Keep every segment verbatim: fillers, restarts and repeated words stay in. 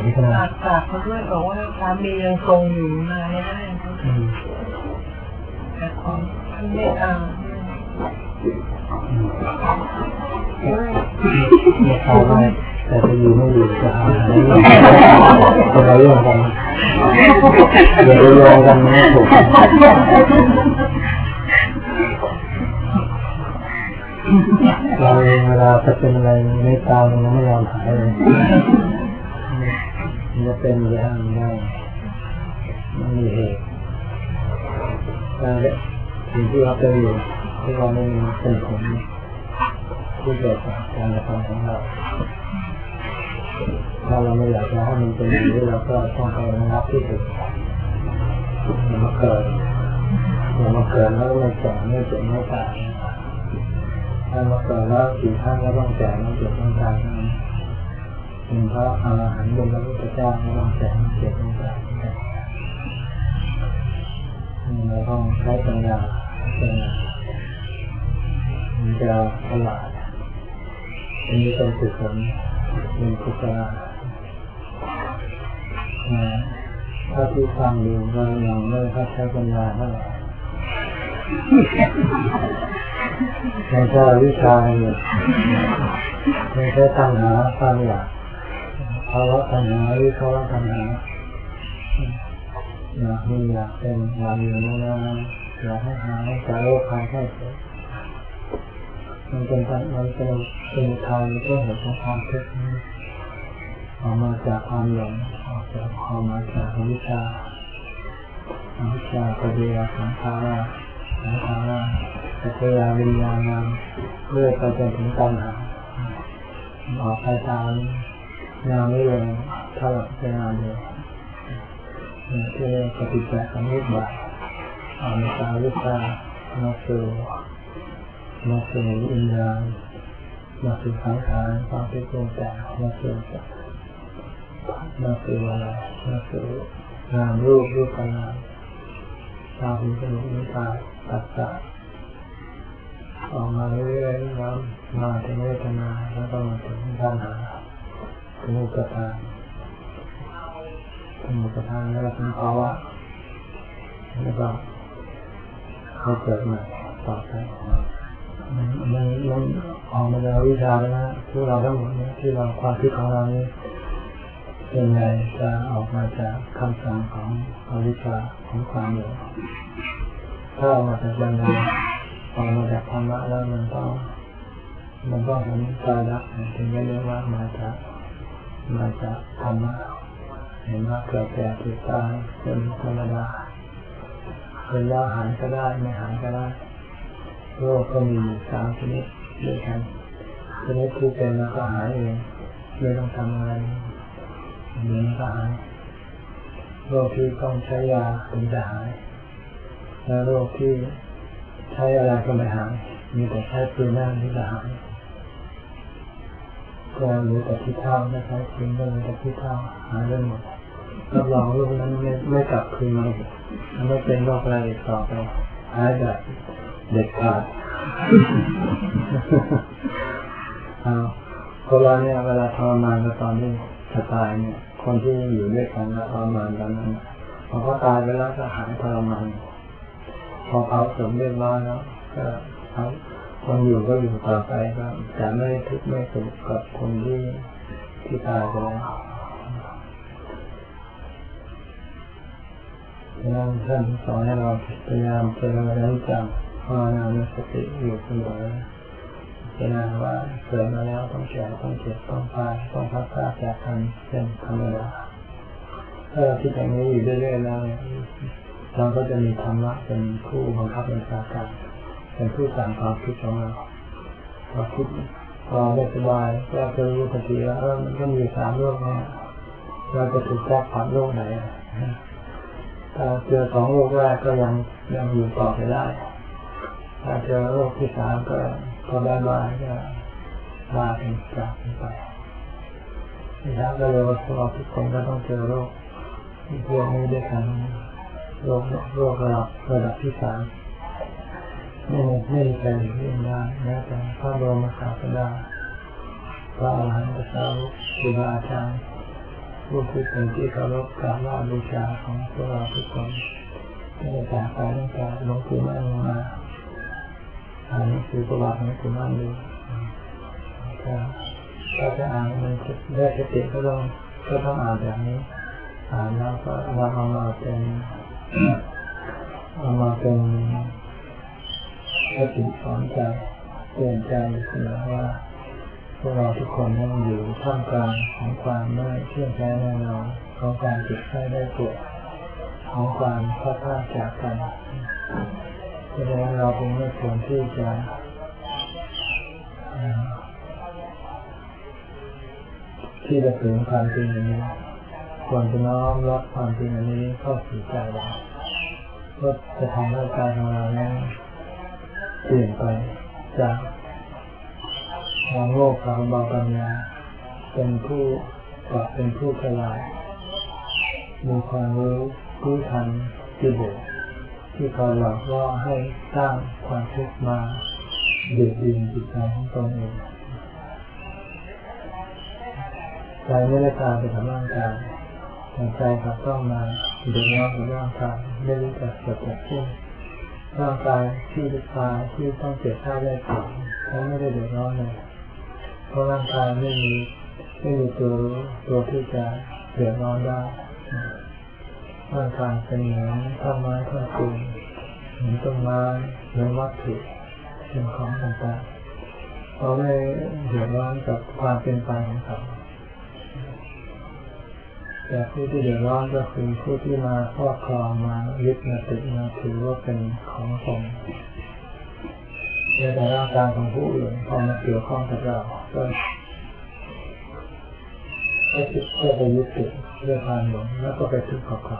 ใช่ไหมฝากฝากเขาด้วยบอกว่าสามียังทรงอยู่มาไม่ได้แต่ของไม่เอาไม่เอาได้แต่จะอยู่ไม่อยู่จะเอาอะไรจะอะไรเรื่องกันอย่าไปโยงกันนะถูกเราเวลาจะเป็นอะไรไม่ตามเราไม่ยอมหายเลยมันจะเป็นอย่างได้มันมีเหตุแต่สิ่งที่เราจะอยู่ที่เราไม่มีเป็นผลที่เกิดจากการกระทำของเราถ้าเราไม่อยากจะให้มันเป็นอย่างนี้เราก็ต้องไประงับที่สุดอย่ามาเกิดอย่ามาเกิดแล้วไม่แก่ไม่เจ็บไม่ตายถ้ามาเกิดแล้วสี่ครั้งก็ต้องแก่ต้องเจ็บต้องตายนั้นเป็นเพราะอาหารบนพระพุทธเจ้าก็ต้องแก่ต้องเจ็บต้องตายเราต้องใช้ปัญญาเป็นมันจะฉลาดมันจะเป็นสุขผลเป็นกุศลถ้าที่ฟังดูก็ยังไม่ได้ใช้ปัญญาเท่าไหร่ไม่ใช่วิชาเนี่ยไม่ใช่ตัณหาความอยากภาวะตัณหาวิภาวะตัณหาอยากมีอยากเป็นอยากอยู่นานๆอยากให้หายจากโรคภัยไข้เจ็บมันเป็นมันเป็นเป็นทางที่เห็นของความทุกข์ออกมาจากความหลงออกจากความมาจากวิชาวิชาปฏิยาสังขารสังขารปัจจยาวิญญาณเรื่อยไปจนถึงตัณหาออกไปตามแนวนี้เลยถ้าเราพิจารณาดูที่เรียกปฏิจจสมุปบาทออกมาจากวิชามาสู่มาสู่วิญญาณมาสู่สังขารความที่ปรุงแต่งมาสู่มาสู่อะไรมาสู่นามรูปรูปนามตาหูจมูกลิ้นกายตัดสะออกมาเรื่อยๆแล้วมาถึงเวทนาแล้วก็มาถึงปัญหาถึงอุปทานถึงอุปทานแล้วก็ถึงภาวะแล้วก็เขาเกิดใหม่ต่อไปมันมันมันออกมาจากวิชาแล้วนะที่เราทั้งหมดนี้ที่เราความคิดของเรานี้เป็นไงจะออกมาจากคำสั่งของอวิชชาของความหลงถ้าออกมาจากปัญญาออกมาจากธรรมะแล้วมันต้องมันต้องเห็นใจรักถึงจะเรียกว่ามาจากมาจากธรรมะเห็นว่าเกิดแก่เจ็บตายเป็นธรรมดาเป็นแล้วหายก็ได้ไม่หายก็ได้โรคก็มีสามชนิดด้วยกันชนิดที่เป็นแล้วก็หายเองไม่ต้องทำอะไรเดี๋ยวก็หายโรคที่ต้องใช้ยาถึงจะหายและโรคที่ใช้อะไรก็ไม่หายมีแต่ใช้ปืนหน้าที่จะหายก็เหลือแต่ที่เท้าไม่ใช้ปืนก็เหลือแต่ที่เท้าหายได้หมดรับรองโรคนั้นไม่ไม่กลับคืนมาอีกไม่เป็นโรคอะไรอีกต่อไปหายแบบเด็ดขาดคนเราเนี่ยเวลาทรมานก็ตอนที่จะตายเนี่ยคนที่อยู่ด้วยกันแล้วทรมานตอนนั้นพอเขาตายไปแล้วก็หายทรมานพอเขาสมเรียบร้อยแล้วก็เขาคนอยู่ก็อยู่ต่อไปก็จะไม่ทุกข์ไม่สุขกับคนที่ที่ตายไปแล้วดังนั้นท่านสอนให้เราพยายามเจริญอนิจจังภาวนามีสติอยู่เสมอพิจารณาว่าเกิดมาแล้วต้องแก่ต้องเจ็บต้องตายต้องพัดพรากจากกันเป็นธรรมดาถ้าเราคิดอย่างนี้อยู่เรื่อยๆแล้วเราก็จะมีธรรมะเป็นผู้บังคับบัญชาการเป็นผู้สั่งความคิดของเราพอคิดพอได้สบายก็จะรู้ทันทีว่าเออมันก็มีสามโลกเนี่ยเราจะถูกแทรกผ่านโลกไหนถ้าเจอสองโลกแรกก็ยังยังอยู่ต่อไปได้ถ้าเจอโลกที่สามก็พอได้มาก็ลาเป็นจากไปแล้วก็เลยว่าพวกเราทุกคนก็ต้องเจอโรคพวกนี้ด้วยกันโรคโรคระดับระดับที่สามไม่ไม่มีใครหลีกเลี่ยงได้แม้แต่พระบรมศาสดาพระอรหันตสาวกครูบาอาจารย์ผู้ที่เป็นที่เคารพกราบไหว้บูชาของพวกเราทุกคนที่ได้จากไปตั้งแต่หลวงปู่มั่นมาอ่านหนังสือประวัติของหลวงปู่มั่นดูถ้าถ้าจะอ่านมันได้สติก็ต้องก็ต้องอ่านแบบนี้อ่านแล้วก็เราเอามาเป็นเอามาเป็นสติสอนใจเตือนใจเสมอว่าพวกเราทุกคนต้องอยู่ท่ามกลางของความไม่เที่ยงแท้แน่นอนของการเจ็บไข้ได้ป่วยของความพลาดพลาดจากกันดังนั้นเราคงไม่ควรที่จะที่จะถึงความจริงอย่างนี้ควรจะน้อมรับความจริงอันนี้เข้าสู่ใจเราเพื่อจะทำให้ใจของเรานั้นเปลี่ยนไปจากความโง่เขลาเบาปัญญาเป็นผู้กลับเป็นผู้ฉลาดมีความรู้รู้ทันกิเลสที่คอยหลอกล่อให้สร้างความทุกข์มาเบียดเบียนจิตใจของตนเองใจไม่ได้ตามไปทำร่างกายแต่ใจกลับต้องมาเดือดร้อนกับร่างกายไม่รู้จักจบจากสิ้นร่างกายที่จะตายที่ต้องเจ็บไข้ได้ป่วยเขาไม่ได้เดือดร้อนเลยเพราะร่างกายไม่มีไม่มีตัวตัวที่จะเดือดร้อนได้ร่างกายเป็นเหมือนต้นไม้ต้นปูนเหมือนต้นไม้เหมือนวัตถุสิ่งของต่างๆเขาไม่เดือดร้อนกับความเป็นไปของเขาแต่ผู้ที่เดือดร้อนก็คือผู้ที่มาครอบครองมายึดมาติดมาถือว่าเป็นของตนแต่ร่างกายของผู้อื่นพอมาเกี่ยวข้องกับเราก็ก็คิดก็ไปยึดติดเรื่องความหลงแล้วก็ไปทุกข์กับเขา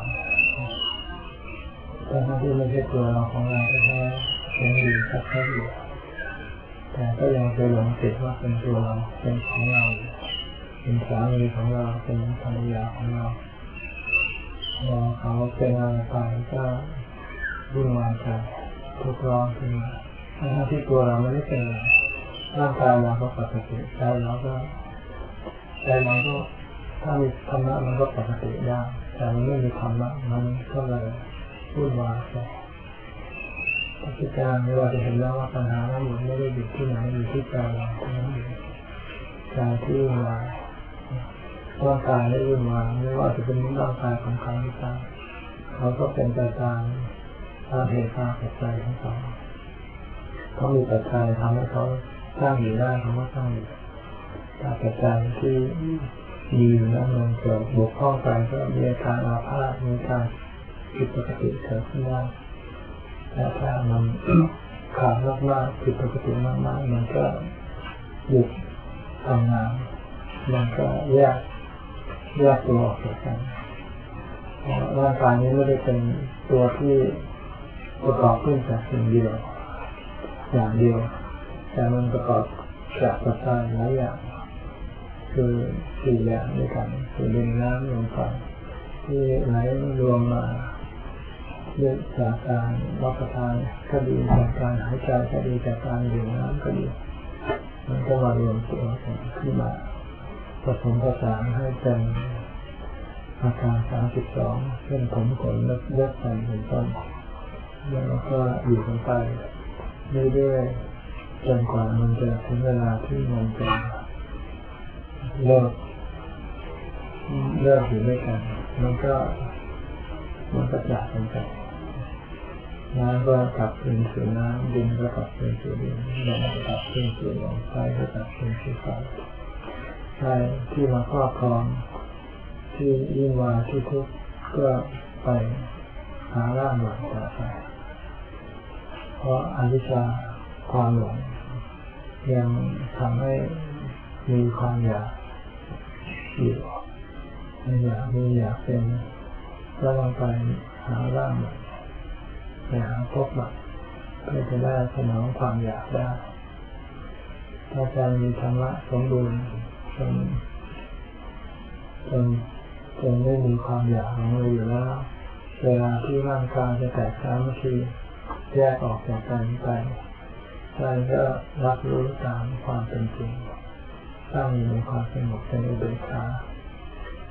ทั้งที่ไม่ใช่ตัวเราของเราแท้ๆยังดีสักแค่เดียวแต่ก็ยังไปหลงติดว่าเป็นตัวเราเป็นของเราเป็นสามีของเราเป็นภรรยาของเราพอเขาเป็นอะไรไปก็วุ่นวายใจทุกข์ร้อนขึ้นมาทั้งที่ตัวเราไม่ได้เป็นร่างกายเราก็ปกติใจเราก็ใจเราก็ถ้ามีธรรมะมันก็ปกติได้แต่มันไม่มีธรรมะมันก็เลยวุ่นวายใจพิจารณาเราจะเห็นแล้วว่าปัญหาทั้งหมดไม่ได้อยู่ที่ไหนอยู่ที่ใจเราทั้งนั้นเองใจที่วุ่นวายร่างกายได้วุ่นวายไม่ว่าจะเป็นร่างกายของใครก็ตามเขาก็เป็นไปตามตามเหตุตามปัจจัยของเขาเขามีปัจจัยทำให้เขาสร้างอยู่ได้เขาก็สร้างอยู่แต่ปัจจัยที่มีอยู่นั้นมันเกิดบกพร่องไปก็มีอาการอาภาษมีการผิดปกติเกิดขึ้นได้และถ้ามันขาดมากๆผิดปกติมากๆมันก็หยุดทำงานมันก็แยกแยกตัวออกจากกันร่างกายนี้ไม่ได้เป็นตัวที่ประกอบขึ้นจากสิ่งเดียวอย่างเดียวแต่มันประกอบจากปัจจัยหลายอย่างคือสี่อย่างด้วยกันคือดินน้ำลมไฟที่ไหลรวมมาด้วยจากการรับประทานก็ดีจากการหายใจก็ดีจากการดื่มน้ำก็ดีมันก็มารวมตัวกันขึ้นมาผสมผสานให้เป็นอาการสามสิบสองเช่นผมขนเล็บเล็บฟันเป็นต้นแล้วก็อยู่กันไปเรื่อยๆจนกว่ามันจะถึงเวลาที่มันจะเลิกเลิกอยู่ด้วยกันมันก็มันก็จากกันไปน้ำก็กลับคืนสู่น้ำดินก็กลับคืนสู่ดินลมก็กลับคืนสู่ลมไฟก็กลับคืนสู่ไฟใช่ที่มาครอบครองที่ยิ่งวายที่ทุกข์ก็ไปหาร่างหลังต่อไปเพราะอวิชชาความหลงยังทำให้มีความอยากอยู่ไม่อยากมีอยากเป็นก็ลองไปหาร่างใหม่ไปหาพบใหม่เพื่อจะได้สนองความอยากได้ถ้าใจมีธรรมะสมบูรณ์จนจนจนไม่มีความอยากของเราอยู่แล้วเวลาที่ร่างกายจะแตกสามัคคีแยกออกจากกันไปใจก็รับรู้ตามความเป็นจริงตั้งอยู่ในความสงบเป็นอุเบกขา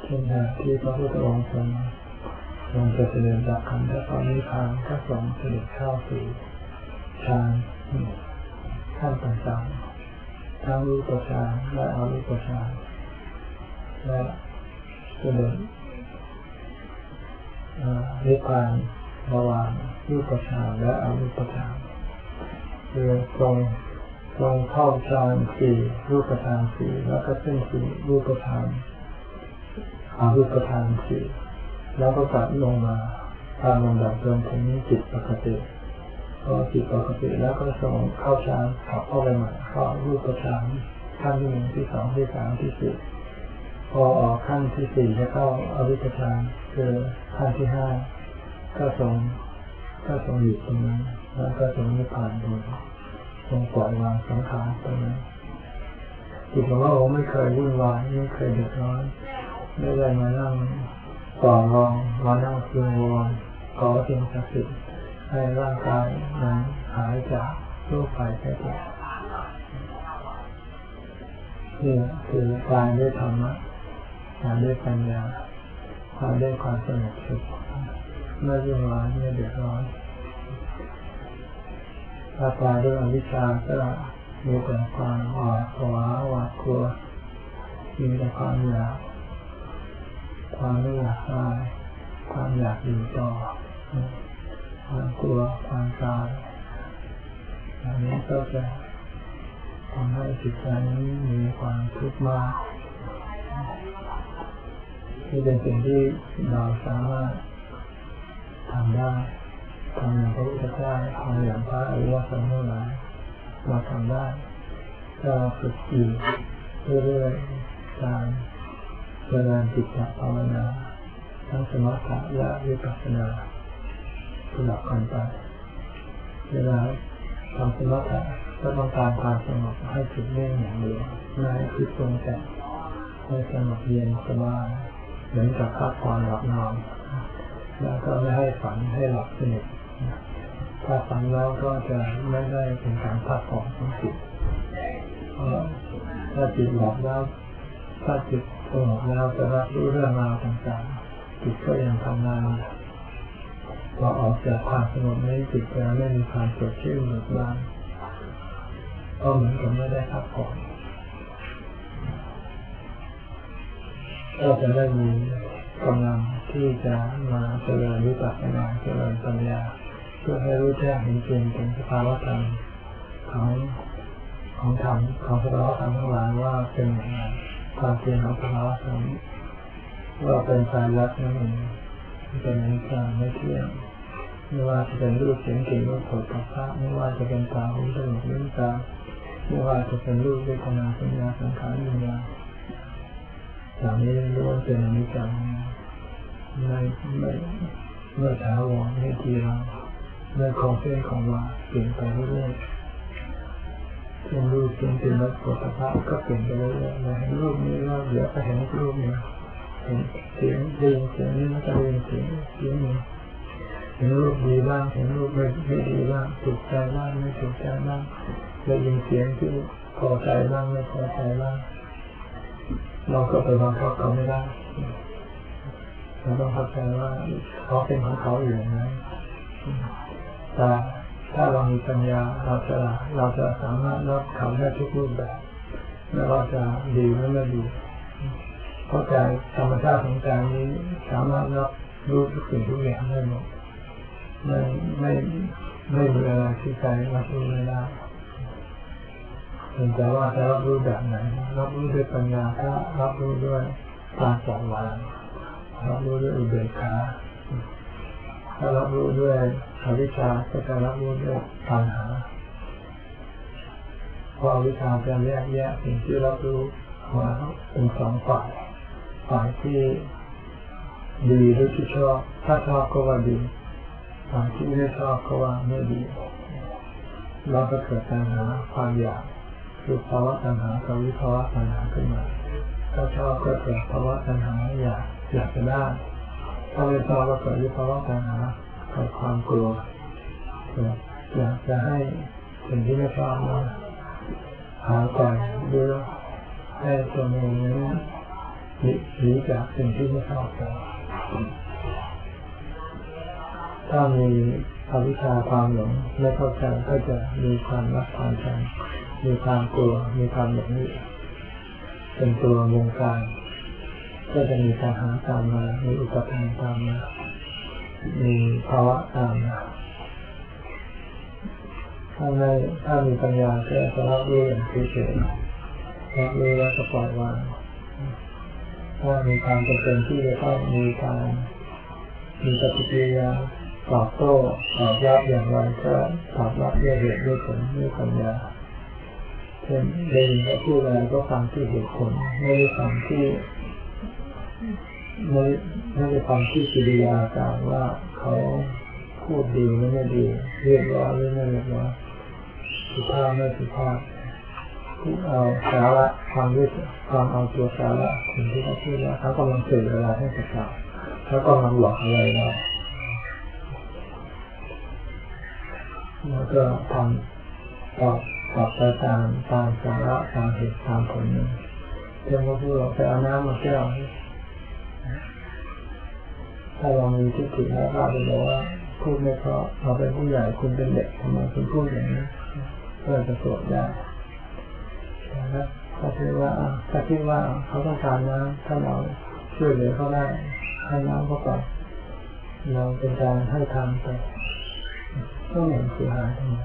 เช่นที่พระพุทธองค์ทรงทรงจะเสด็จดับขันธปรินิพพานก็ทรงเสด็จเข้าสู่ฌานขั้นต่างๆทั้งรูปฌานและอรูปฌานและเสด็จนิพพานระหว่างรูปฌานและอรูปฌานคือทรงทรงเข้าฌานสี่รูปฌานสี่แล้วก็ขึ้นสู่รูปฌานอรูปฌานสี่แล้วก็กลับลงมาตามลำดับจนถึงจิตปกติพอจิตปกติแล้วก็ทรงเข้าฌานขับเข้าไปใหม่เข้ารูปฌานขั้นที่หนึ่งที่สองที่สามที่สี่พอออกขั้นที่สี่จะเข้าอรูปฌานคือขั้นที่ห้าก็ทรงก็ทรงอยู่ตรงนั้นแล้วก็ทรงนิพพานโดยทรงปล่อยวางสังขารตรงนั้นจิตของเราไม่เคยวุ่นวายไม่เคยเดือดร้อนไม่ได้มานั่งต่อรองมานั่งคืนวนขอสิ่งศักดิ์สิทธิ์ให้ร่างกายนั้นหายจากโรคภัยแค่เพียงนี่คือการได้ธรรมะการได้ปัญญาการได้ความสงบสุขไม่ยุ่งร้อนไม่เดือดร้อนถ้าตายด้วยอวิชชาก็มีแต่ความหวาดผวาหวาดกลัวมีแต่ความอยากความไม่อยากตายความอยากอยู่ต่อความกลัวความตายอันนี้ก็จะทำให้จิตใจนี้มีความทุกข์มากที่เป็นสิ่งที่เราสามารถทำได้ทำอย่างพระพุทธเจ้าทำอย่างพระอริยสงฆ์ทั้งหลายเราทำได้ถ้าเราฝึกอยู่เรื่อยๆการเจริญจิตตภาวนาทั้งสมถะและวิปัสสนาสลับกันไปเวลาทำสมถะก็ต้องการความสงบให้จิตนิ่งอย่างเดียวไม่ให้คิดปรุงแต่งให้สงบเย็นสบายเหมือนกับพักผ่อนหลับนอนแล้วก็ไม่ให้ฝันให้หลับสนิทถ้าฝันแล้วก็จะไม่ได้เป็นการพักผ่อนของจิตเพราะถ้าจิตหลับแล้วถ้าจิตสงบแล้วจะรับรู้เรื่องราวต่างๆจิตก็ยังทำงานพอออกจากความสงบนี้จิตจะไม่มีความสดชื่นเบิกบานก็เหมือนกับไม่ได้พักผ่อนก็จะได้มีกำลังที่จะมาเจริญวิปัสสนาเจริญปัญญาเพื่อให้รู้แจ้งเห็นจริงถึงสภาวะธรรมของของธรรมของสภาวะธรรมทั้งหลายว่าเป็นอย่างไรความจริงของสภาวะธรรมว่าเป็นสายลับนั่นเองเป็นอนิจจังไม่เที่ยงไม่ว่าจะเป็นรูปเสียงกลิ่นรสโผฏฐัพพะไม่ว่าจะเป็นตาหูจมูกลิ้นกายไม่ว่าจะเป็นรูปเวทนาสัญญาสังขารวิญญาณอย่างนี้ล้วนเป็นอนิจจังไม่ไม่ไม่ถาวรไม่จีรังไม่คงเส้นของว่าเปลี่ยนไปเรื่อยๆเช่นรูปเสียงกลิ่นรสโผฏฐัพพะก็เปลี่ยนไปเรื่อยๆเห็นรูปนี้แล้วเดี๋ยวก็เห็นรูปนี้เห็นเสียงดีเสียงนี้ก็จะเรียนเสียงเสียงนี้เห็นรูปดีบ้างเห็นรูปไม่ไม่ดีบ้างถูกใจบ้างไม่ถูกใจบ้างได้ยินเสียงที่พอใจบ้างไม่พอใจบ้างเราก็ไปบังคับเขาไม่ได้เราต้องเข้าใจว่าเขาเป็นของเขาอยู่อย่างนั้นแต่ถ้าเรามีปัญญาเราจะเราจะสามารถรับเขาได้ทุกรูปแบบไม่ว่าจะดีหรือไม่ดีเข้าใจธรรมชาติของใจนี้สามารถรับรู้ทุกสิ่งทุกอย่างได้หมดไม่ไม่ไม่มีอะไรที่ใจรับรู้ไม่ได้เห็นแต่ว่าจะรับรู้แบบไหนรับรู้ด้วยปัญญาก็รับรู้ด้วยการปล่อยวางรับรู้ด้วยอุเบกขาถ้ารับรู้ด้วยอวิชชาก็จะรับรู้ด้วยตัณหาเพราะอวิชชาจะแยกแยะสิ่งที่รับรู้มาเป็นสองฝ่ายฝ่ายที่ดีหรือที่ชอบถ้าชอบก็ว่าดีฝ่ายที่ไม่ชอบก็ว่าไม่ดีเราก็เกิดตัณหาความอยากคือภาวะตัณหากับวิภาวะตัณหาขึ้นมาถ้าชอบก็เกิดภาวะตัณหาอยากอยากจะได้ถ้าไม่ชอบก็เกิดวิภาวะตัณหาเกิดความกลัวอยากจะให้สิ่งที่ไม่ชอบนั้นหายไปหรือให้ตัวเองนั้นหนีจากสิ่งที่ไม่ชอบใจถ้ามีอวิชชาความหลงไม่เข้าใจก็จะมีความรักความชังมีความกลัวมีความหลงนี่เป็นตัววงการก็จะมีการหาตามมามีอุปทานตามมามีภาวะตามมาถ้าไม่ถ้ามีปัญญาก็จะรับรู้อย่างเฉยๆรับรู้แล้วก็ปล่อยวางถ้ามีความจำเป็นที่จะต้องมีการมีปฏิกิริยาตอบโต้ตอบรับอย่างไรก็ตอบรับด้วยเหตุด้วยผลด้วยปัญญาเช่นได้ยินเขาพูดอะไรก็ฟังที่เหตุผลไม่ได้ฟังที่ไม่ไม่ได้ฟังที่กิริยาการว่าเขาพูดดีหรือไม่ดีเรียบร้อยหรือไม่เรียบร้อยสุภาพไม่สุภาพพูดเอาสาระความรู้สึกความเอาตัวสาระสิ่งที่เขาพูดว่าเขากำลังสื่ออะไรให้กับเราเขากำลังหลอกอะไรเราแล้วก็ทำตอบตอบไปตามตามสาระตามเหตุตามผลนั้นเช่นว่าพูดเราไปเอาน้ำมาแก้วถ้าเรามีทิฏฐิแล้วเราจะบอกว่าพูดไม่เพราะเราเป็นผู้ใหญ่คุณเป็นเด็กทำไมคุณพูดอย่างนี้ก็จะโกรธได้นะครับถ้าคิดว่าถ้าคิดว่าเขาต้องการน้ำถ้าเราช่วยเหลือเขาได้ให้น้ำเขาไปเราเป็นการให้ทานไปก็ไม่เสียหายทำไม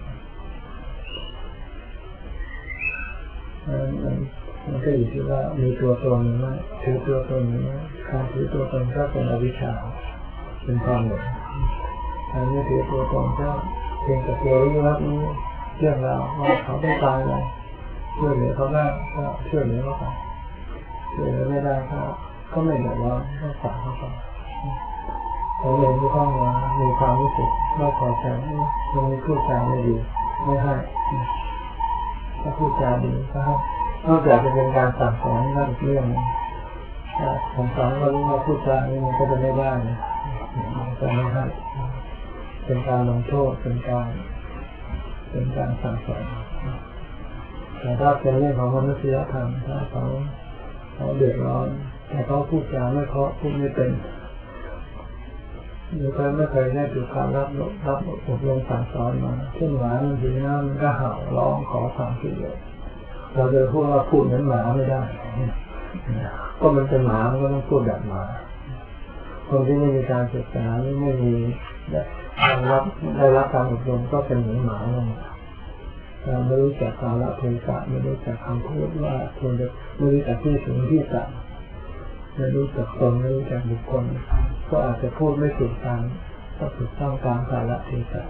มันก็อยู่ที่ว่ามีตัวตนหรือไม่ถือตัวตนหรือไม่การถือตัวตนก็เป็นอวิชชาเป็นความหลงการไม่ถือตัวตนก็เพียงแต่ตัวรู้รับรู้เรื่องราวว่าเขาต้องการอะไรช่วยเหลือเขาได้ก็ช่วยเหลือเขาไปช่วยเหลือไม่ได้ก็ก็ไม่เดือดร้อนก็ฝากเขาไปเราเองที่ต้องมามีความรู้สึกไม่พอใจมันมีพูดจาไม่ดีไม่ให้ถ้าพูดจาดีก็ให้นอกจากจะเป็นการสั่งสอนนั่นอีกเรื่องนึงสั่งสอนก็รู้ว่าพูดจานี้มันก็จะไม่ได้นะจะไม่ให้เป็นการลงโทษเป็นการเป็นการสั่งสอนแต่ถ้าเป็นเรื่องของมนุษยธรรมถ้าเขาเขาเดือดร้อนแต่เขาพูดจาไม่เพราะพูดไม่เป็นหรือเขาไม่เคยได้ถูกการรับรับอบรมสั่งสอนมาเช่นหมาบางทีนะมันก็เห่าร้องขอความช่วยเหลือเราจะพูดว่าพูดเหมือนหมาไม่ได้ก็มันเป็นหมามันก็ต้องพูดแบบหมาคนที่ไม่มีการศึกษาไม่มีได้รับได้รับการอบรมก็เป็นเหมือนหมาเลยเราไม่รู้จักกาลเทศะไม่รู้จักคำพูดว่าควรจะไม่รู้จักที่สูงที่ต่ำไม่รู้จักตนไม่รู้จักบุคคลก็อาจจะพูดไม่ถูกทางก็ถูกต้องตามกาลเทศะ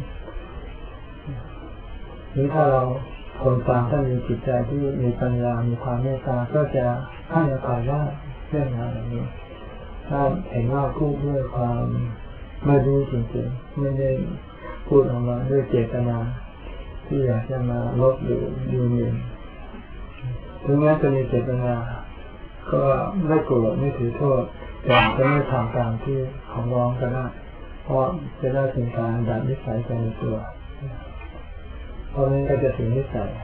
หรือถ้าเราคนฟังถ้ามีจิตใจที่มีปัญญามีความเมตตาก็จะให้อภัยว่าเรื่องอะไรนี้ถ้าเห็นว่าพูดด้วยความไม่รู้จริงๆไม่ได้พูดออกมาด้วยเจตนาที่อยากจะมาลบหลู่ดูหมิ่นถึงแม้จะมีเจตนาก็ไม่โกรธไม่ถือโทษแต่จะไม่ทำตามที่ของร้องก็ได้เพราะจะได้เป็นการดัดนิสัยไปในตัวเพราะนั้นก็จะถึงนิสัย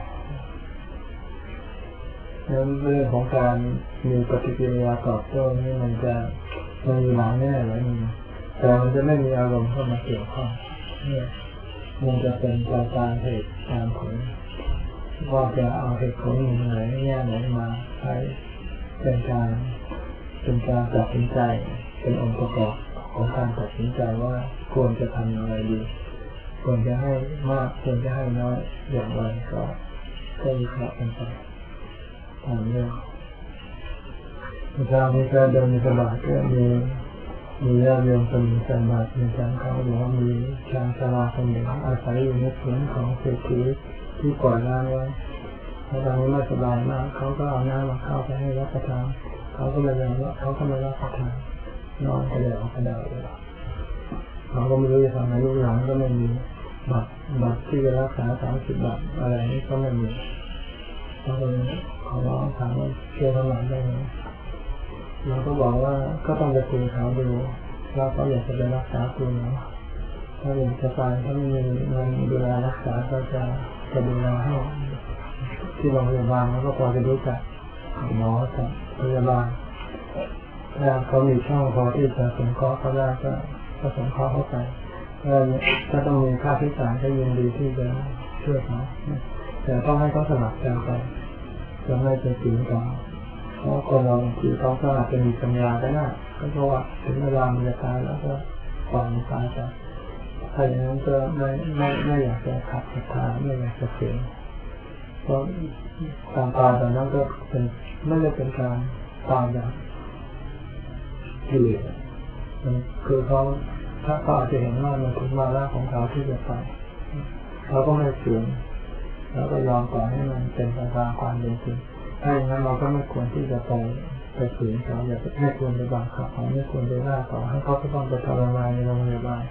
นั้นเรื่องของการมีปฏิกิริยาตอบโต้นี่มันจะมันมีหลายแง่หลายมุมแต่มันจะไม่มีอารมณ์เข้ามาเกี่ยวข้องเนี่ยมันจะเป็นการตามเหตุตามผลว่าจะเอาเหตุผลไหนแง่ไหนมาใช้เป็นการเป็นการตัดสินใจเป็นองค์ประกอบของการตัดสินใจว่าควรจะทำอะไรดีควรจะให้มากควรจะให้น้อยอย่างไรก็ก็วิเคราะห์กันไปตามเรื่องทางมีการเดินสบายก็มีมีญาติโยมคนใส่บาตรในการเขาบอกว่ามีชาวชราคนหนึ่งอาศัยอยู่ในสวนของเศรษฐีที่ปล่อยน้ำไว้เขาตอนนี้ไม่สบายมากเขาก็เอาน้ำมาเข้าไปให้รับประทานเขาก็ไม่รับเขาก็ไม่รับประทานนอนกระเดี่ยวกระเดี่ยวเลยเขาก็ไม่รู้จะทำไงลูกหลานก็ไม่มีบัตรบัตรที่จะรักษาสามสิบบาทอะไรนี่ก็ไม่มีเขาเลยขอร้องถามว่าเชื่อทำงานได้ไหมเราก็บอกว่าก็ต้องไปคุยเขาดูว่าเขาอยากจะไปรักษาตัวเนาะถ้าเป็นจะตายถ้าไม่มีเงินดูแลรักษาก็จะจะดูแลให้ที่โรงพยาบาลแล้วก็พอจะรู้จักหมอกับพยาบาลถ้าเขามีช่องพอที่จะสงเคราะห์เขาได้ก็ก็สงเคราะห์เข้าไปถ้าต้องมีค่าใช้จ่ายก็ยินดีที่จะช่วยเขาแต่ต้องให้เขาสมัครใจไปจะไม่ไปฝืนเขาเพราะคนเราบางทีเขาก็อาจจะมีปัญญาได้ก็เพราะว่าถึงเวลามันจะตายแล้วก็ปล่อยมันตายไปถ้าอย่างนั้นก็ไม่ไม่ไม่อยากจะขัดศรัทธาไม่อยากจะฝืนเพราะการตายแบบนั้นก็เป็นไม่ได้เป็นการตายแบบกิเลสมันคือเขาถ้าเขาอาจจะเห็นว่ามันถึงวาระของเขาที่จะไปเขาก็ไม่ฝืนแล้วก็ยอมปล่อยให้มันเป็นไปตามความเป็นจริงถ้าอย่างนั้นเราก็ไม่ควรที่จะไปไปฝืนเขาอย่าไม่ควรไปบังคับเขาไม่ควรไปล่าเขาให้เขาต้องไปทรมานในโรงพยาบาล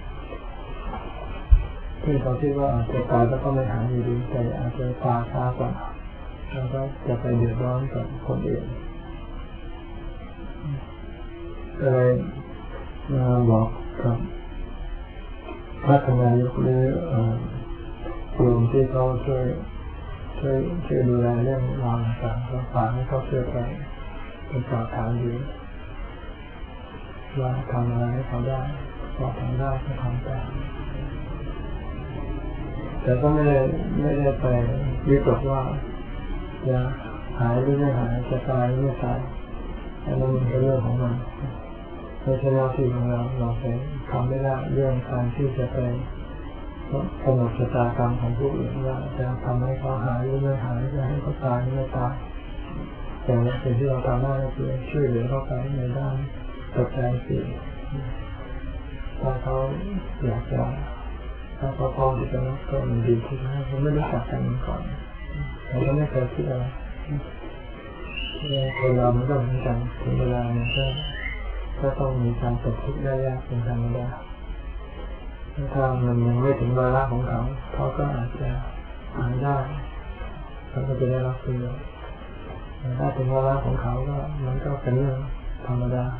ที่เขาคิดว่าอาจจะตายแล้วก็ไม่หายอยู่ดีแต่อาจจะตายช้ากว่าแล้วก็จะไปเดือดร้อนกับคนอื่นก็เลยมาบอกกับพระนายกหรือกลุ่มที่เขาช่วยช่วยช่วยดูแลเรื่องราวต่างๆก็ฝากให้เขาช่วยไปเป็นสอบถามดูว่าทำอะไรให้เขาได้พอทำได้ก็ทำไปแต่ก็ไม่ได้ไม่ได้ไปวิตกว่าจะหายหรือไม่หายจะตายหรือไม่ตายอันนั้นเป็นเรื่องของมันไม่ใช่หน้าที่ของเราเราไปทำไม่ได้เรื่องการที่จะไปกำหนดชะตากรรมของผู้อื่นว่าจะทำให้เขาหายหรือไม่หายจะให้เขาตายหรือไม่ตายแต่สิ่งที่เราทำได้ก็คือช่วยเหลือเขาไปในด้านปัจจัยสี่ถ้าเขาอยากจะถ้าเขาพร้อมที่จะรับก็มันดีที่สุดเขาไม่รู้จักกันมาก่อนเขาก็ไม่เคยคิดอะไรคนเรามันก็เหมือนกันถึงเวลามันก็ก็ต้องมีการตกทุกข์ได้ยากเป็นธรรมดาถ้ามันยังไม่ถึงวาระของเขาเขาก็อาจจะหายได้เขาก็จะได้รับประโยชน์แต่ถ้าถึงวาระของเขาก็มันก็เป็นเรื่องธรรมดา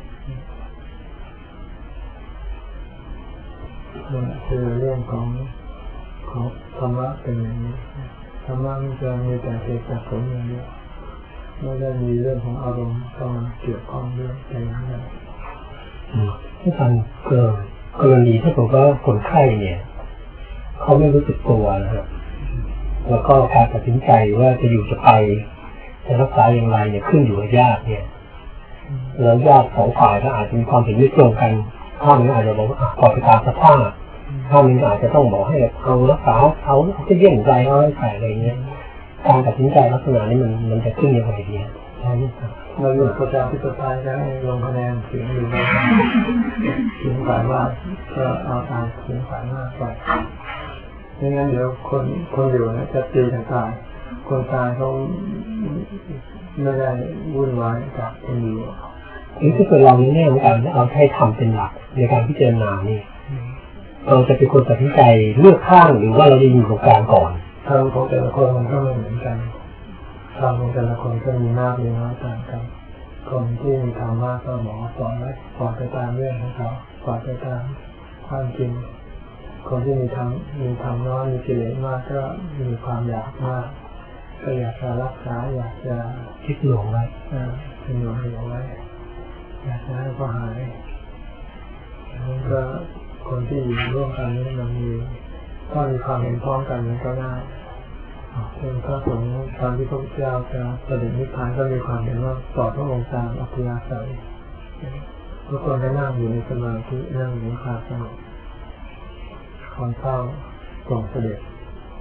นี่คือเรื่องของของธรรมะเป็นอย่างนี้ธรรมะมันจะมีแต่เหตุแต่ผลอย่างเดียวไม่ได้มีเรื่องของอารมณ์เข้ามาเกี่ยวข้องด้วยแต่อย่างใดที่ทำเกินกรณีถ้าผมว่าคนไข้เนี่ยเขาไม่รู้สึกตัวนะครับแล้วก็การตัดสินใจว่าจะอยู่จะไปจะรักษาอย่างไรเนี่ยขึ้นอยู่กับญาติเนี่ยแล้วญาติสองฝ่ายก็อาจจะมีความเห็นไม่ตรงกันข้างนึงอาจจะบอกว่าปล่อยไปตามสภาพข้างนึงอาจจะต้องบอกให้เอารักษาเอาจะเยี่ยมใจเขาให้ใส่อะไรเงี้ยการตัดสินใจลักษณะนี้มันมันจะขึ้นยังไงดีใช่ไหมครับเราอยู่ประชาธิปไตยก็ให้ลงคะแนนเสียงอยู่แล้วเสียงฝ่ายมากก็เอาตามเสียงฝ่ายมากไปไม่งั้นเดี๋ยวคนคนอยู่นะจะตีกันตายคนตายเขาไม่ได้วุ่นวายกับคนอยู่นี่ถ้าเกิดเราในแง่ของการเอาให้ทำเป็นหลักในการพิจารณานี่เราจะเป็นคนตัดสินใจเลือกข้างหรือว่าเราจะอยู่ตรงกลางก่อนทางของแต่ละคนมันก็ไม่เหมือนกันทางของแต่ละคนก็มีมากมีน้อยต่างกันคนที่มีธรรมะก็หมอสอนไว้ปล่อยไปตามเรื่องของเขาปล่อยไปตามความจริงคนที่มีธรรมมีธรรมน้อยมีกิเลสมากก็มีความอยากมากก็อยากจะรักษาอยากจะคิดหลงไว้อ่าคิดหลงเอาไว้อยากจะให้เขาหายแล้วก็คนที่อยู่ร่วมกันนี่มันมีถ้ามีความเห็นพ้องกันมันก็ได้เช่นพระสงฆ์ตอนที่พระพุทธเจ้าจะเสด็จนิพพานก็มีความเห็นว่าต่อพระองค์ตามอัธยาศัยทุกคนก็นั่งอยู่ในสมาธินั่งอยู่ในความสงบคอยเฝ้าส่งเสด็จ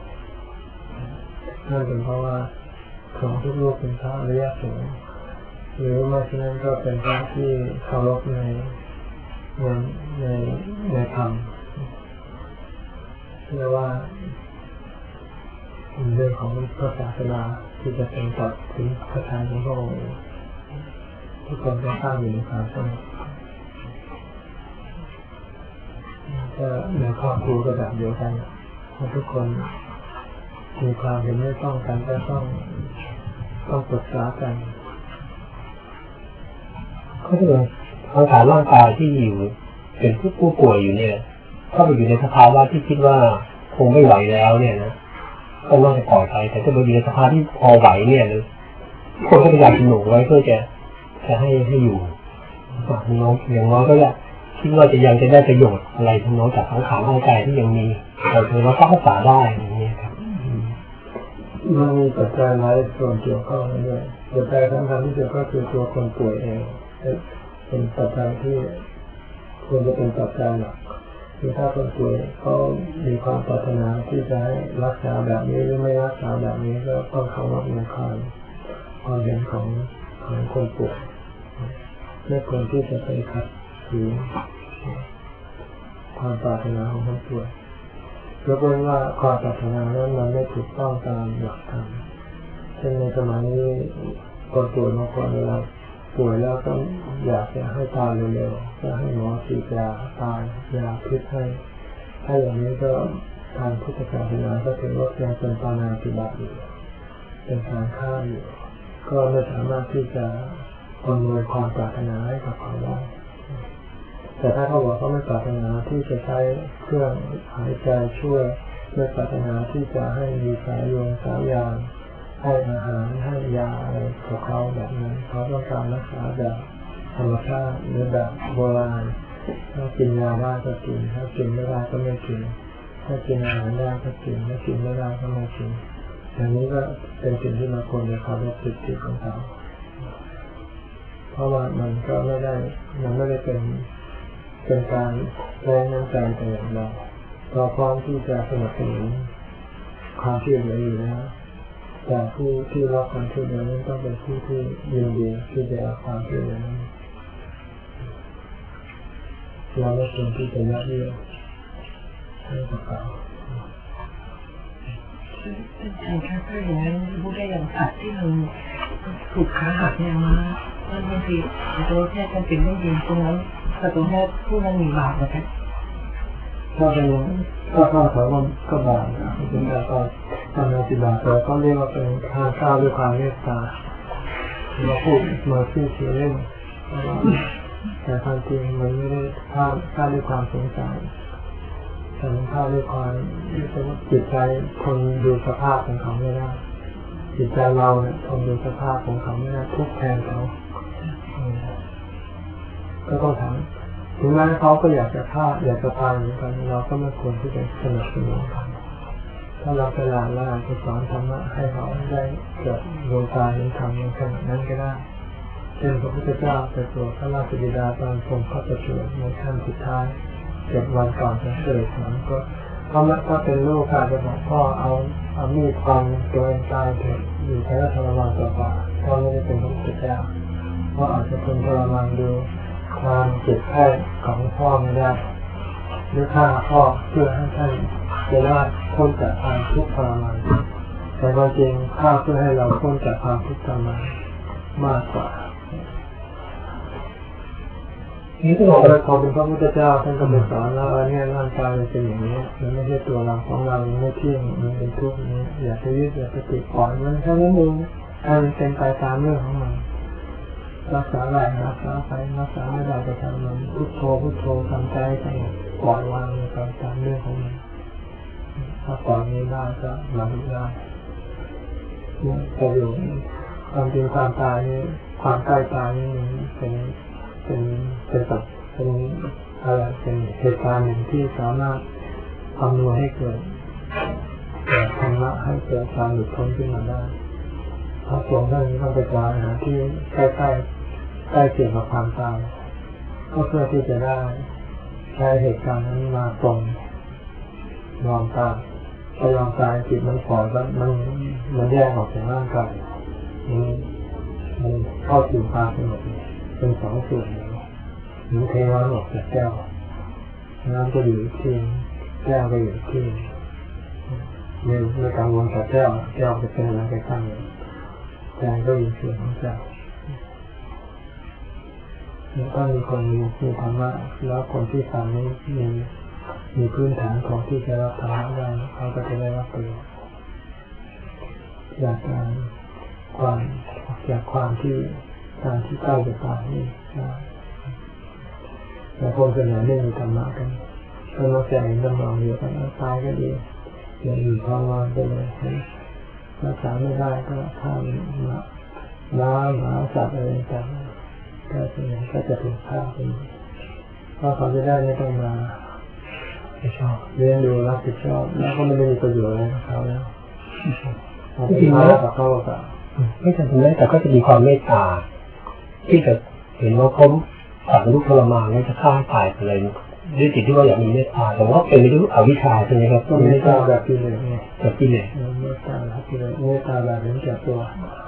นั่นเป็นเพราะว่าของทุกรูปเป็นพระอริยสงฆ์หรือไม่เช่นนั้นก็เป็นพระที่เคารพในในในในธรรมเรียกว่าเรื่องของพระศาสนาที่จะเป็นตัดถึงพระทัยของพระองค์ทุกคนก็สร้างอยู่ในความสงบก็ในครอบครัวก็แบบเดียวกันทุกคนมีความเห็นไม่ต้องกันก็ต้องต้องปรึกษากันก็คือร่างกายร่างกายที่อยู่เป็นผู้ผู้ป่วยอยู่เนี่ยเข้าไปอยู่ในสภาวะที่คิดว่าคงไม่ไหวแล้วเนี่ยนะก็น่าจะปล่อยไปแต่ถ้าเราอยู่ในสภาพที่พอไหวเนี่ยหรือคนก็พยายามสนุกไว้เพื่อจะจะให้ให้อยู่น้องอย่างน้อยก็จะคิดว่าจะยังจะได้ประโยชน์อะไรทั้งน้องจากสังขารร่างกายที่ยังมีแต่ถือว่ารักษาได้อย่างนี้ครับมันมีปัจจัยหลายส่วนเกี่ยวข้องด้วยปัจจัยสำคัญที่สุดก็คือตัวคนป่วยเองเป็นปัจจัยที่ควรจะเป็นปัจจัยหลักคือถ้าคนป่วยเขามีความปรารถนาที่จะให้รักษาแบบนี้หรือไม่รักษาแบบนี้ก็ต้องเคารพในความความเห็นของของคนป่วยไม่ควรที่จะไปขัดขืนความปรารถนาของคนป่วยยกเว้นว่าความปรารถนานั้นมันไม่ถูกต้องตามหลักธรรมเช่นในสมัยนี้คนป่วยบางคนเวลาป่วยแล้วก็อยากจะให้ตายเร็วๆจะให้หมอฉีดยาตายยาพิษให้ถ้าอย่างนี้ก็ทางพุทธศาสนาก็ถือว่ายังเป็นปาณาติบาตอยู่เป็นการฆ่าอยู่ก็ไม่สามารถที่จะอำนวยความปรารถนาให้กับเขาได้แต่ถ้าเขาบอกเขาไม่ปรารถนาที่จะใช้เครื่องหายใจช่วยไม่ปรารถนาที่จะให้มีสายโยงสายยางให้อาหารให้ยาอะไรของเขาแบบนั้นเขาต้องการรักษาแบบธรรมชาติหรือแบบโบราณถ้ากินยาได้ก็กินถ้ากินไม่ได้ก็ไม่กินถ้ากินอาหารได้ก็กินถ้ากินไม่ได้ก็ไม่กินอย่างนี้ก็เป็นสิ่งที่เราควรจะเคารพสิทธิของเขาเพราะว่ามันก็ไม่ได้มันไม่ได้เป็นเป็นการแรงน้ำใจแต่อย่างใดเราพร้อมที่จะสนับสนุนความช่วยเหลืออยู่แล้วแต่ผู้ที่รับความช่วยเหลือนั้นต้องเป็นผู้ที่ยินดีที่จะรับความช่วยเหลือนั้นเราไม่ควรที่จะยัดเยียดให้กับเขาท่านคะถ้าอย่างนั้นพูดได้อย่างสัตว์ที่มันถูกขาหักเนี่ยมามันบางทีตัวแพทย์จำเป็นต้องยิงตรงนั้นแต่ตัวแพทย์ผู้นั้นมีบาปนะคะถ้าเป็นถ้าข้าวเขาก็บาปนะเป็นการก็ทำในสิบาปแต่ก็เรียกว่าเป็นทานข้าวด้วยความเมตตาเราพูดมาซื่อเสียเล่นแต่ความจริงมันไม่ได้ข้าวข้าวด้วยความสงสารแต่มันข้าวด้วยความจิตใจทนดูสภาพของเขาไม่ได้จิตใจเราเนี่ยทนดูสภาพของเขาไม่ได้ทุกแทนเขาก็ต้องทำถึงแม้เขาก็อยากจะฆ่าอยากจะตายเหมือนกันเราก็ไม่ควรที่จะสนับสนุนเขาถ้าเราไปหลานแล้วอาจจะสอนธรรมะให้เขาได้เกิดดวงตาเห็นธรรมในขณะนั้นก็ได้เช่นพระพุทธเจ้าไปโปรดพระราชบิดาตอนทรงพระประสูติในขั้นสุดท้ายเจ็ดวันก่อนจะเสด็จสวรรคตเขาถ้าเป็นลูกอาจจะบอกพ่อเอาเอามีดฟันตัวเองตายเถอะอยู่แค่ทรมานต่อไปพ่อไม่ได้เป็นพระพุทธเจ้าเพราะอาจจะทนทรมานดูความเจ็บแค้นของพ่อไม่ได้หรือฆ่าพ่อเพื่อให้ท่านจะได้พ้นจากความทุกข์ทรมานแต่ความจริงฆ่าเพื่อให้เราพ้นจากความทุกข์ทรมานมากกว่านี่ก็บอกว่าพอเป็นพระพุทธเจ้าท่านก็ไปสอนเราว่าเนี่ยร่างกายมันเป็นอย่างนี้มันไม่ใช่ตัวเราของเรามันไม่เที่ยงมันเป็นทุกข์นี้อย่าไปยึดอย่าไปติดปล่อยมันแค่นั้นเองให้มันเป็นไปตามเรื่องของมันรักษาได้รักษาไปรักษาไม่ได้ก็ทำมันพุทโธพุทโธทำใจสงบปล่อยวางไปตามเรื่องของมันถ้าปล่อยนี้ได้ก็บรรลุได้เนี่ยประโยชน์ความจริงความตายนี่ความใกล้ตายนี่เป็นเป็นเป็นแบบเป็นอะไรเป็นเหตุการณ์หนึ่งที่สามารถทำนวยให้เกิดธรรมะให้เกิดการหลุดพ้นขึ้นมาได้พระสงฆ์ท่านต้องไปกราบหาที่ใกล้ใกล้ใกล้เกี่ยวกับความตายก็เพื่อที่จะได้ใช้เหตุการณ์นั้นมาตรงยอมตายพอยอมตายจิตมันปล่อยแล้วมันมันแยกออกจากร่างกายมันมันเข้าถึงความสงบเป็นสองส่วนหรือเทน้ำออกจากแก้วน้ำก็อยู่ที่แก้วก็อยู่ที่ไม่ไม่กังวลกับแก้วแก้วจะเป็นอะไรไปข้างหนึ่งใจก็อยู่ส่วนของแก้วแล้วก็มีคนมีมีธรรมะแล้วคนที่ฟังนี้มีมีพื้นฐานของที่จะรับธรรมะได้เขาก็จะได้รับประโยชน์จากการความจากความที่การที่ใกล้จะตายนี่แต่คนส่วนใหญ่ไม่มีธรรมะกันก็มักจะเห็นตำนองเดียวกันตายก็ดีอย่าอยู่ทรมานไปเลยรักษาไม่ได้ก็ข้ามมาน้ำหมาสัตว์อะไรต่างๆก็ส่วนใหญ่ก็จะถูกฆ่าไปเพราะเขาจะได้ไม่ต้องมาไม่ชอบเลี้ยงดูรับผิดชอบแล้วก็ไม่ได้มีประโยชน์อะไรกับเขาแล้วจริงๆแล้วเขาก็ไม่ทำได้แต่ก็จะมีความเมตตาที่จะเห็นว่าเขาสั่งลูกทรมานแล้วจะฆ่าตายไปเลยด้วยจิตที่ว่าอยากมีเมตตาแต่ว่าเป็นไม่รู้อวิชชาใช่ไหมครับเมตตาแบบกิเลสไงแบบกิเลสเมตตาแบบกิเลสเมตตาแบบเห็นแก่ตัว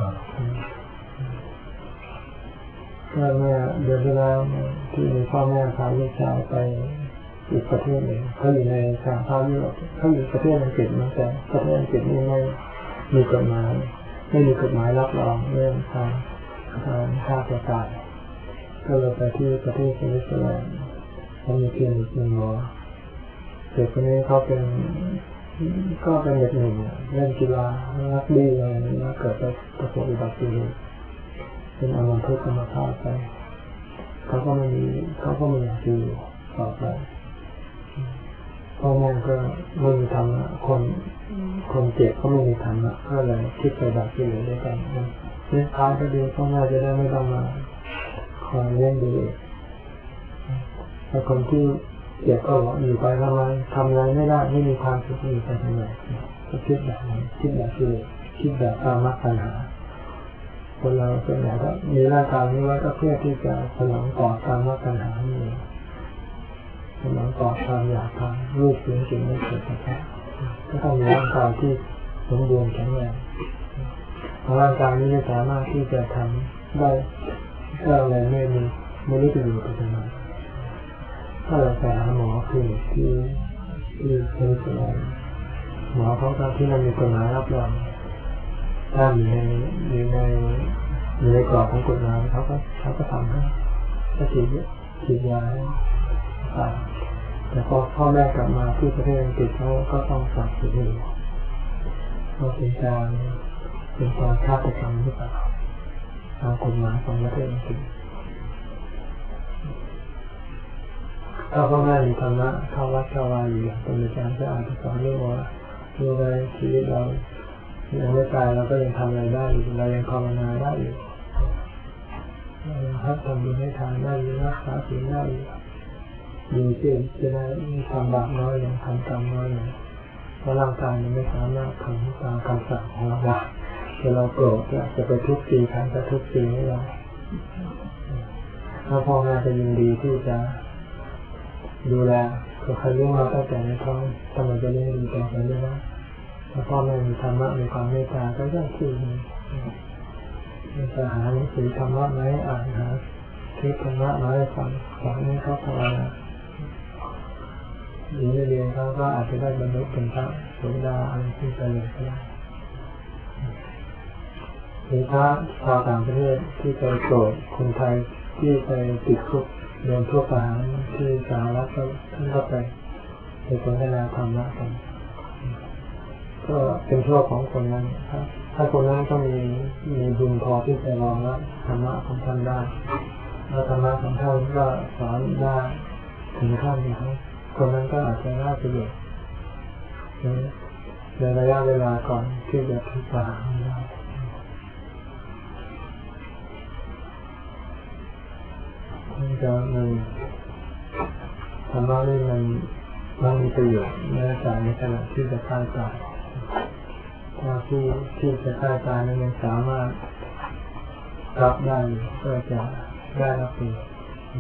ก็เมื่อเดือนที่แล้วที่มีพ่อแม่พาลูกชายไปอีกประเทศหนึ่งเขาอยู่ในสหภาพยุโรปเขาอยู่ประเทศอังกฤษมาแต่ประเทศอังกฤษนี่ไม่มีกฎหมายไม่มีกฎหมายรับรองเรื่องการการฆ่าตัวตายก็เลยไปที่ประเทศสวิตเซอร์แลนด์เขามีเพียงหนึ่งหมอเด็กคนนี้เขาเป็นก็เป็นเด็กหนุ่มเล่นกีฬารักบี้อะไรนี้แล้วเกิดไปประสบอุบัติเหตุเป็นอัมพฤกษ์อัมพาตไปเขาก็ไม่มีเขาก็ไม่อยากอยู่ต่อไปพ่อแม่ก็ไม่มีธรรมะคนคนเจ็บก็ไม่มีธรรมะก็เลยคิดไปแบบที่เหลือด้วยกันเนี่ยท้ายก็ดีพ่อแม่จะได้ไม่ต้องมาคอยเลี้ยงดูแต่คนที่เจ็บก็บอกอยู่ไปทำไมทำอะไรไม่ได้ไม่มีความสุขอยู่ไปทำไมก็คิดแบบนี้คิดแบบที่เหลือคิดแบบตามมรรคปัญหาคนเราส่วนใหญ่ก็มีร่างกายนี้ไว้ก็เพื่อที่จะสนองต่อตามมรรคปัญหานี่สนองต่อความอยากทำรูปเสียงกลิ่นรสสัมผัสก็ต้องมีร่างกายที่สมบูรณ์แข็งแรงร่างกายนี้ไม่สามารถที่จะทำได้ก็เลยไม่มีไม่รู้จะอยู่ไปทำไมถ้าเราไปหาหมอคือที่ที่เป็นส่วนหมอเขาก็ที่มันมีกฎหมายรับรองถ้าอยู่ในอยู่ในอยู่ในกรอบของกฎหมายเขาก็เขาก็ทำให้ก็ฉีดฉีดยาต่างแต่พอพ่อแม่กลับมาที่ประเทศอังกฤษเขาก็ต้องสั่งฉีดให้ดูว่าเป็นการเป็นการฆาตกรรมหรือเปล่าตามกฎหมายของประเทศอังกฤษถ้าพ่อแม่มีธรรมะเข้าวัดเข้าวาอยู่เป็นอาจารย์ก็อาจจะสอนเรื่องว่าดูไปชีวิตเรายังไม่ตายเราก็ยังทำอะไรได้อยู่เรายังภาวนาได้อยู่เรายังทำบุญให้ทานได้อยู่รักษาศีลได้อยู่ดีที่จะได้ทำบาปน้อยอย่างทำกรรมน้อยอย่างเพราะร่างกายมันไม่สามารถทำตามคำสั่งของเราได้เวลาโกรธจะไปทุบตีใครจะทุบตีให้เราถ้าพ่อแม่จะยินดีที่จะดูแลคือใครเลี้ยงเราตั้งแต่ในท้องทำไมจะเลี้ยงดีแต่ไม่ได้ถ้าพ่อแม่มีธรรมะมีความเมตตาก็ย่อมคือจะหาหนังสือธรรมะไหมอ่านหาคลิปธรรมะมาให้ฟังสอนให้เขาภาวนาหรือเรียนเขาก็อาจจะได้บรรลุเป็นพระโสดาอะไรที่จะเรียนก็ได้หรือพระชาวต่างประเทศที่ไปโกรธคนไทยที่ไปติดคุกโดนทั่วประหารที่สหรัฐก็ท่านก็ไปไปสนทนาธรรมะกันก็เป็นโชคของคนนั้นถ้าคนนั้นก็มีมีบุญพอที่จะรองรับธรรมะของท่านได้แล้วธรรมะของท่านก็สอนได้ถึงขั้นนี้คนนั้นก็อาจจะได้ประโยชน์ในระยะเวลาก่อนที่จะถูกประหารได้มันจะมันธรรมะนี่มันมันมีประโยชน์ในการในขณะที่จะฆ่าตายถ้าผู้ที่จะฆ่าตายนั้นยังสามารถรับได้ก็จะได้รับประโยชน์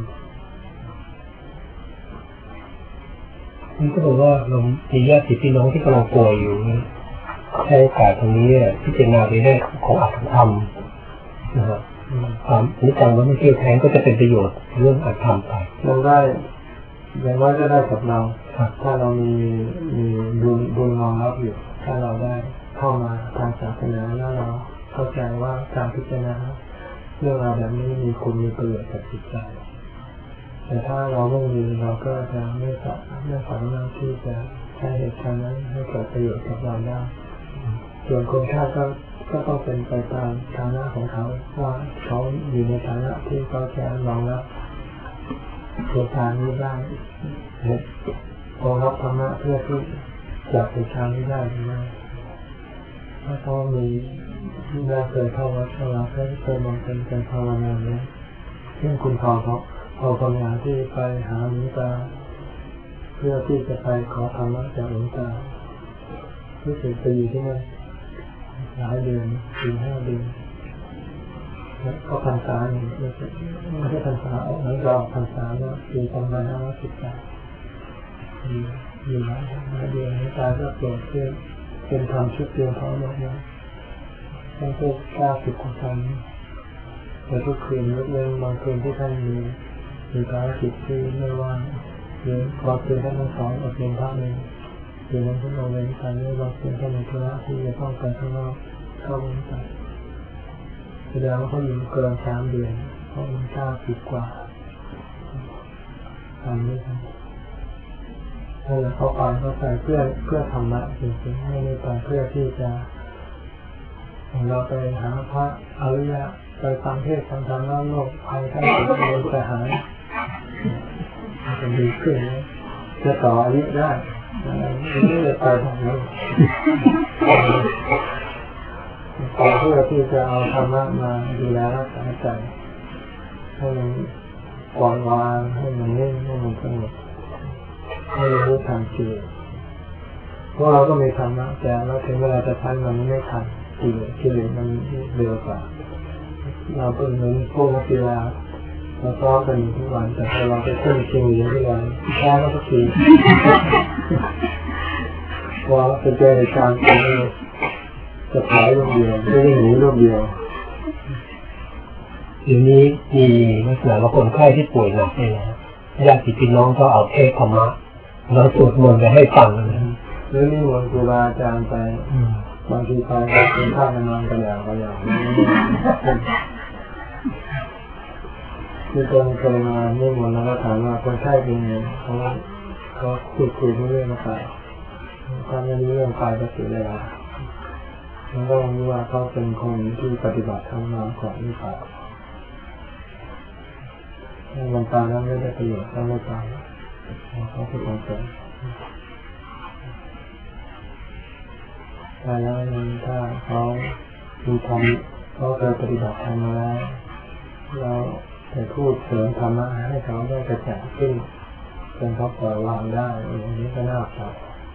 นี่ก็บอกว่าเรามีญาติพี่น้องที่กำลังป่วยอยู่ใช้โอกาสตรงนี้ที่จะนาไปได้ของอัตธรรมนะครับความนิจังว่าไม่เที่ยวแท้งก็จะเป็นประโยชน์เรื่องอัตธรรมไปมันได้อย่างน้อยก็ได้กับเราถ้าเรามีมีบุญบุญรองรับอยู่ถ้าเราได้เข้ามาทางศาสนาแล้วเราเข้าใจว่าการพิจารณาเรื่องราวแบบนี้มีคุณมีประโยชน์กับจิตใจแต่ถ้าเราไม่มีเราก็จะไม่สามารถไม่สามารถที่จะใช้เหตุการณ์นั้นให้เกิดประโยชน์กับเราได้ส่วนคนฆ่าก็ก็ต้องเป็นไปตามฐานะของเขาว่าเขาอยู่ในฐานะที่เขาจะรองรับเหตุการณ์นี้ได้รองรับธรรมะเพื่อที่จะเหตุการณ์นี้ได้หรือไม่ถ้าเขามีน่าเคยเข้าวัดเข้าวัดเคยมองเป็นการภาวนาเนี่ยเรื่องคุณพ่อเขาพอภาวนาที่ไปหาหลวงตาเพื่อที่จะไปขอธรรมะจากหลวงตารู้สึกไปอยู่ที่นั่นหลายเดือนสี่ห้าเดือนแล้วก็พรรษาหนึ่งไม่ใช่พรรษาออกนั้นเราพรรษาว่าปีสองพันห้าร้อยสิบแปดอยู่อยู่หลายหลายเดือนหลวงตาก็โปรดเพื่อเป็นธรรมชุดเดียวพร้อมหมดนะตั้งแต่เก้าสิบกว่าครั้งแต่ทุกคืนยกเว้นบางคืนที่ท่านมีมีภารกิจที่ไม่ว่างหรือบางคืนท่านต้องสอนอดเรียนพระหนึ่งหรือนั้นท่านเอาเว้นการเรื่องบางคืนท่านมีธุระที่จะต้องไปข้างนอกเข้าเว้นไปแสดงว่าเขาอยู่เกินสามเดือนเขาเป็นเก้าสิบกว่าทำไม่ทันถ้าเราเข้าไปเข้าไปเพื่อเพื่อธรรมะจริงๆไม่ได้ไปเพื่อที่จะเราไปหาพระอริยะไปฟังเทศน์ฟังธรรมแล้วโลกภัยไข้เจ็บมันจะหายมันจะดีขึ้นจะต่ออายุได้ไม่ได้ไปทางนั้นไปเพื่อที่จะเอาธรรมะมาดูแลรักษาใจให้มันปล่อยวางให้มันนิ่งให้มันสงบให้รู้ทันจิตเพราะเราก็มีธรรมะแต่เราถึงเวลาจะใช้มันไม่ทันกิเลสกิเลสมันเร็วกว่าเราเป็นเหมือนพวกนักกีฬาเราซ้อมกันทุกวันแต่พอเราไปขึ้นชิงเหรียญทุกวันแพ้ก็ทุกทีพอเราไปเจอเหตุการณ์นี้จะถอยลูกเดียวไม่ได้หนีลูกเดียวเดี๋ยวนี้มีลักษณะว่าคนไข้ที่ป่วยหนักเนี่ยนะญาติพี่น้องก็เอาเทศธรรมะแล้วสวดมนต์ไปให้ฟังนะหรือนี่มนต์ครูบาอาจารย์ไปบางทีไปกินข้าวกันนอนกันอย่างกันอย่างมีคนเคยมานี่มนต์แล้วก็ถามว่าคนไข้เป็นไงเขาเขาคุยคุยเรื่องมาไปถ้าไม่รู้เรื่องไปก็เสียเวลามันก็รู้ว่าเขาเป็นคนที่ปฏิบัติธรรมมาก่อนหรือเปล่ามันตายแล้วไม่ได้ประโยชน์ต้องไม่ตายเขาเป็นคนเกิดตายแล้วถ้าเขามีธรรมเขาเคยปฏิบัติธรรมมาแล้วเราแต่พูดเสริมธรรมะให้เขาได้กระจ่างขึ้นจนเขาปล่อยวางได้อย่างนี้ก็น่าพอ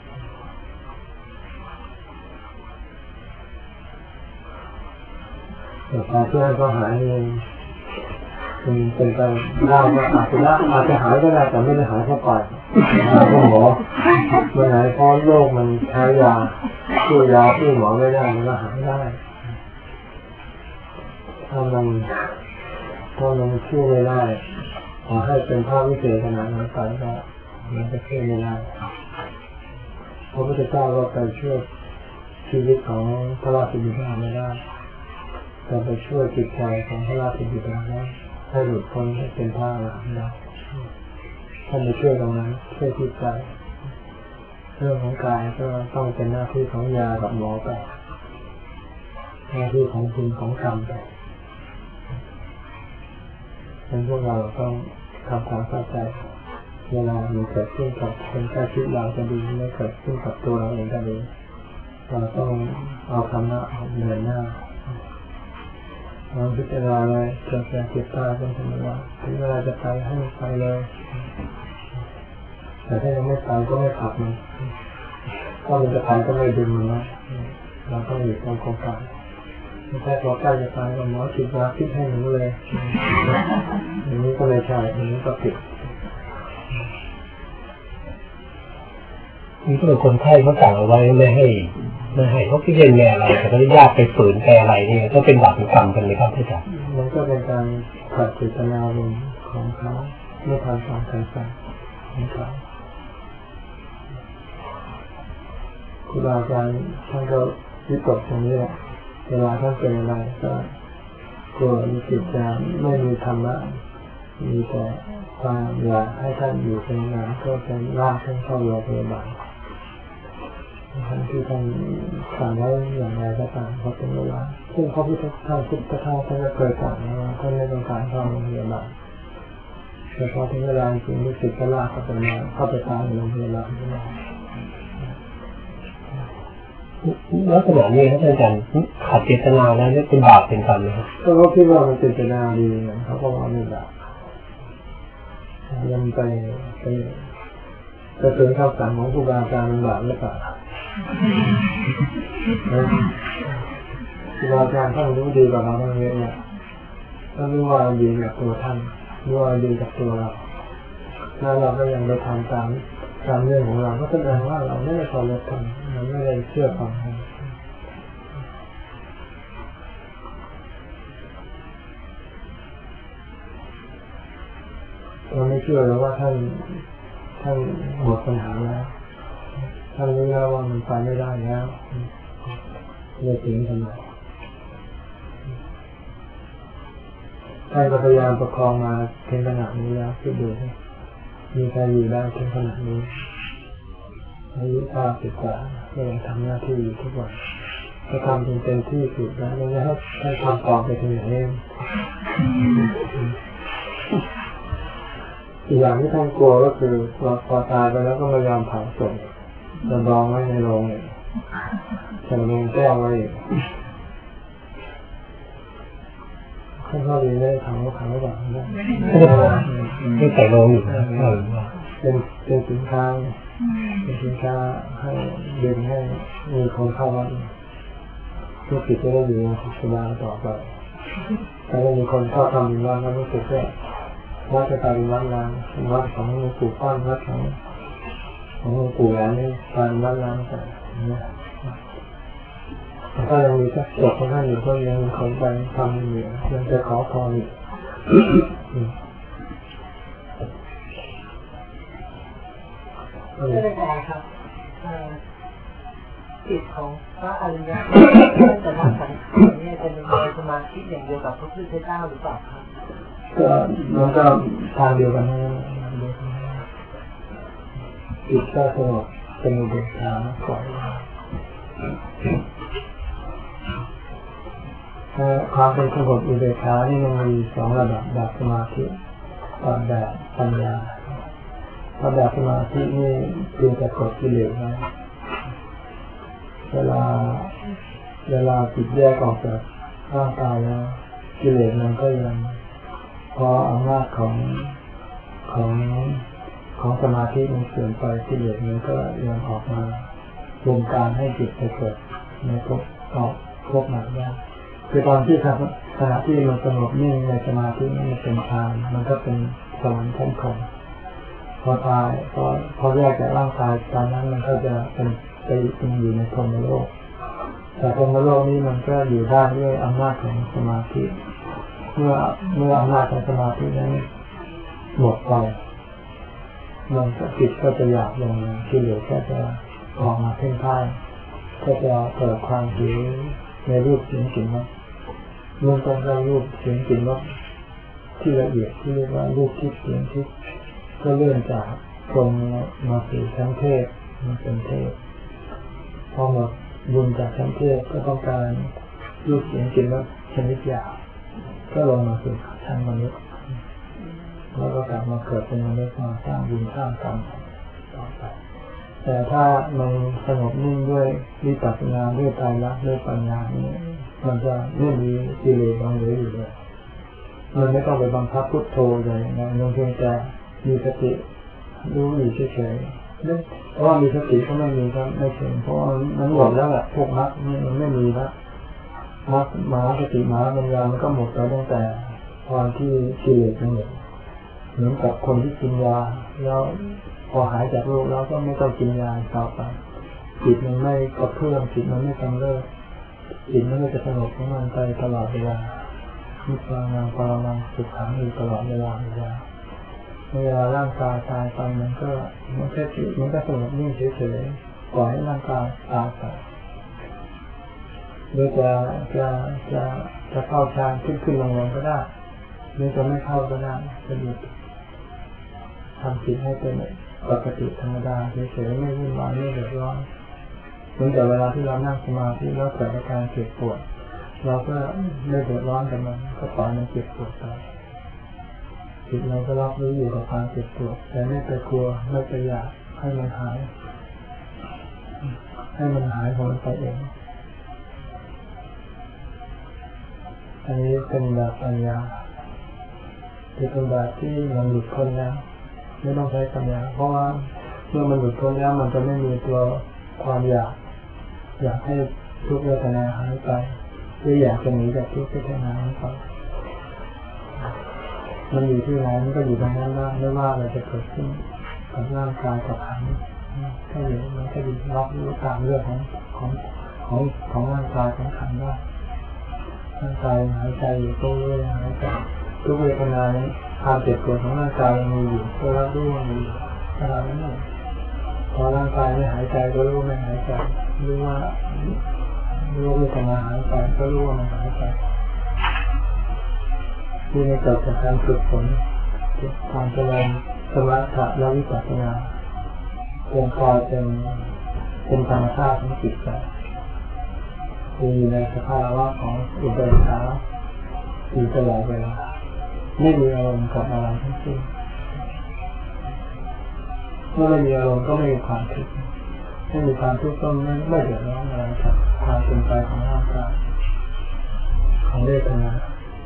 แต่พอเพื่อนก็หายเองเป็นไปได้ว่าอาจจะอาจจะหายก็ได้แต่ไม่ได้หายเข้าไปคุณหมอเมื่อไหร่เพราะโรคมันใช้ยาช่วยยาที่หมอไม่ได้มันก็หายได้ถ้ามันถ้ามันช่วยไม่ได้ขอให้เป็นภาพวิเศษขนาดนั้นไปก็มันจะช่วยไม่ได้พระพุทธเจ้าก็ไปช่วยชีวิตของพระราชบิดาไม่ได้แต่ไปช่วยจิตใจของพระราชบิดาได้ให้หลุดพ้นให้เป็นพระอรหันต์ได้ท่านไปช่วยตรงนั้นช่วยจิตใจเรื่องของกายก็ต้องเป็นหน้าที่ของยากับหมอไปหน้าที่ของคุณของกรรมไปฉะนั้นพวกเราต้องทำความเข้าใจเวลามีเกิดขึ้นกับคนใกล้ชิดเราจะดีไม่เกิดขึ้นกับตัวเราเองก็ดีเราต้องเอาธรรมะเดินหน้าเราพิจารณาเลยเกิดแก่เจ็บตายเป็นธรรมดาถึงเวลาจะไปให้ไปเลยแต่ถ้ายังไม่ไปก็ไม่ขับมันถ้ามันจะไปก็ไม่ดึงมันนะเราต้องอยู่ตรงกลางไม่ใช่พอใกล้จะตายก็หมอฉีดยาพิษให้หนูเลยอย่างนี้ก็ไม่ใช่อย่างนี้ก็ผิดนี่ก็เป็นคนไข้เขาสั่งเอาไว้ไม่ให้ไม่ให้เขาพิจารณาอะไรแต่ก็ญาติไปฝืนไปอะไรนี่ก็เป็นบาปเป็นกรรมกันเลยครับที่จะมันก็เป็นการขัดเจตนารมณ์ของเขาเมื่อผ่านการสั่งสอนของเขาครูบาอาจารย์ท่านก็วิตกตรงนี้แหละเวลาท่านเป็นอะไรก็กลัวมีจิตใจไม่มีธรรมะมีแต่ความอยากให้ท่านอยู่เป็นนานก็จะลากท่านเข้าโรงพยาบาลทั้งที่ท่านสั่งไว้อย่างไรก็ตามเพราะเป็นเวลาซึ่งพระพุทธเจ้าพุทธเจ้าท่านก็เคยสั่งว่าท่านไม่ต้องการเข้าโรงพยาบาลแต่พอถึงเวลาจริงรู้สึกก็ลากเข้าไปมาเข้าไปตายในโรงพยาบาลไม่ได้ลักษณะนี้ครับอาจารย์ขาดเจตนาแล้วเป็นบาปเป็นกรรมไหมครับก็เขาคิดว่ามันเจตนาดีนะเขาก็ว่าไม่บาปยังไปไปกระเทือนคำสั่งของครูบาอาจารย์มันบาปหรือเปล่าครูบาอาจารย์ท่านรู้ดีกว่าเราตั้งเยอะเนี่ยท่านรู้ว่าดีกับตัวท่านรู้ว่าดีกับตัวเราแล้วเราก็ยังไปทำตามตามเรื่องของเราก็แสดงว่าเราไม่ได้เคารพท่านเราไม่ได้เชื่อฟังท่านเราไม่เชื่อแล้วว่าท่านท่านหมดปัญหาแล้วท่านรู้แล้วว่ามันไปไม่ได้แล้วเลยถึงทำไมท่านก็พยายามประคองมาถึงขนาดนี้แล้วคิดดูมีใครอยู่ได้ถึงขนาดนี้อายุห้าสิบกว่าก็ยังทำหน้าที่อยู่ทุกวันก็ทำจนเต็มที่สุดแล้วไม่ให้ให้ทำต่อไปถึงไหนเองอีกอย่างที่ท่านกลัวก็คือเราพอตายไปแล้วก็พยายามเผาศพจะดองไว้ในโรงเนี่ยใส่โรงแก้วไว้ท่านก็ดีได้ทำก็ทำไว้ก่อนนะไม่ใส่โรงอยู่เป็นเป็นสินค้าเป็นสินค้าให้ดึงให้มีคนเข้าวัดธุรกิจจะได้อยู่สบายต่อไปแต่ถ้ามีคนเข้าทำอยู่บ้างก็รู้สึกว่าวัดจะกลายเป็นวัดร้างวัดของหลวงปู่ป้อนวัดของของหลวงปู่แหวนนี่กลายเป็นวัดร้างแต่เนี่ยแต่ก็ยังมีสักศพของท่านอยู่ก็ยังคนไปทำอยู่ยังจะขอพรอยู่ไม่ได้บอกครับจิตของพระอริยะแต่ละสังขารเนี่ยจะมีสมาธิอย่างเดียวกับพระพุทธเจ้าหรือเปล่าครับก็มันก็ทางเดียวกันนะจิตก็สงบเป็นอุเบกขาปล่อยความเป็นสงบอุเบกขานี่มันมีสองระดับแบบสมาธิกับแบบปัญญาถ้าแบบสมาธินี่เพียงแต่กดกิเลสนะเวลาเวลาจิตแยกออกจากร่างกายแล้วกิเลสมันก็ยังพออำนาจของของของสมาธิมันเสื่อมไปกิเลสมันก็ยังออกมาบงการให้จิตไปเกิดในภพออกภพหนักยากคือตอนที่ขณะที่มันสงบนิ่งในสมาธินี่มันเป็นฌานมันก็เป็นสวรรค์ชั้นสูงพอตายพอพอแยกจากร่างกายตอนนั้นมันก็จะเป็นไปเป็นอยู่ในพรหมโลกแต่พรหมโลกนี้มันก็อยู่ได้ด้วยอำนาจของสมาธิเมื่อเมื่ออำนาจของสมาธินั้นหมดไปมันก็จิตก็จะหยาบลงกิเลสก็จะออกมาเพ่นพ่านก็จะเกิดความหิวในรูปเสียงกลิ่นรสเมื่อต้องได้รูปเสียงกลิ่นรสที่ละเอียดที่เรียกว่ารูปทิพย์เสียงทิพย์ก็เลื่อนจากพรหมมาสู่ชั้นเทพมาเป็นเทพพอหมดบุญจากชั้นเทพก็ต้องการรูปเสียงกลิ่นรสชนิดหยาบก็ลงมาสู่ชั้นมนุษย์แล้วก็กลับมาเกิดเป็นมนุษย์มาสร้างบุญสร้างกรรมต่อไปแต่ถ้ามันสงบนิ่งด้วยวิปัสสนาด้วยไตรลักษณ์ด้วยปัญญานี่มันจะไม่มีกิเลสบางเหลืออยู่เลยมันไม่ต้องไปบังคับพุทโธเลยนะมันเพียงแต่มีสติรู้อยู่เฉยๆเพราะว่ามีสติก็ไม่มีครับไม่เฉยเพราะมันหมดแล้วแหละพวกมรรคมันไม่มีแล้วมรรคมหาสติมหาปัญญามันก็หมดไปตั้งแต่ตอนที่กิเลสมันหมดเหมือนกับคนที่กินยาแล้วพอหายจากโรคแล้วก็ไม่ต้องกินยาต่อไปจิตมันไม่กระเพื่อมจิตมันไม่กำเริบจิตมันก็จะสงบของมันไปตลอดเวลามีพลังพลังสุขขังอยู่ตลอดเวลาเวลาเวลาร่างกายตายไปมันก็มันแค่จิตมันก็สงบนิ่งเฉยๆปล่อยให้ร่างกายตายไปหรือจะจะจะจะเข้าฌานขึ้นขึ้นลงลงก็ได้หรือจะไม่เข้าก็ได้ก็ดีทำจิตให้เป็นปกติธรรมดาเฉยๆไม่วุ่นวายไม่เดือดร้อนเหมือนแต่เวลาที่เรานั่งสมาธิแล้วเกิดอาการเจ็บปวดเราก็ไม่เดือดร้อนกับมันก็ปล่อยมันเจ็บปวดไปจิตเราก็รับรู้อยู่กับความเจ็บปวดแต่ไม่ไปกลัวไม่ไปอยากให้มันหายให้มันหายโหยไปเองอันนี้เป็นแบบปัญญาคือเป็นแบบที่มันหลุดพ้นแล้วไม่ต้องใช้ปัญญาเพราะว่าเมื่อมันหลุดพ้นแล้วมันจะไม่มีตัวความอยากอยากให้ทุกเวทนาหายไปหรืออยากจะหนีจากทุกเวทนาหายไปมันอยู่ที่ไหนมันก็อยู่ตรงนั้นได้ไม่ว่าอะไรจะเกิดขึ้นกับร่างกายกับขันธ์ถ้าอยู่มันก็อยู่รับรู้ตามเรื่องของของของของร่างกายของขันธ์ได้ร่างกายหายใจอยู่ก็รู้หายใจทุกเวทนานี้ความเจ็บปวดของร่างกายมีอยู่ก็รับรู้ว่ามีอะไรนั่นเองพอร่างกายไม่หายใจก็รู้ไม่หายใจรู้ว่ารู้ว่าเวทนาหายไปก็รู้ว่ามันหายไปที่ในเกิดจากการฝึกฝนความเจริญสมถะและวิปัสสนาเป็นคอยเป็นเป็นธรรมชาติของจิตใจคืออยู่ในสภาวะของอุเบกขาอยู่ตลอดเวลาไม่มีอารมณ์กับอะไรทั้งสิ้นเมื่อไม่มีอารมณ์ก็ไม่มีความทุกข์ไม่มีความทุกข์ก็ไม่ไม่เดือดร้อนอะไรกับความเป็นไปของร่างกายของเวทนา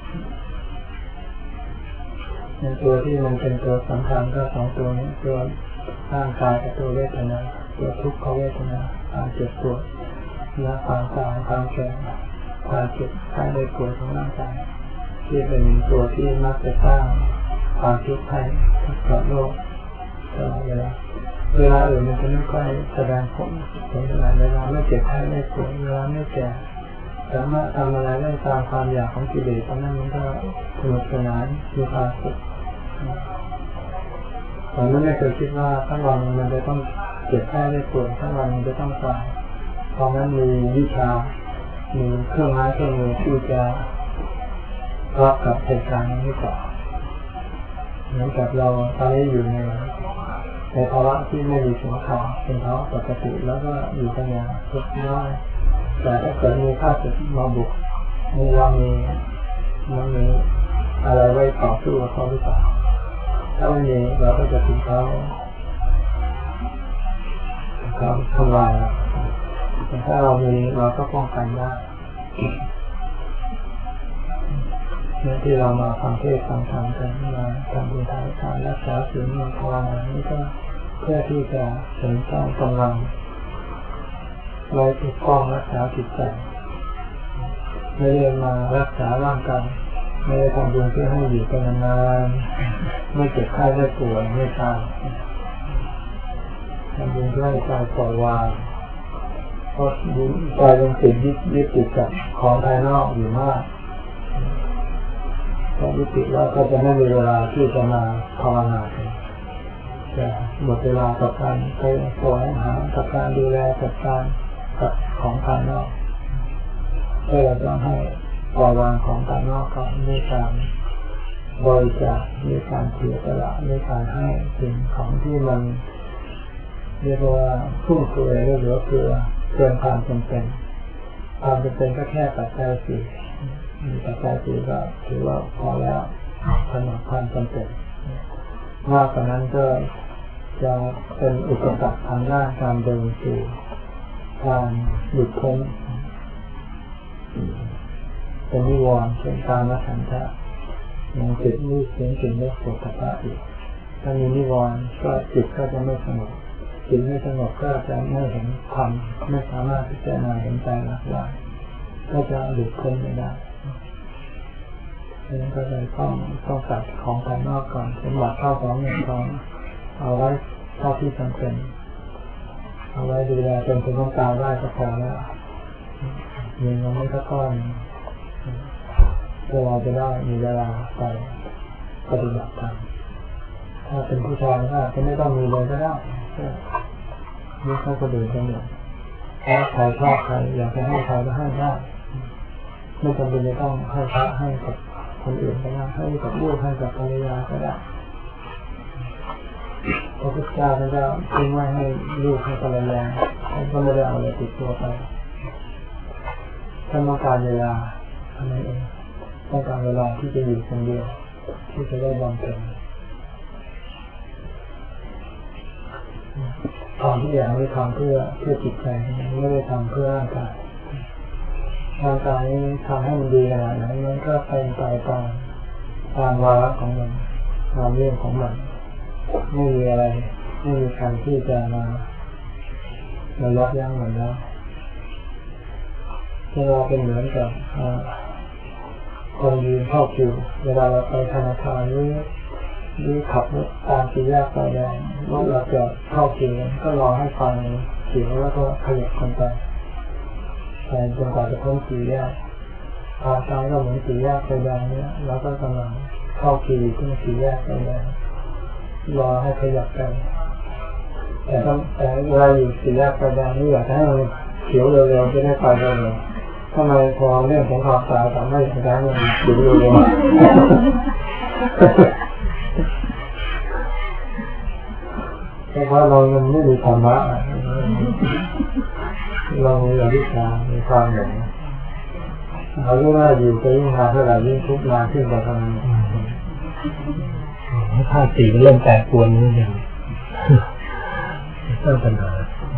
ในตัวที่มันเป็นตัวสำคัญก็สองตัวนี้ตัวร่างกายกับตัวเวทนาตัวทุกขเวทนาความเจ็บปวดและความตายความแก่ความเจ็บไข้ได้ป่วยของร่างกายที่เป็นตัวที่มักจะสร้างความทุกข์ให้กับโลกตลอดเวลาเวลาอื่นมันจะไม่ค่อยแสดงผลผลอะไรเวลาไม่เจ็บไข้ได้ป่วยเวลาไม่แก่สามารถทำอะไรได้ตามความอยากของกิเลสตอนนั้นมันก็สนุกสนานมีความสุขตอนนั้นไม่เคยคิดว่าทั้งวันมันจะต้องเจ็บไข้ได้ป่วยทั้งวันมันจะต้องตายเพราะนั้นมีวิชามีเครื่องไม้เครื่องมือที่จะรับกับเหตุการณ์นี้ก่อนเหมือนกับเราตอนนี้อยู่ในในภาวะที่ไม่มีสงครามเป็นภาวะปกติแล้วก็อยู่กันอย่างเรียบร้อยแต่ถ้าเกิดมีข้าศึกมาบุกมีเรามีมันมีอะไรไว้ต่อสู้กับเขาหรือเปล่าถ้าไม่มีเราก็จะถูกเขาเขาทำลายแต่ถ้าเรามีเราก็ป้องกันได้เมื่อที่เรามาฟังเทศน์ฟังธรรมกันมาทำบุญทานทานรักษาศีลมีภาวนานี้ก็เพื่อที่จะเสริมสร้างกำลังไว้ปกป้องรักษาจิตใจไม่ได้มารักษาร่างกายไม่ได้ทำบุญเพื่อให้อยู่กันนานๆไม่เจ็บไข้ได้ป่วยไม่ตายทำบุญเพื่อให้ใจปล่อยวางเพราะใจเป็นสิ่งยึดยึดติดกับของภายนอกอยู่มากพอยึดติดแล้วก็จะไม่มีเวลาที่จะมาภาวนาจะหมดเวลากับการไปแสวงหากับการดูแลจัดการกับของภายนอกก็เราต้องให้ปล่อยวางของภายนอกก่อนด้วยการบริจาคด้วยการเสียสละด้วยการให้สิ่งของที่มันเรียกว่าฟุ่มเฟือยหรือเหลือเฟือเกินความจำเป็นความจำเป็นก็แค่ปัจจัยสี่มีปัจจัยสี่ก็ถือว่าพอแล้วสำหรับความจำเป็นมากกว่านั้นก็จะเป็นอุปสรรคทางด้านการเดินสู่การหลุดพ้นเป็นนิวรณ์เช่นการละฉันทะยังจิตรูปเสียงกลิ่นรสโผฏฐัพพะอีกถ้ามีนิวรณ์ก็จิตก็จะไม่สงบจิตไม่สงบก็จะไม่เห็นธรรมไม่สามารถพิจารณาเห็นใจรักได้ก็จะหลุดพ้นไม่ได้ดังนั้นก็เลยต้องต้องตัดของภายนอกก่อนสมบัติเข้าของเงินทองเอาไว้เท่าที่จำเป็นเอาไว้ดูแลจนถึงต้องตายได้ก็พอแล้วมีเงินไม่สักก้อนเราจะได้มีเวลาไปปฏิบัติธรรมถ้าเป็นผู้ชายก็จะไม่ต้องมีเลยก็ได้ไม่ค่อยกระดือกันหมดถ้าใครชอบใครอยากจะให้ใครก็ให้ได้ไม่จำเป็นจะต้องให้พระให้กับคนอื่นก็ได้ให้กับลูกให้กับภรรยาก็ได้พระพุทธเจ้าท่านก็ทิ้งไว้ให้ลูกให้ภรรยาท่านก็ไม่ได้เอาอะไรติดตัวไปท่านต้องการเวลาเท่านั้นเองต้องการเวลาที่จะอยู่คนเดียวที่จะได้บำเพ็ญตอนำทุกอย่างไม่ทำเพื่อเพื่อจิตใจไม่ได้ทำเพื่อร่างกายร่างกายนี้ทำให้มันดีขนาดไหนมันก็เป็นไปตามตามวาระของมันตามเรื่องของมันไม่มีอะไรไม่มีใครที่จะมามายับยั้งมันแล้วเราเป็นเหมือนกับคนยืนเข้าคิวเวลาเราไปธนาคารหรือหรือขับรถตามสี่แยกไฟแดงรถเราจะเข้าคิวก็รอให้ไฟเขียวแล้วก็ขยับกันไปไปจนกว่าจะพ้นสี่แยกทางซ้ายก็เหมือนสี่แยกไฟแดงเนี้ยเราก็กำลังเข้าคิวที่สี่แยกไฟแดงรอให้ขยับกันแต่ต้องแต่เวลาอยู่สี่แยกไฟแดงนี่อยากให้มันเขียวเร็วๆจะได้ไปเร็วๆทำไมพอเรื่องของความตายทำให้การมันเขียวเร็วๆเพราะเรามันไม่มีธรรมะเรามีอวิชชามีความหลงเรารู้ว่าอยู่ไปยิ่งนานเท่าไหร่ยิ่งทุกข์นานขึ้นกว่าทำธาตุสี่มันเริ่มแปรปรวนนี่เองสร้างปัญหา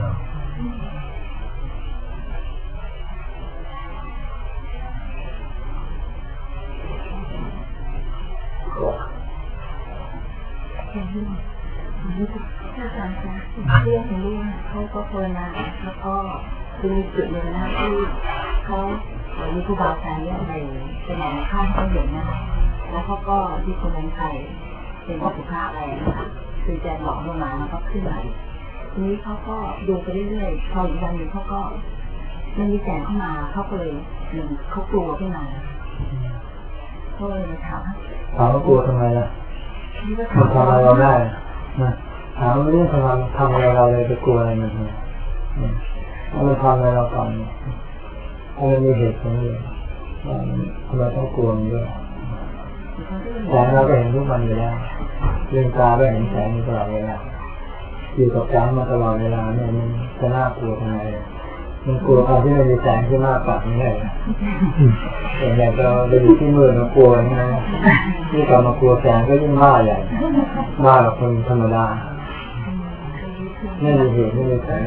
อาจารย์คะเรื่องของลูกเขาก็ภาวนาแล้วก็คือมีจุดหนึ่งนะที่เขามีครูบาอาจารย์เนี่ยในสมองข้างเขาเห็นนะคะแล้วเขาก็ที่คนนั้นใครเป็นวัตถุภาพอะไรนะคะคือแจกหลอกลงมาแล้วก็ขึ้นมาทีนี้เขาก็ดูไปเรื่อยๆพออีกวันหนึ่งเขาก็มันมีแสงเข้ามาเขาก็เลยหนึ่งเขากลัวขึ้นมาเขาเลยถามถามว่ากลัวทำไมล่ะมันทำอะไรเราได้นะถามว่าเรื่องทำทำอะไรเราเลยจะกลัวอะไรมันเนี่ยมันทำอะไรเราก่อนมันมีเหตุผลอยู่ทำไมต้องกลัวมันด้วยแสงเราก็เห็นทุกวันอยู่แล้วเรื่องตาก็เห็นแสงตลอดเวลาอยู่กับแสงมาตลอดเวลาเนี่ยมันจะน่ากลัวทำไมมันกลัวตอนที่มันมีแสงที่มากกว่านี่ไงอย่างอย่างเราไปอยู่ที่มืดเรากลัวนี่นะนี่ตอนมากลัวแสงก็ยิ่งมากใหญ่มากกว่าคนธรรมดาไม่มีเหตุไม่มีแสง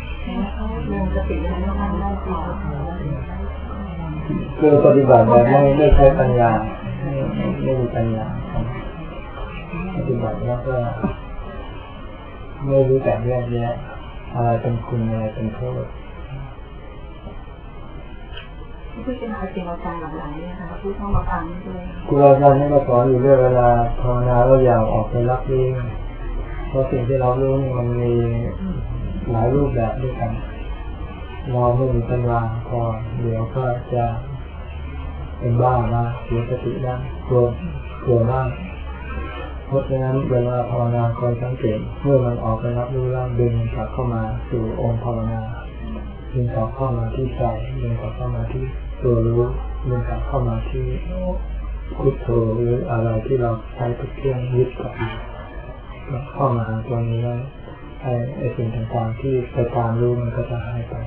คือปฏิบัติแบบไม่ไม่ใช้ปัญญาไม่ไม่มีปัญญาปฏิบัติแล้วก็ไม่รู้จักแยกแยะอะไรเป็นคุณอะไรเป็นโทษผู้ที่มาเป็นอาจารย์หลังๆเนี่ยค่ะผู้ต้องมาฟังด้วยครูอาจารย์นี่ก็สอนอยู่เรื่องเวลาภาวนาเราอยากออกไปรับรู้เพราะสิ่งที่เรารู้นี่มันมีหลายรูปแบบด้วยกันเราไม่มีปัญญาพอเดี๋ยวก็จะเป็นบ้ามาเสียสติได้กลัวกลัวมากเพราะฉะนั้นเวลาภาวนาคอยสังเกตเมื่อมันออกไปรับรู้แล้วดึงกลับเข้ามาสู่องค์ภาวนาดึงกลับเข้ามาที่ใจดึงกลับเข้ามาที่ตัวรู้ดึงกลับเข้ามาที่พุทโธหรืออะไรที่เราใช้ทุกเครื่องยึดกับเข้ามาตัวนี้แล้วไอ้ไอ้สิ่งต่างๆที่ไปตามรู้มันก็จะหายไป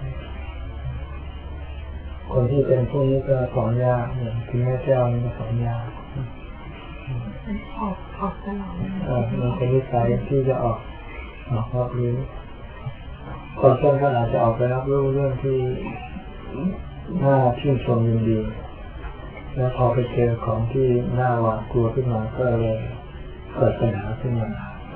คนที่เป็นพวกนี้ก็สอนยากอย่างที่แม่เจ้านี่ก็สอนยากออกออกตลอดเออมันเป็นนิสัยที่จะออกออกรับรู้คนเช่นก็อาจจะออกไปรับรู้เรื่องที่น่าชื่นชมยินดีแล้วพอไปเจอของที่น่าหวาดกลัวขึ้นมาก็เลยเกิดปัญหาขึ้นมา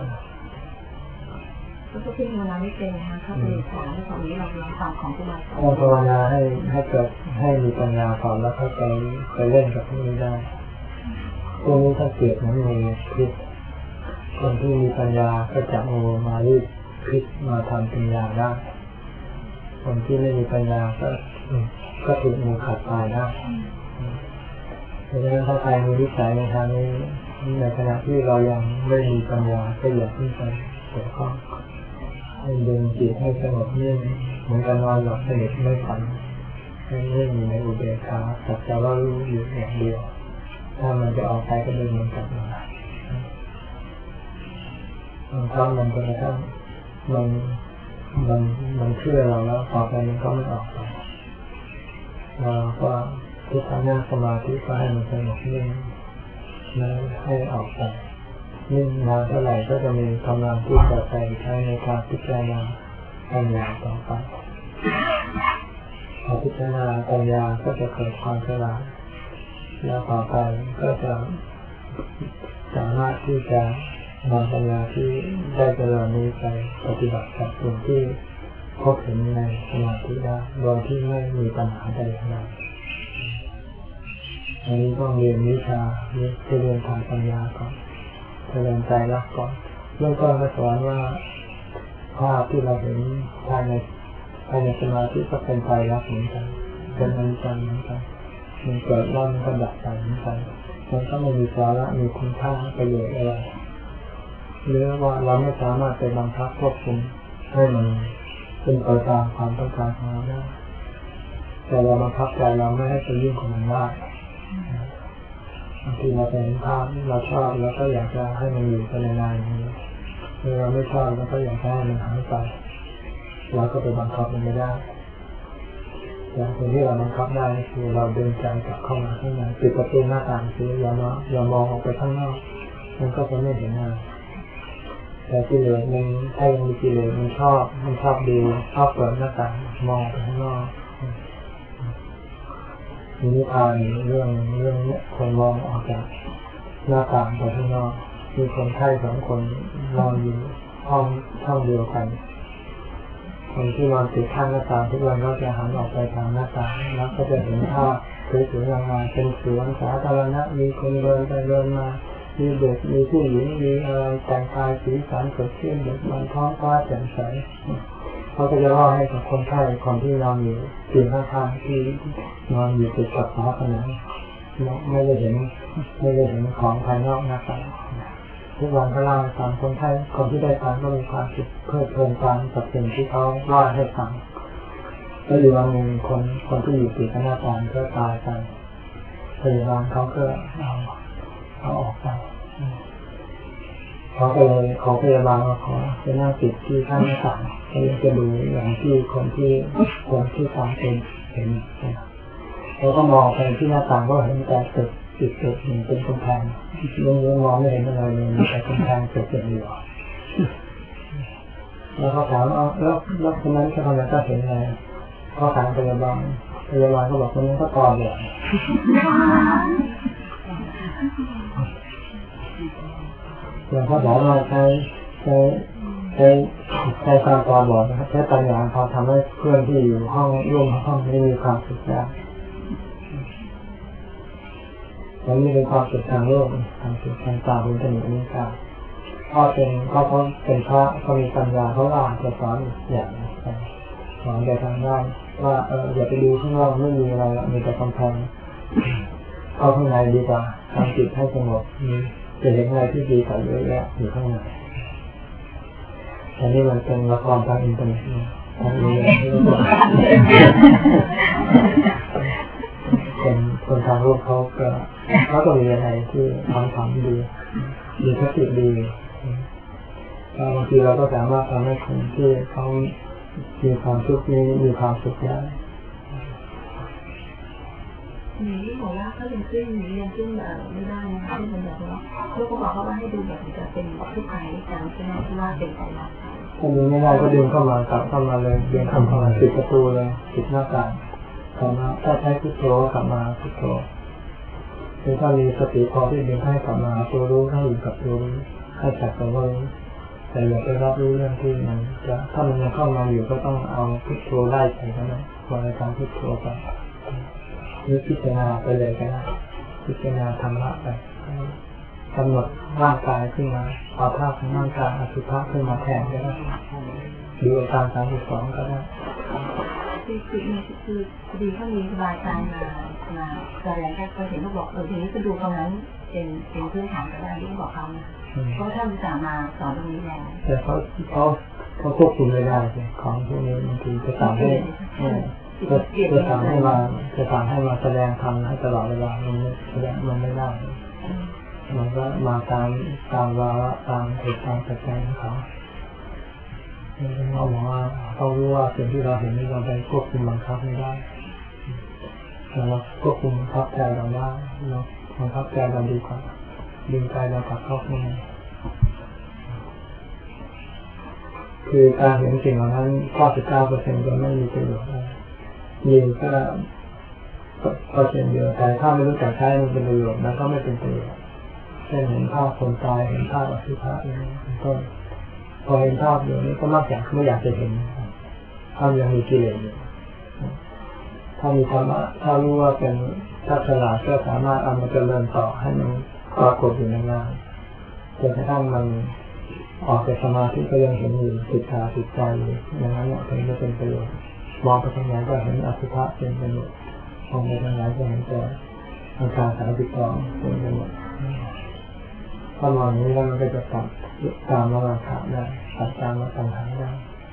ก็ที่ภาวนาไม่เป็นนะคะถ้าเป็นสอนตอนนี้เราลองฟังของผู้บาอาจารย์ภาวนาให้ให้เกิดให้มีปัญญาก่อนแล้วเข้าใจไปเล่นกับพวกนี้ได้พวกนี้ถ้าเกิดมันมีพิษคนที่มีปัญญาก็จะโอมารีบพิษมาทำปัญญาได้คนที่ไม่มีปัญญาก็ก็ถูกงูขัดตายได้เพราะฉะนั้นถ้าใครมีวิสัยในทางนี้ในขณะที่เรายังไม่มีปัญญาก็อย่าขึ้นไปเกี่ยวข้องให้ดึงจิตให้สงบนิ่งเหมือนกันนอนหลับสนิทไม่ฝันให้นิ่งอยู่ในอุเบกขาสัจจะว่ารู้อยู่อย่างเดียวถ้ามันจะออกไปก็ดึงมันกลับมาบางครั้งมันก็กระทั่งมันมันมันเชื่อเราแล้วต่อไปมันก็ไม่ออกไปเราก็ทุกครั้งนั่งสมาธิก็ให้มันสงบนิ่งแล้วให้ออกไปนิ่งนานเท่าไหร่ก็จะมีกำลังที่จะไปใช้ในการพิจารณาปัญญาต่อไปพอพิจารณาปัญญาก็จะเกิดความฉลาดแล้วต่อไปก็จะสามารถที่จะนำปัญญาที่ได้เจริญนี้ไปปฏิบัติกับสิ่งที่พบเห็นในสมาธิได้โดยที่ไม่มีปัญหาใดทั้งนั้นอันนี้ต้องเรียนวิชาเรียนทางปัญญาก่อนเรียนใจรักก่อนเรื่องต้นก็สอนว่าภาพที่เราเห็นภายในภายในสมาธิก็เป็นใจรักเหมือนกันเป็นอนิจจังเหมือนกันมันเกิดแล้วมันก็ดับไปเหมือนกันมันก็ไม่มีสาระมีคุณค่าประโยชน์อะไรหรือว่าเราไม่สามารถไปบังคับควบคุมให้มันเป็นไปตามความต้องการของเราได้แต่เราบังคับใจเราไม่ให้ไปยุ่งกับมันได้บางทีเราเห็นภาพเราชอบแล้วก็อยากจะให้มันอยู่ไปนานๆอย่างนี้เมื่อเราไม่ชอบแล้วก็อยากให้มันหายไปเราก็ไปบังคับมันไม่ได้อย่างสิ่งที่เราบังคับได้คือเราเดินใจกลับเข้ามาข้างในปิดประตูหน้าต่างคืออย่ามองอย่ามองออกไปข้างนอกมันก็จะไม่เห็นงานแต่กิเลสมันถ้ายังมีกิเลสมันชอบมันชอบดูชอบเปิดหน้าต่างมองไปข้างนอกมีนิทานเรื่องเรื่องเนี้ยคนมองออกจากหน้าต่างไปข้างนอกมีคนไข้สองคนนอนอยู่ห้องห้องเดียวกันคนที่นอนติดข้างหน้าต่างทุกวันก็จะหันออกไปทางหน้าต่างแล้วก็จะเห็นภาพสวยๆงามๆเป็นสวนสาธารณะมีคนเดินไปเดินมามีเด็กมีผู้หญิงมีอะไรแต่งกายสีสันสดชื่นเด็กมันท้องฟ้าแจ่มใสเขาก็จะเล่าให้กับคนไข้คนที่นอนอยู่เตียงข้างๆที่นอนอยู่ติดกับฝาผนังไม่ได้เห็นไม่ได้เห็นของภายนอกหน้าต่างทุกวันก็เล่าให้ฟังคนไข้คนที่ได้ฟังก็มีความสุขเพลิดเพลินตามกับสิ่งที่เขาเล่าให้ฟังแล้วอยู่วันหนึ่งคนคนที่อยู่ติดกับหน้าต่างก็ตายไปพยาบาลเขาก็เอาเอาออกไปเขาก็เลยขอพยาบาลมาขอจะนั่งติดที่ข้างหน้าต่างเขาจะดูอย่างที่คนที่คนที่ฟังเป็นเห็นเขาก็มองไปที่หน้าต่างก็เห็นแต่ตึกตึกตึกหนึ่งเป็นกำแพงยังยังมองไม่เห็นอะไรเลยมีแต่กำแพงตึกอย่างเดียวแล้วเขาถามเอาแล้วแล้วคนนั้นคนนั้นก็เห็นอะไรเขาถามพยาบาลพยาบาลก็บอกคนนั้นก็ตอบแบบอย่างเขาบอกว่าใช้ใช้ใช้ใช้ความตาบอดนะครับใช้ปัญญาเขาทำให้เพื่อนที่อยู่ห้องร่วมห้องไม่มีความสุขได้มันไม่เป็นความสุขทางโลกทางสุขทางตาเป็นสนิทนิสัยเพราะเป็นเพราะเขาเป็นพระเขามีปัญญาเขาอ่านจะสอนอย่างสอนแต่ทางด้านว่าเอออย่าไปดูข้างนอกไม่มีอะไรมีแต่กำแพงเข้าข้างในดีกว่าทำจิตให้สงบมีจะเห็นอะไรที่ดีกว่าเยอะแยะอยู่ข้างในอันนี้มันเป็นละครทางอินเทอร์เน็ตทางนี้เป็นคนทางโลกเขาก็เขาต้องมีอะไรที่ทำทำดีมีทัศน์ดีบางทีเราก็สามารถทำให้คนที่เขามีความสุขนี้มีความสุขได้หนูที่บอกว่าเขายังขึ้นยังขึ้นแบบไม่ได้นะคะที่มันแบบว่าลูกก็บอกเขาว่าให้ดูแบบจะเป็นทุกข์ใจแต่ใช่ไหมที่ว่าเป็นใจรักถ้าดูไม่ได้ก็ดึงเข้ามากลับเข้ามาเลยดึงเข้ามาปิดประตูเลยปิดหน้าต่างกลับมาถ้าใช้พุทโธกลับมาพุทโธคือถ้ามีสติพอที่ดึงให้กลับมาตัวรู้ให้อยู่กับตัวรู้ให้จับกับว่าแต่อย่าไปรับรู้เรื่องที่มันจะถ้ามันยังเข้ามาอยู่ก็ต้องเอาพุทโธไล่ไปก็ได้วางในการพุทโธไปหรือพิจารณาไปเลยก็ได้พิจารณาธรรมะไปกำหนดร่างกายขึ้นมาเอาภาพของร่างกายอสุภะขึ้นมาแทนก็ได้ดูอาการสามสิบสองก็ได้คือคือคือดีเขามีสบายใจมามาแสดงแค่เขาเห็นเขาบอกเออทีนี้ก็ดูตรงนั้นเป็นเป็นพื้นฐานก็ได้ที่เขาบอกเขาเพราะท่านจะมาสอนตรงนี้แล้วแต่เขาเขาเขาควบคุมไม่ได้ของพวกนี้บางทีจะสั่งให้จะจะสั่งให้มาจะสั่งให้มาแสดงธรรมให้ตลอดเวลามันแสดงมันไม่ได้มันก็มาตามตามวาระตามเหตุการณ์ปัจจัยของเขาเขาบอกว่าเขารู้ว่าสิ่งที่เราเห็นนี่เราไปควบคุมบังคับไม่ได้เราควบคุมบังคับใจเราได้เราบังคับใจเราดีกว่าดึงใจเรากลับเข้าข้างในคือการเห็นสิ่งเหล่านั้นเก้าสิบเก้าเปอร์เซ็นต์จะไม่มีประโยชน์มีก็เปอร์เซ็นต์เดียวแต่ถ้าไม่รู้จักใช้มันเป็นประโยชน์แล้วก็ไม่เป็นประโยชน์เช่นเห็นภาพคนตายเห็นภาพอสุภะนี่เป็นต้นพอเห็นภาพอย่างนี้ก็มักอยากไม่อยากจะเห็นถ้ายังมีกิเลสอยู่ถ้ามีธรรมะถ้ารู้ว่าเป็นถ้าฉลาดก็สามารถเอามาเจริญต่อให้มันปรากฏอยู่นานๆจนกระทั่งมันออกจากสมาธิก็ยังเห็นอยู่ติดตาติดใจอยู่อย่างนั้นเนี่ยถึงจะเป็นประโยชน์มองไปทางไหนก็เห็นอสุภะเป็นประโยชน์มองไปทางไหนก็เห็นแต่อาการสามสิบสองเป็นประโยชน์ถ้ามองนี้แล้วมันก็จะตัดตามมาราคะได้ตัดตามมาตัณหาได้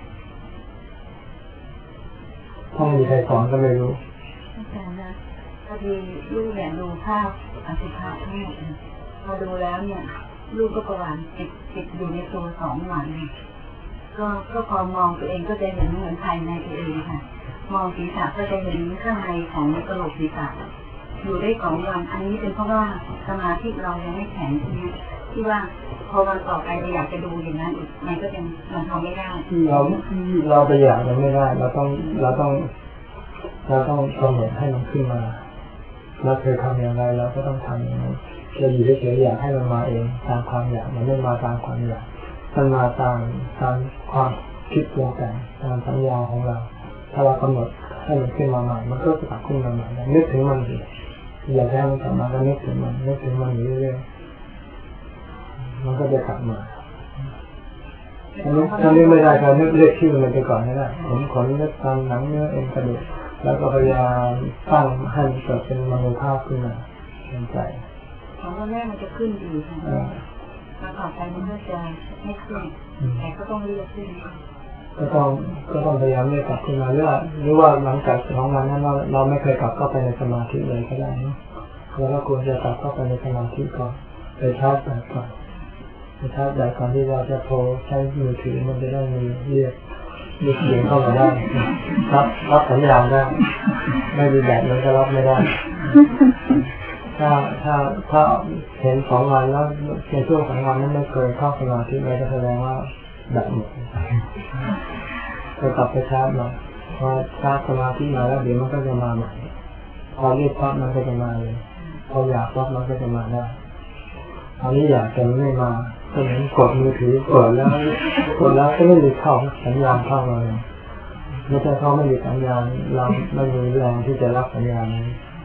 ถ้าไม่มีใครสอนก็ไม่รู้อาจารย์นะพอดีลูกเนี่ยดูภาพอสุภะทั้งหมดพอดูแล้วเนี่ยลูกก็ประวัติติดติดอยู่ในตัวสองวันก็ก็พอมองตัวเองก็จะเห็นเหมือนภายในตัวเองค่ะมองศีรษะก็จะเห็นข้างในของกระโหลกศีรษะอยู่ได้สองวันอันนี้เป็นเพราะว่าสมาธิเรายังไม่แข็งใช่ไหมที่ว่าพอวันต่อไปเราอยากจะดูอย่างนั้นอีกมันก็ยังมันทำไม่ได้เราเราไปอยากมันไม่ได้เราต้องเราต้องเราต้องกำหนดให้มันขึ้นมาเราเคยทำอย่างไรเราก็ต้องทำอย่างนั้นเราอยู่เฉยๆอยากให้มันมาเองตามความอยากมันไม่มาตามความอยากมันมาตามตามความคิดปรุงแต่งตามสัญญาของเราถ้าเรากำหนดให้มันขึ้นมาใหม่มันก็จะกลับขึ้นมาใหม่นึกถึงมันสิอยากให้มันกลับมาก็นึกถึงมันนึกถึงมันอยู่เรื่อยๆมันก็จะกลับมาอันนี้ถ้านึกไม่ได้การนึกเรียกชื่อมันไปก่อนให้ได้ผมขอนึกตามหนังเนื้อเอ็นกระดูกแล้วก็พยายามตั้งให้มันเกิดเป็นมโนภาพขึ้นมาในใจของแรกมันจะขึ้นดีค่ะแล้วต่อไปมันก็จะไม่ขึ้นแต่ก็ต้องเรียกขึ้นก็ต้องก็ต้องพยายามเรียกกลับขึ้นมาหรือว่าหรือว่าหลังจากสองวันนั้นเราเราไม่เคยกลับเข้าไปในสมาธิเลยก็ได้นะแล้วก็ควรจะกลับเข้าไปในสมาธิก่อนไปชาร์จแบตก่อนไปชาร์จแบตก่อนที่เราจะโทรใช้มือถือมันจะได้มีเรียกเรียกเสียงเข้ามาได้รับรับสัญญาณได้ไม่มีแบตมันก็รับไม่ได้ถ้าถ้าถ้าเห็นสองวันแล้วในช่วงสองวันนั้นไม่เคยเข้าสมาธิเลยก็แสดงว่าแบตหมดก็กลับไปชาร์จหน่อยพอชาร์จสมาธิมาแล้วเดี๋ยวมันก็จะมาใหม่พอเรียกปั๊บมันก็จะมาเลยพออยากปั๊บมันก็จะมาได้ตอนนี้อยากแต่ไม่มาก็เหมือนกดมือถือกดแล้วกดแล้วก็ไม่มีเข้าสัญญาณเข้ามาเลยไม่ใช่เขาไม่มีสัญญาณเราไม่มีแรงที่จะรับสัญญาณนี้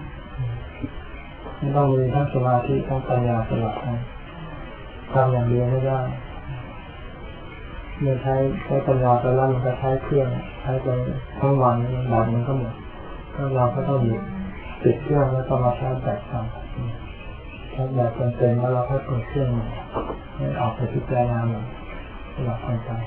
ไม่ต้องมีทั้งสมาธิทั้งปัญญาสลับกันทำอย่างเดียวไม่ได้เมื่อใช้ใช้ปัญญาไปแล้วมันก็ใช้เครื่องใช้ไปทั้งวันแบตมันก็หมดก็เราก็ต้องหยุดปิดเครื่องแล้วก็มาชาร์จแบตเอาชาร์จแบตจนเต็มแล้วเราค่อยเปิดเครื่องใหม่ให้ออกไปพิจารณาใหม่สลับกันไป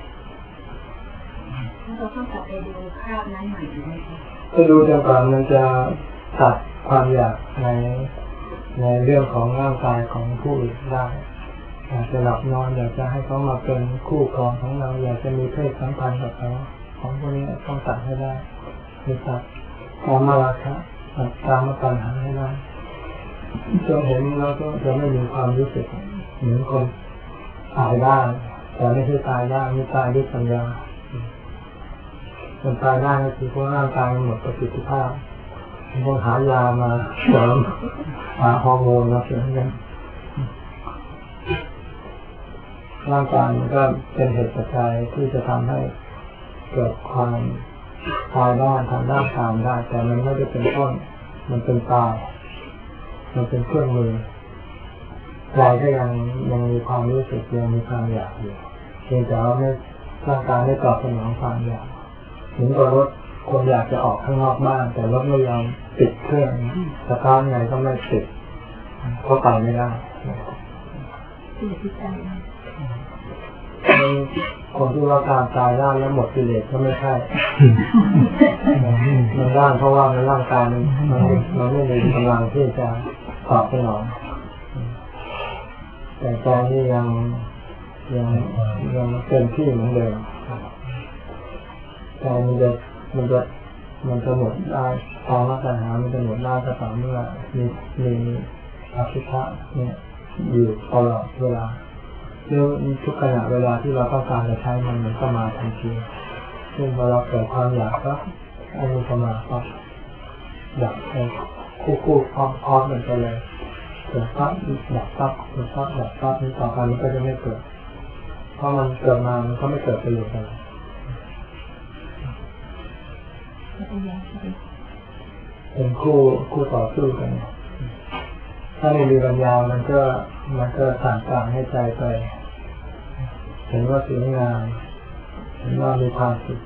เราต้องกลับไปดูภาพนั้นใหม่อีกไหมคะก็ดูจนกว่ามันจะตัดความอยากในในเรื่องของร่างกายของผู้อื่นได้อยากจะหลับนอนอยากจะให้เขามาเป็นคู่ครองของเราอยากจะมีเพศสัมพันธ์กับเขาของพวกนี้ต้องตัดให้ได้คือตัดความมาราคะตัดตามมาตัณหาให้ได้จนเห็นเราก็จะไม่มีความรู้สึกเหมือนคนตายได้แต่ไม่ใช่ตายได้ไม่ตายด้วยปัญญาคนตายได้ก็คือเพราะร่างกายมันหมดประสิทธิภาพต้องหายามาเสริมหาฮอร์โมนมาเสริมกันร่างกายมันก็เป็นเหตุปัจจัยที่จะทำให้เกิดความตายได้ทางด้านกายได้แต่มันไม่ได้เป็นต้นมันเป็นตายมันเป็นเครื่องมือใจก็ยังยังมีความรู้สึกยังมีความอยากอยู่เพียงแต่ว่าไม่ร่างกายไม่ตอบสนองความอยากเหมือนกับรถคนอยากจะออกข้างนอกบ้านแต่รถไม่ยอมติดเครื่องสตาร์ทไงก็ไม่ติดก็ไปไม่ได้คนที่ว่าการตายร่างแล้วหมดกิเลสก็ไม่ใช่มันร่างเพราะว่ามันร่างกายมันมันไม่มีกำลังที่จะตอบสนองแต่ใจนี่ยังยังยังเต็มที่เหมือนเดิมใจมันจะมันจะมันจะหมดได้ภาวะตัณหามันจะหมดได้ก็ต่อเมื่อมีมีอสุภะเนี่ยอยู่ตลอดเวลาเรื่องทุกขณะเวลาที่เราต้องการจะใช้มันมันก็มาทันทีซึ่งพอเราเกิดความอยากก็อันนี้ก็มาปั๊บอยากไปคู่คู่พร้อมพร้อมกันไปเลยเกิดปั๊บอยากปั๊บเกิดปั๊บอยากปั๊บนี้ต่อไปมันก็จะไม่เกิดเพราะมันเกิดมามันก็ไม่เกิดประโยชน์อะไรเป็นคู่คู่ต่อสู้กันถ้าไม่มีปัญญามันก็มันก็สั่งการให้ใจไปเห็นว่าสวยงามเห็นว่ามีความสุข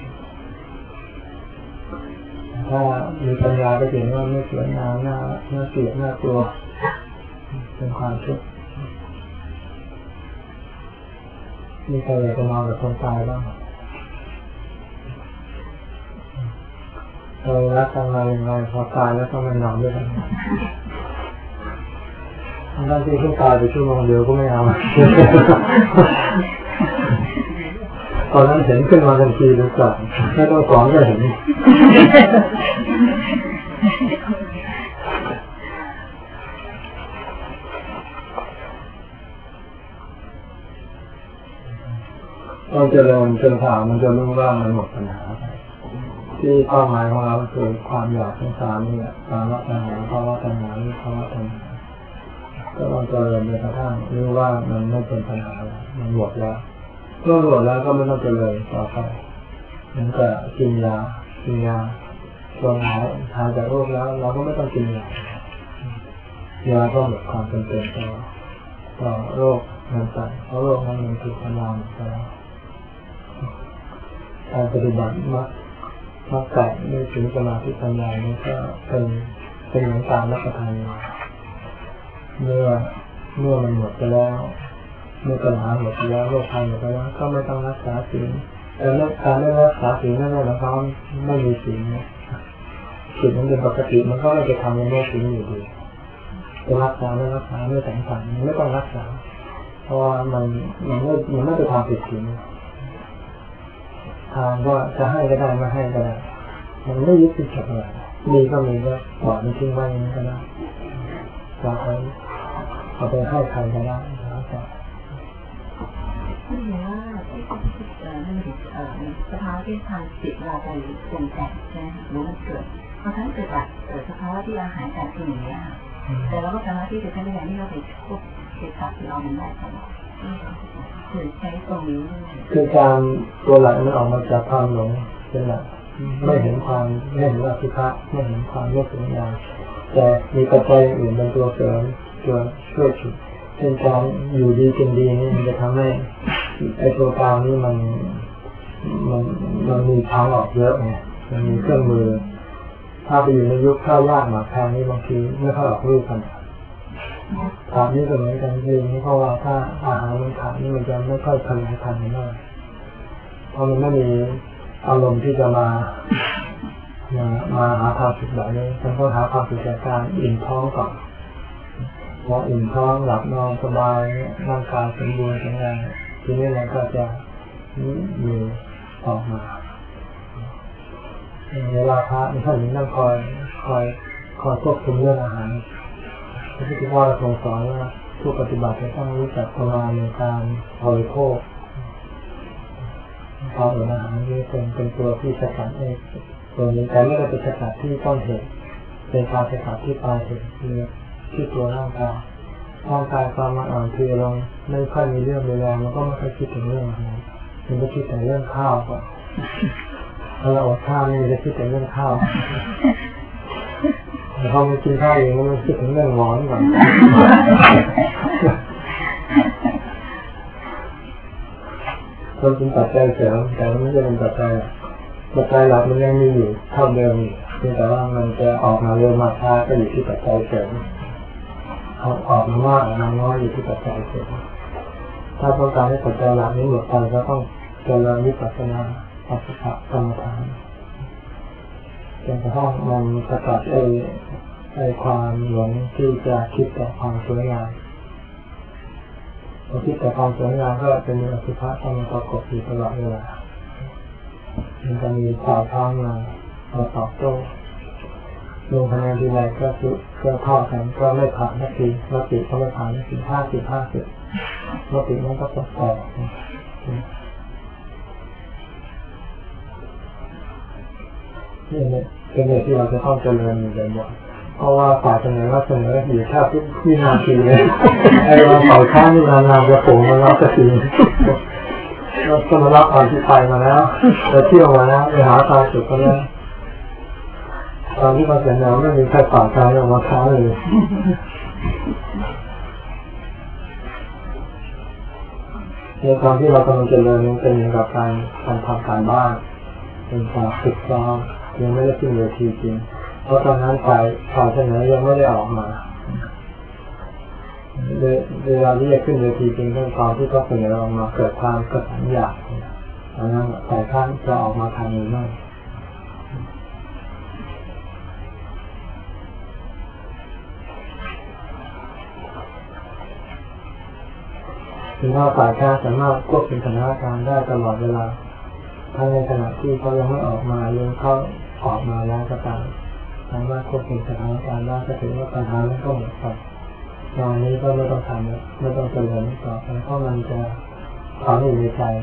ถ้ามีปัญญาก็เห็นว่าไม่สวยงามน่าน่าเกลียดน่ากลัวเป็นความทุกข์มีใครอยากจะนอนกับคนตายบ้างเรารักกันมาอย่างไรพอตายแล้วต้องไปนอนด้วยกันทั้งที่เพิ่งตายไปชั่วโมงเดียวก็ไม่เอาตอนนั้นเห็นขึ้นมาทันทีเลยก่อนไม่ต้องสอนก็เห็นต้องเจริญจนถามมันจะรู้ว่ามันหมดปัญหาที่เป้าหมายของเราคือความอยากทั้งสามนี่แหละการวัฏฏะภาวะตัณหาวิภาวะตัณหาก็ต้องเจริญจนกระทั่งรู้ว่ามันไม่เป็นปัญหาแล้วมันหมดแล้วเมื่อหมดแล้วก็ไม่ต้องเจริญต่อไปมันก็กินยากินยาตัวหายหายจากโรคแล้วเราก็ไม่ต้องกินยายาก็หมดความเป็นเป็นต่อต่อโรคนั้นไปเพราะโรคนั้นมันถูกทำลายไปแล้วการปฏิบัติมักมักไก่ในถึงสมาธิปัญญานี่ก็เป็นเป็นเหมือนการรับประทานยาเมื่อเมื่อมันหมดไปแล้วเมื่อปัญหาหมดไปแล้วโรคภัยหมดไปแล้วก็ไม่ต้องรักษาศีลแต่เรื่องการไม่รักษาศีลนั่นแหละเขาไม่มีศีลศีลมันเป็นปกติมันก็ไม่จะทำในโลกศีลอยู่ดีจะรักษาไม่รักษาไม่แต่งขันไม่ต้องรักษาเพราะว่ามันมันไม่มันไม่ไปทำผิดศีลทางก็จะให้ก็ได้ไม่ให้ก็ได้มันไม่ยึดติดกับอะไรมีก็มีก็ปล่อยมันทิ้งไว้อย่างนี้ก็ได้เราไปเอาไปให้ใครก็ได้แล้วแต่ไม่รู้ว่าเอ่อมันเอ่อสภาวะที่ทางจิตเราไปปรุงแต่งใช่ไหมรู้มันเกิดเพราะฉะนั้นเกิดจากสภาวะที่เราหายใจคืออย่างนี้ค่ะแต่เราก็สามารถที่จะใช้ในอย่างที่เราไปควบคุมกับเรามันได้ตลอดคือใช้ตรงนี้คือการตัวหลักมันออกมาจากความหลงเป็นหลักไม่เห็นความไม่เห็นว่าสุภาพไม่เห็นความโลภสวยงามแต่มีปัจจัยอื่นเป็นตัวเสริมตัวช่วยฉุดเช่นการอยู่ดีกินดีนี่มันจะทำให้ไอ้ตัวกลางนี่มันมันมันมีทางออกเยอะไงมันมีเครื่องมือถ้าไปอยู่ในยุคข้าวยากหมากแพงนี่บางทีไม่ค่อยออกลูกกันขาดนี่ก็เหมือนกันเองเพราะว่าถ้าอาหารมันขาดนี่มันจะไม่ค่อยผลิตภัณฑ์มากเพราะมันไม่มีอารมณ์ที่จะมามามาหาความสุขแบบนี้มันต้องหาความสุขจากการอิ่มท้องก่อนพออิ่มท้องหลับนอนสบายร่างกายสมบูรณ์แข็งแรงทีนี้เราก็จะมีออกมาเวลาพระท่านนั่งคอยคอยคอยควบคุมเรื่องอาหารพระพุทธเจ้าทรงสอนว่าผู้ปฏิบัติจะต้องรู้จักประมาณในการบริโภคความอดอาหารนี่เป็นเป็นตัวที่สกัดเองตัวนี้แต่ไม่ได้เป็นสกัดที่ต้นเหตุเป็นการสกัดที่ปลายเหตุคือที่ตัวร่างกายร่างกายความอ่อนเพลียลงไม่ค่อยมีเรื่องมีแรงมันก็ไม่ค่อยคิดถึงเรื่องอะไรมันก็คิดแต่เรื่องข้าวก่อนถ้าเราอดข้าวนี่มันจะคิดแต่เรื่องข้าวแต่พอมันกินข้าวเองมันคิดถึงเรื่องร้อนก่อนมันเป็นปัจจัยเสริมแต่มันไม่ใช่เป็นปัจจัยปัจจัยหลักมันยังมีอยู่เท่าเดิมเพียงแต่ว่ามันจะออกมาเร็วมาช้าก็อยู่ที่ปัจจัยเสริมเอาออกมามากออกมาน้อยอยู่ที่ปัจจัยเสริมถ้าต้องการให้ปัจจัยหลักนี้หมดไปก็ต้องเจริญวิปัสสนาปัสสะกรรมฐานจนกระทั่งมันสกัดไอ้ไอ้ความหลงที่จะคิดแต่ความสวยงามพอคิดแต่ความสวยงามก็จะมีอสุภะเข้ามาประกอบอยู่ตลอดเวลามันจะมีฝ่ายท้องมามาตอบโต้ลงคะแนนทีไรก็ก็ทอดกันก็ไม่ผ่านนักทีนักติก็ไม่ผ่านนักทีห้าสิบห้าสิบมสติมันก็จะแตกนี่เนี่ยเป็นเหตุที่เราจะต้องเจริญอยู่บ่อยๆเพราะว่าฝ่ายเสนอว่าเสนออยู่แค่ทุกวินาทีเลยไอ้เราฝ่ายข้างนี่นานๆจะโผล่มารับสักทีเราก็มารับความที่ไปมาแล้วจะเที่ยวมาแล้วไปหาตาสุดก็แล้วตอนที่มาเสนอไม่มีใครฝ่ายกายออกมาค้าเลยในตอนที่เรากำลังเจริญนั้นเป็นอย่างกับการการทำการบ้านเป็นการฝึกซ้อมยังไม่ได้ขึ้นเวทีจริงเพราะตอนนั้นฝ่ายฝ่ายเสนอยังไม่ได้ออกมาเวลาที่จะขึ้นเวทีจริงขั้นตอนที่เขาเสนอออกมาเกิดความกระสันอยากตอนนั้นฝ่ายข้างจะออกมาทางนี้ไม่ถึงว่าฝ่ายข้างสามารถควบคุมสถานการณ์ได้ตลอดเวลาทั้งในขณะที่เขายังไม่ออกมายังเขาออกมาแล้วก็ตามสามารถควบคุมสถานการณ์ได้ก็ถือว่าปัญหานั้นก็หมดไปตอนนี้ก็ไม่ต้องทำแล้วไม่ต้องเจริญต่อไปเพราะมันจะฝังอยู่ในใจ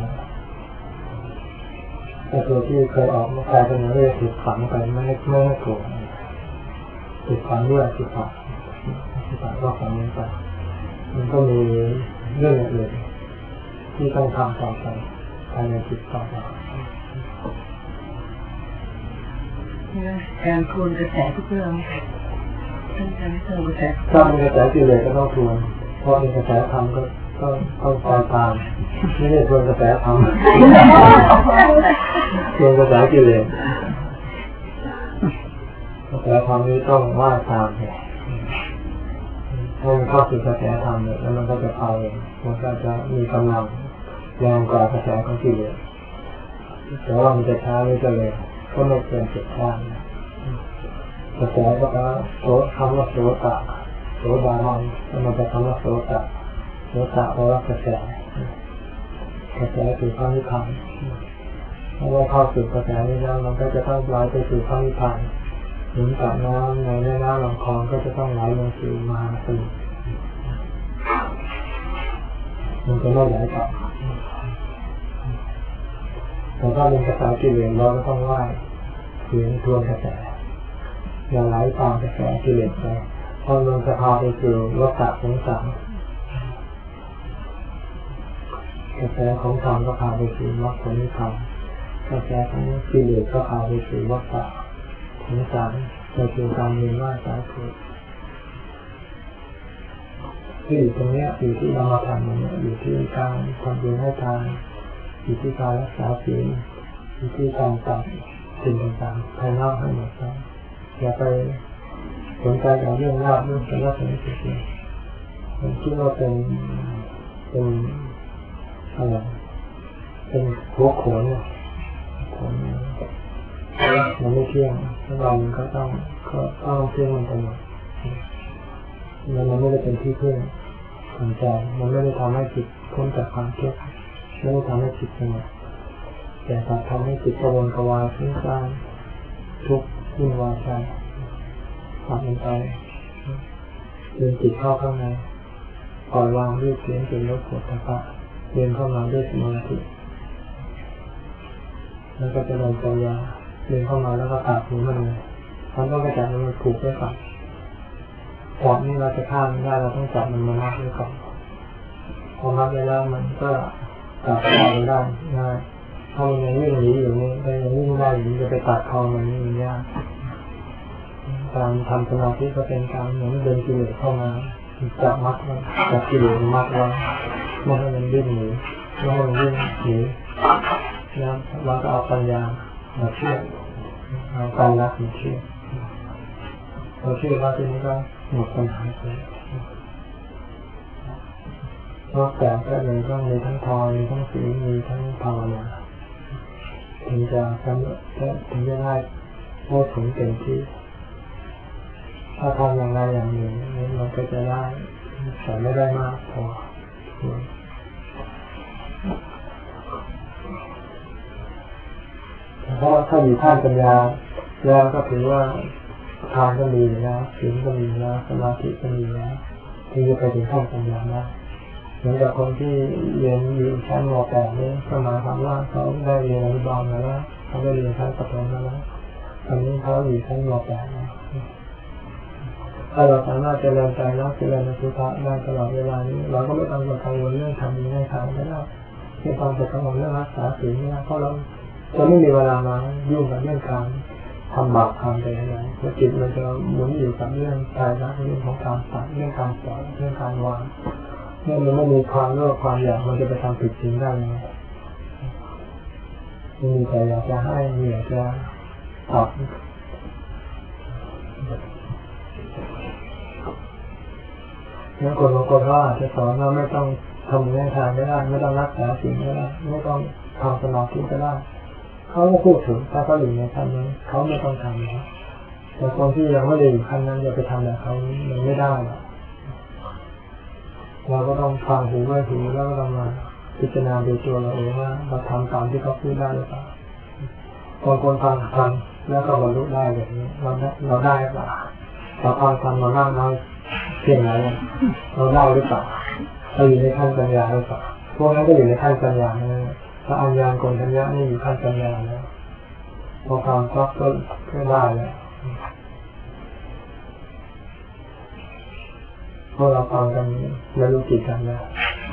แต่ตัวที่เคยออกมากลายเป็นเรื่องถูกฝังไปไม่ให้ไม่ให้ถูกถูกฝังด้วยถูกฝังถูกฝังก็ฝังลงไปมันก็มีเรื่องอื่นที่ต้องทำต่อไปภายในจิตต่อไปการทวนกระแสทุกเรื่องท่านการทวนกระแสถ้าเป็นกระแสกิเลสก็ต้องทวนเพราะเป็นกระแสธรรมก็ต้องต้องคอยตามไม่ได้ทวนกระแสธรรมทวนกระแสกิเลสกระแสธรรมนี้ต้องว่าตามเนี่ยถ้ามันเข้าสู่กระแสธรรมเนี่ยแล้วมันก็จะเอาเองมันก็จะมีกำลังแรงกว่ากระแสของกิเลสแต่ว่ามันจะช้าหรือจะเร็วก็ไม่เกินเจ็ดข้างกระแสก็แปลว่าโสคำว่าโสตะโสดามันมันจะคำว่าโสตะโสตะแปลว่ากระแสกระแสคือพระนิพพานเมื่อเข้าสู่กระแสนี้แล้วมันก็จะต้องไหลไปสู่พระนิพพานเหมือนกับน้ำในแม่น้ำลำคลองก็จะต้องไหลลงสู่มหาสมุทรมันจะไม่ไหลต่อแต่ถ้าเป็นกระแสกิเลสเราก็ต้องไหว้เสียงทวนกระแสอย่าไหลตามกระแสกิเลสไปเพราะมันจะพาไปสู่วัฏสงสารกระแสของธรรมก็พาไปสู่มรรคผลนิพพานกระแสของกิเลสก็พาไปสู่วัฏสงสารไปสู่การเวียนว่ายตายเกิดที่อยู่ตรงนี้อยู่ที่เรามาทำมันอยู่ที่การทำบุญให้ทานอยู่ที่การรักษาศีลอยู่ที่การตัดสิ่งต่างๆภายนอกให้หมดไปอย่าไปสนใจกับเรื่องลาภเรื่องสรรเสริญสุขผมคิดว่าเป็นเป็นอะไรเป็นหัวโขนเนี่ยโขนมันไม่เที่ยงถ้าเราก็ต้องก็ต้องเที่ยงมันตลอดมันมันไม่ได้เป็นที่เที่ยงสนใจมันไม่ได้ทำให้จิตพ้นจากความเครียดไม่ได้ทำให้จิตสงบแต่ทำให้จิตกระวนกระวายฟุ้งซ่านทุกข์วุ่นวายใจตัดลงไปเดินจิตเข้าข้างในปล่อยวางด้วยเสียงเป็นรสโผฏฐัพพะเดินเข้ามาด้วยสมาธิแล้วก็จะลงปัญญาเดินเข้ามาแล้วก็ตัดหูมันเลยมันต้องกระจายมันผูกไว้ก่อนจับนี่เราจะข้ามไม่ได้เราต้องจับมันมามัดไว้ก่อนพอมัดไว้แล้วมันก็ตัดคอมันได้ง่ายถ้ามันยังวิ่งหนีอยู่นี่แต่ยังวิ่งได้อยู่จะไปตัดคอมันนี่มันยากการทำสมาธิก็เป็นการเหมือนเดินกิเลสเข้ามาจับมัดไว้จับกิเลสมัดไว้ไม่ให้มันวิ่งหนีไม่ให้มันวิ่งหนีแล้วเราก็เอาปัญญามาเชื่อเอาการรักมาเชื่อเราเชื่อว่าทีนี้ก็หมดปัญหาไปนอกจากก็เลยต้องมีทั้งทอยมีทั้งศีลมีทั้งภาวนาถึงจะทำถึงจะได้ได้ผลเต็มที่ถ้าทำอย่างไรอย่างหนึ่งมันก็จะได้แต่ไม่ได้มากพอเพราะถ้าอยู่ท่านปัญญาแล้วก็ถือว่าทานก็มีแล้วศีลก็มีแล้วสมาธิก็มีแล้วที่จะไปถึงขั้นปัญญาได้เหมือนกับคนที่เรียนอยู่ชั้นม.แปดนี่ก็หมายความว่าเขาได้เรียนอนุบาลมาแล้วเขาได้เรียนชั้นประถมมาแล้วตอนนี้เขาอยู่ชั้นม.แปดแล้วถ้าเราสามารถเจริญใจรักเจริญสุภาพได้ตลอดเวลานี้เราก็ไม่ต้องกังวลเรื่องทำดีให้ทานก็ได้ไม่ต้องไปกังวลเรื่องรักษาศีลไม่ได้เพราะเราจะไม่มีเวลามายุ่งกับเรื่องการทำบาปทำไปอะไรเพราะจิตมันจะหมุนอยู่กับเรื่องใจรักเรื่องของการตัดเรื่องการปล่อยเรื่องการวางเมื่อมันไม่มีความโลภความอยากมันจะไปทำผิดศีลได้ยังไงมีแต่อยากจะให้มีอยากจะตอบงั้นคนบางคนเขาอาจจะสอนว่าไม่ต้องทำเรื่องทานก็ได้ไม่ต้องรักษาศีลก็ได้ไม่ต้องทำสมาธิก็ได้เขาก็พูดถึงถ้าเขาอยู่ในขั้นนั้นเขาไม่ต้องทำนะแต่คนที่ยังไม่ได้อยู่ขั้นนั้นอย่าไปทำแบบเขามันไม่ได้หรอกเราก็ต้องฟังหูไว้หูแล้วก็ต้องมาพิจารณาดูตัวเราเองว่าเราทำตามที่เขาพูดได้หรือเปล่าบางคนฟังฟังแล้วก็บรรลุได้แบบนี้เราเราได้หรือเปล่าเราฟังฟังเราได้น้อยเพียงไรเราได้หรือเปล่าเราอยู่ในขั้นปัญญาหรือเปล่าพวกนั้นก็อยู่ในขั้นปัญญานะพระอัญญาณโกณทัญญะนี่อยู่ขั้นปัญญาแล้วพอฟังก็ก็ได้แล้วพอเราฟังกันไม่รู้กี่กันแล้ว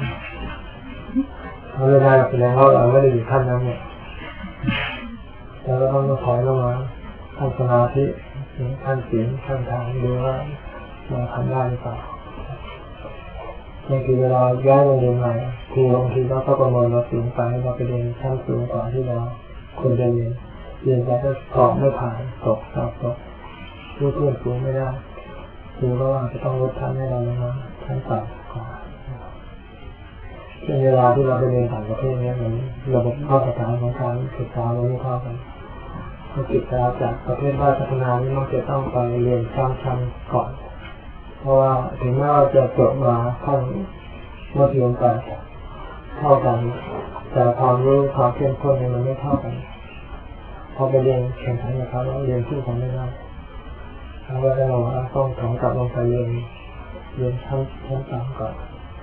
เราไม่ได้แสดงว่าเราไม่ได้อยู่ขั้นนั้นเนี่ยแต่เราต้องมาถอยลงมาขั้นสมาธิขั้นศีลขั้นทานดูว่าเราทำได้หรือเปล่าบางทีเวลาย้ายโรงเรียนใหม่ครูบางทีเราก็ประเมินเราสูงไปเราไปเรียนชั้นสูงกว่าที่เราควรจะเรียนเรียนไปก็สอบไม่ผ่านตกสอบตกเพื่อนเพื่อนสูงไม่ได้ครูก็ว่าจะต้องลดชั้นให้เราลงมาชั้นต่ำกว่าในเวลาที่เราไปเรียนต่างประเทศเนี่ยเหมือนระบบข้อสถานของการศึกษาเราไม่เท่ากันนักศึกษาจากประเทศด้อยพัฒนานี่มักจะต้องไปเรียนข้ามชั้นก่อนเพราะว่าถึงแม้ว่าจะจบมาขั้นมัธยมปลายเท่ากันแต่ความรู้ความเข้มข้นเนี่ยมันไม่เท่ากันพอไปเรียนแข่งขันกับเขาแล้วเรียนสู้กันไม่ได้เขาก็ได้เราต้องถอนกลับลงไปเรียนเรียนชั้นชั้นต่ำก่อน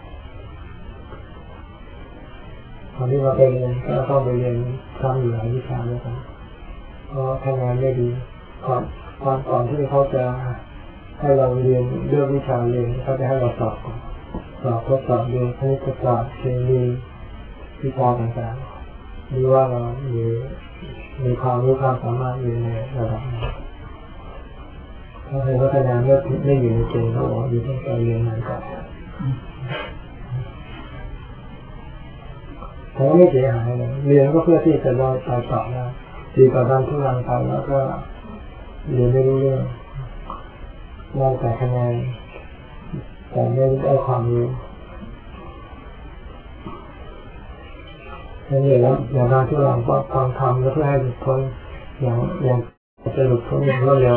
ตอนที่เราไปเรียนก็ต้องไปเรียนซ้ำอยู่หลายวิชาด้วยกันเพราะทำงานไม่ดีก่อนก่อนก่อนที่เขาจะให้เราเรียนเลือกวิชาเรียนเขาจะให้เราสอบก่อนสอบทดสอบดูคณิตศาสตร์เคมีวิชาต่างๆดูว่าเรามีมีความรู้ความสามารถอยู่ในระดับไหนถ้าเห็นว่าคะแนนไม่ไม่อยู่ในเกณฑ์เขาบอกอยู่ต้องไปเรียนใหม่ก่อนแต่ไม่เสียหายเลยเรียนก็เพื่อที่จะได้ไปต่อได้ดีกว่าการทุรังไปแล้วก็เรียนไม่รู้เรื่องได้แต่คะแนนแต่ไม่ได้ความรู้นั่นเองแล้วอย่างการทุรังก็ต้องทำเพื่อให้หลุดพ้นอย่างอย่างจะหลุดพ้นอย่างรวดเร็ว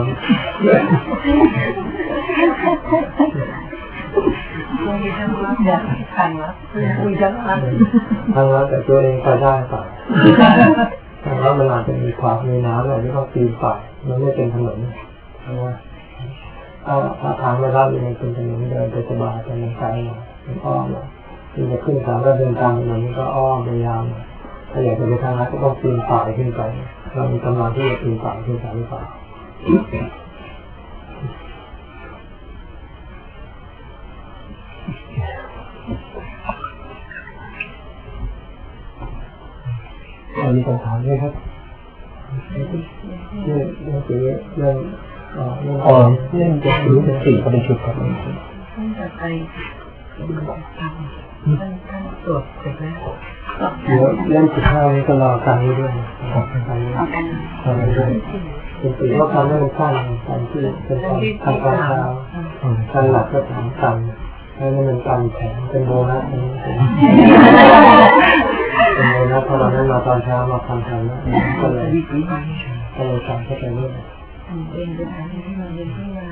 มีทั้งรักเนี่ยทางรักมีทั้งรักทางรักแต่ตัวเองไปได้ป่ะทางรักมันอาจจะมีความมีน้ำอะไรที่ต้องปีนป่ายมันไม่เป็นถนนนะถ้าถ้าทางไม่รับมันเป็นถนนเดินไปสบายแต่มันไกลหน่อยมันอ้อมหน่อยที่จะขึ้นสามก็เดินทางมันก็อ้อมไปยาวหน่อยถ้าอยากจะไปทางรักก็ต้องปีนป่ายขึ้นไปเรามีกำลังที่จะปีนป่ายขึ้นไปหรือเปล่ามีคำถามด้วยครับเรื่องเรื่องเรื่องเรื่องอ๋อเรื่องจะรู้เป็นสี่ก็เป็นชุดครับท่านจะไปท่านท่านตรวจเสร็จแล้วเดี๋ยวเรื่องสิบห้านี้ก็รอการนี้ด้วยเอากันเอากันด้วยเป็นสี่ว่าการเรื่องสั้นการที่เป็นการทำการเช้าการหลักก็ถามกันแล้วนั่นเป็นการแถมเป็นโบนัสอันนี้เป็นโบนัสพอเราได้มาตอนเช้ามาทำทันแล้วก็เลยก็เลยทำเข้าไปเรื่อยเรียนไปทางที่เราเรียนที่มา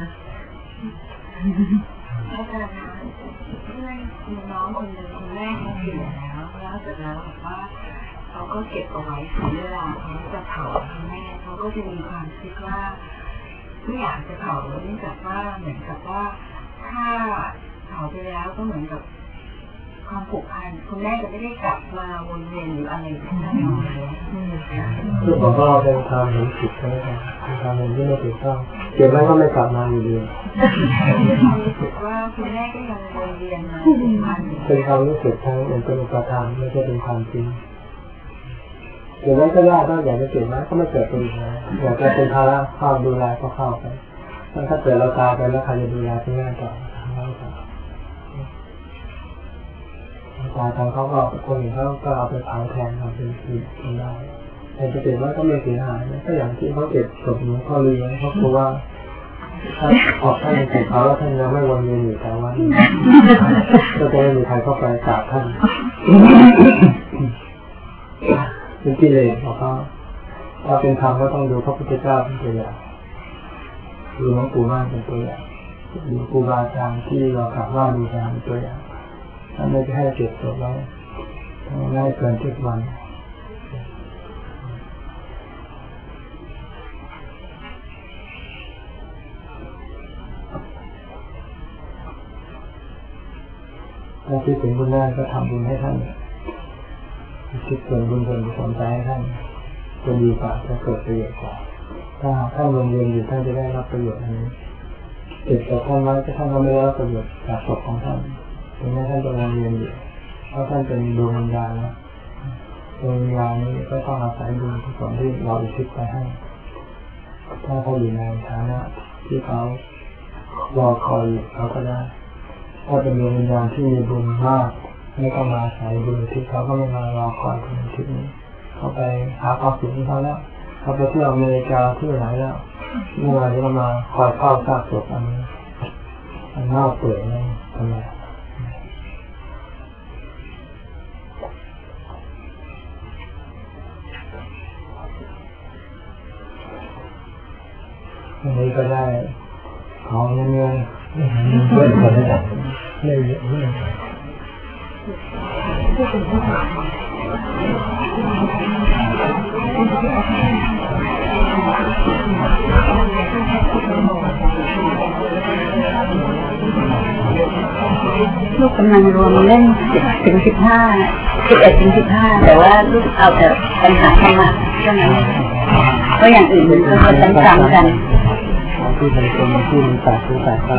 อาจารย์คะเพื่อนมีน้องคนหนึ่งคุณแม่เขาเสียแล้วแล้วเสร็จแล้วบอกว่าเขาก็เก็บเอาไว้ถึงเวลาเขาจะเผาคุณแม่เขาก็จะมีความคิดว่าไม่อยากจะเผาเนื่องจากว่าเหมือนกับว่าถ้าเผาไปแล้วก็เหมือนกับความผูกพันคุณแม่จะไม่ได้กลับมาวนเวียนหรืออะไรทั้งนั้นคือผมก็เป็นความเห็นผิดใช่ไหมครับเป็นความเห็นที่ไม่ถูกต้องเก็บไว้ก็ไม่กลับมาอยู่ดีรู้สึกว่าคุณแม่ก็ยังวนเวียนมาผูกพันเป็นความรู้สึกทางเป็นเป็นอุปทานไม่ใช่เป็นความจริงเก็บไว้ก็ยากถ้าอยากจะเก็บไว้ก็ไม่เกิดประโยชน์นะอยากจะเป็นภาระเข้าดูแลก็เข้าไปถ้าเกิดเราตายไปแล้วใครจะดูแลที่แม่ต่อตายทางเขาก็คนอื่นเขาก็เอาไปเผาแทนเอาเป็นที่กินได้แต่จะเก็บไว้ก็ไม่เสียหายนะก็อย่างที่เขาเก็บศพหลวงพ่อเลี้ยงเขาบอกว่าถ้าออกท่านเก็บเขาแล้วท่านยังไม่วนเวียนอยู่แต่ว่าก็จะไม่มีใครเข้าไปกราบท่านเป็นกิเลสบอกว่าถ้าเป็นธรรมก็ต้องดูพระพุทธเจ้าเป็นตัวอย่างดูหลวงปู่มั่นเป็นตัวอย่างดูครูบาอาจารย์ที่เรากราบไหว้บูชาเป็นตัวอย่างท่านไม่ได้ให้เก็บศพไว้ไม่ให้เกินเจ็ดวันถ้าคิดถึงบุญได้ก็ทำบุญให้ท่านคิดส่วนบุญส่วนกุศลใจให้ท่านจะดีกว่าจะเกิดประโยชน์กว่าถ้าท่านลงเรียนอยู่ท่านจะได้รับประโยชน์อันนี้เก็บศพท่านไว้ก็ท่านก็ไม่ได้รับประโยชน์จากศพของท่านถึงแม้ท่านจะลงเรียนอยู่เพราะท่านเป็นดวงวิญญาณนะดวงวิญญาณนี้ก็ต้องอาศัยบุญกุศลที่เราอุทิศไปให้ถ้าเขาอยู่ในฐานะที่เขารอคอยอยู่เขาก็ได้ถ้าเป็นดวงวิญญาณที่มีบุญมากไม่ต้องมาอาศัยบุญที่เขาก็ไม่มารอคอยบุญที่นี้เขาไปหาความสุขของเขาแล้วเขาไปเที่ยวอเมริกาที่ไหนแล้วเมื่อไหร่ที่เรามาคอยเฝ้าซากศพอันนี้อันน่าเปื่อยนั่นทำไมอันนี้ก็ได้ของเงินเงินเพื่อนคนได้ดังไม่เยอะไม่ลูกกำลังรวมเล่นสิบถึงสิบห้าสิบเอ็ดถึงสิบห้าแต่ว่าลูกเอาแต่ปัญหาธรรมะเท่านั้นเพราะอย่างอื่นมันก็จะซ้ำๆกันที่เป็นคนที่มีสายผู้สายตา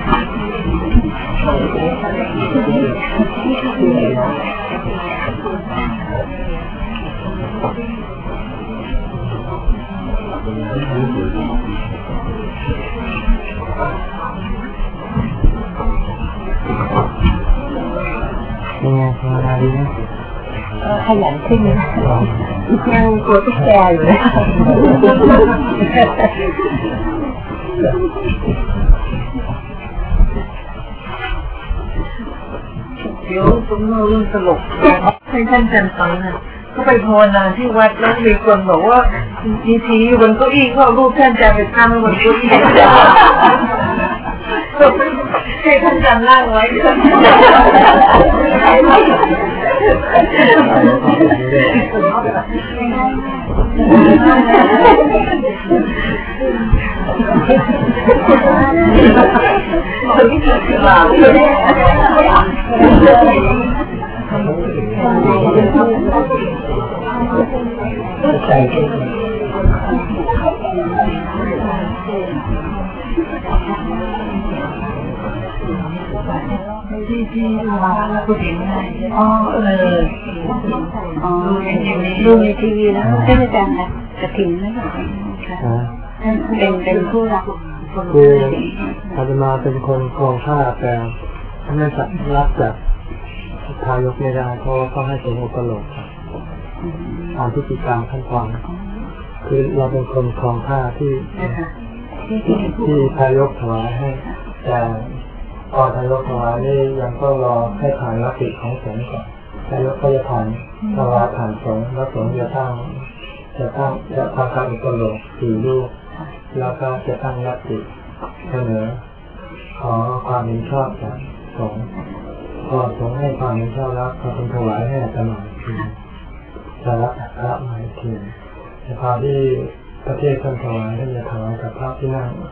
เป็นไงภาวนาดีนะขยันขึ้นนะยังกลัวตุ๊กแกอยู่เลยเดี๋ยวผมเล่าเรื่องตลกให้ท่านจันฟังนะก็ไปภาวนาที่วัดแล้วมีคนบอกว่ามีทีอยู่บนเก้าอี้เขารูปท่านจันไปตั้งบนเก้าอี้ให้ท่านจันนั่งไว้ใจที่ที่ว่าแล้วก็เห็นได้อ๋อเอออ๋อดูในทีวีแล้วท่านอาจารย์นะกระถิ่นไม่หรอกค่ะเป็นเป็นผู้รับคืออาตมาเป็นคนครองผ้าแต่ไม่สามารถรับจากทายกไม่ได้เพราะเขาให้เป็นอุปโลกตามพิธีกรรมขั้นตอนคือเราเป็นคนครองผ้าที่ที่ทายกถวายให้แต่พอทายกถวายนี่ยังต้องรอให้ผ่านลัทธิของสงฆ์ก่อนทายกก็จะผ่านถวายผ่านสงฆ์แล้วสงฆ์จะตั้งจะตั้งจะทำการอุปโลกสี่รูปแล้วก็จะตั้งลัทธิเสนอขอความเห็นชอบจากสงฆ์พอสงฆ์ให้ความเห็นชอบแล้วเขาต้องถวายให้อาตมาทีจะรับพระมาทีแต่พอที่ประเทศท่านถวายท่านจะถวายกับพระที่นั่งถัด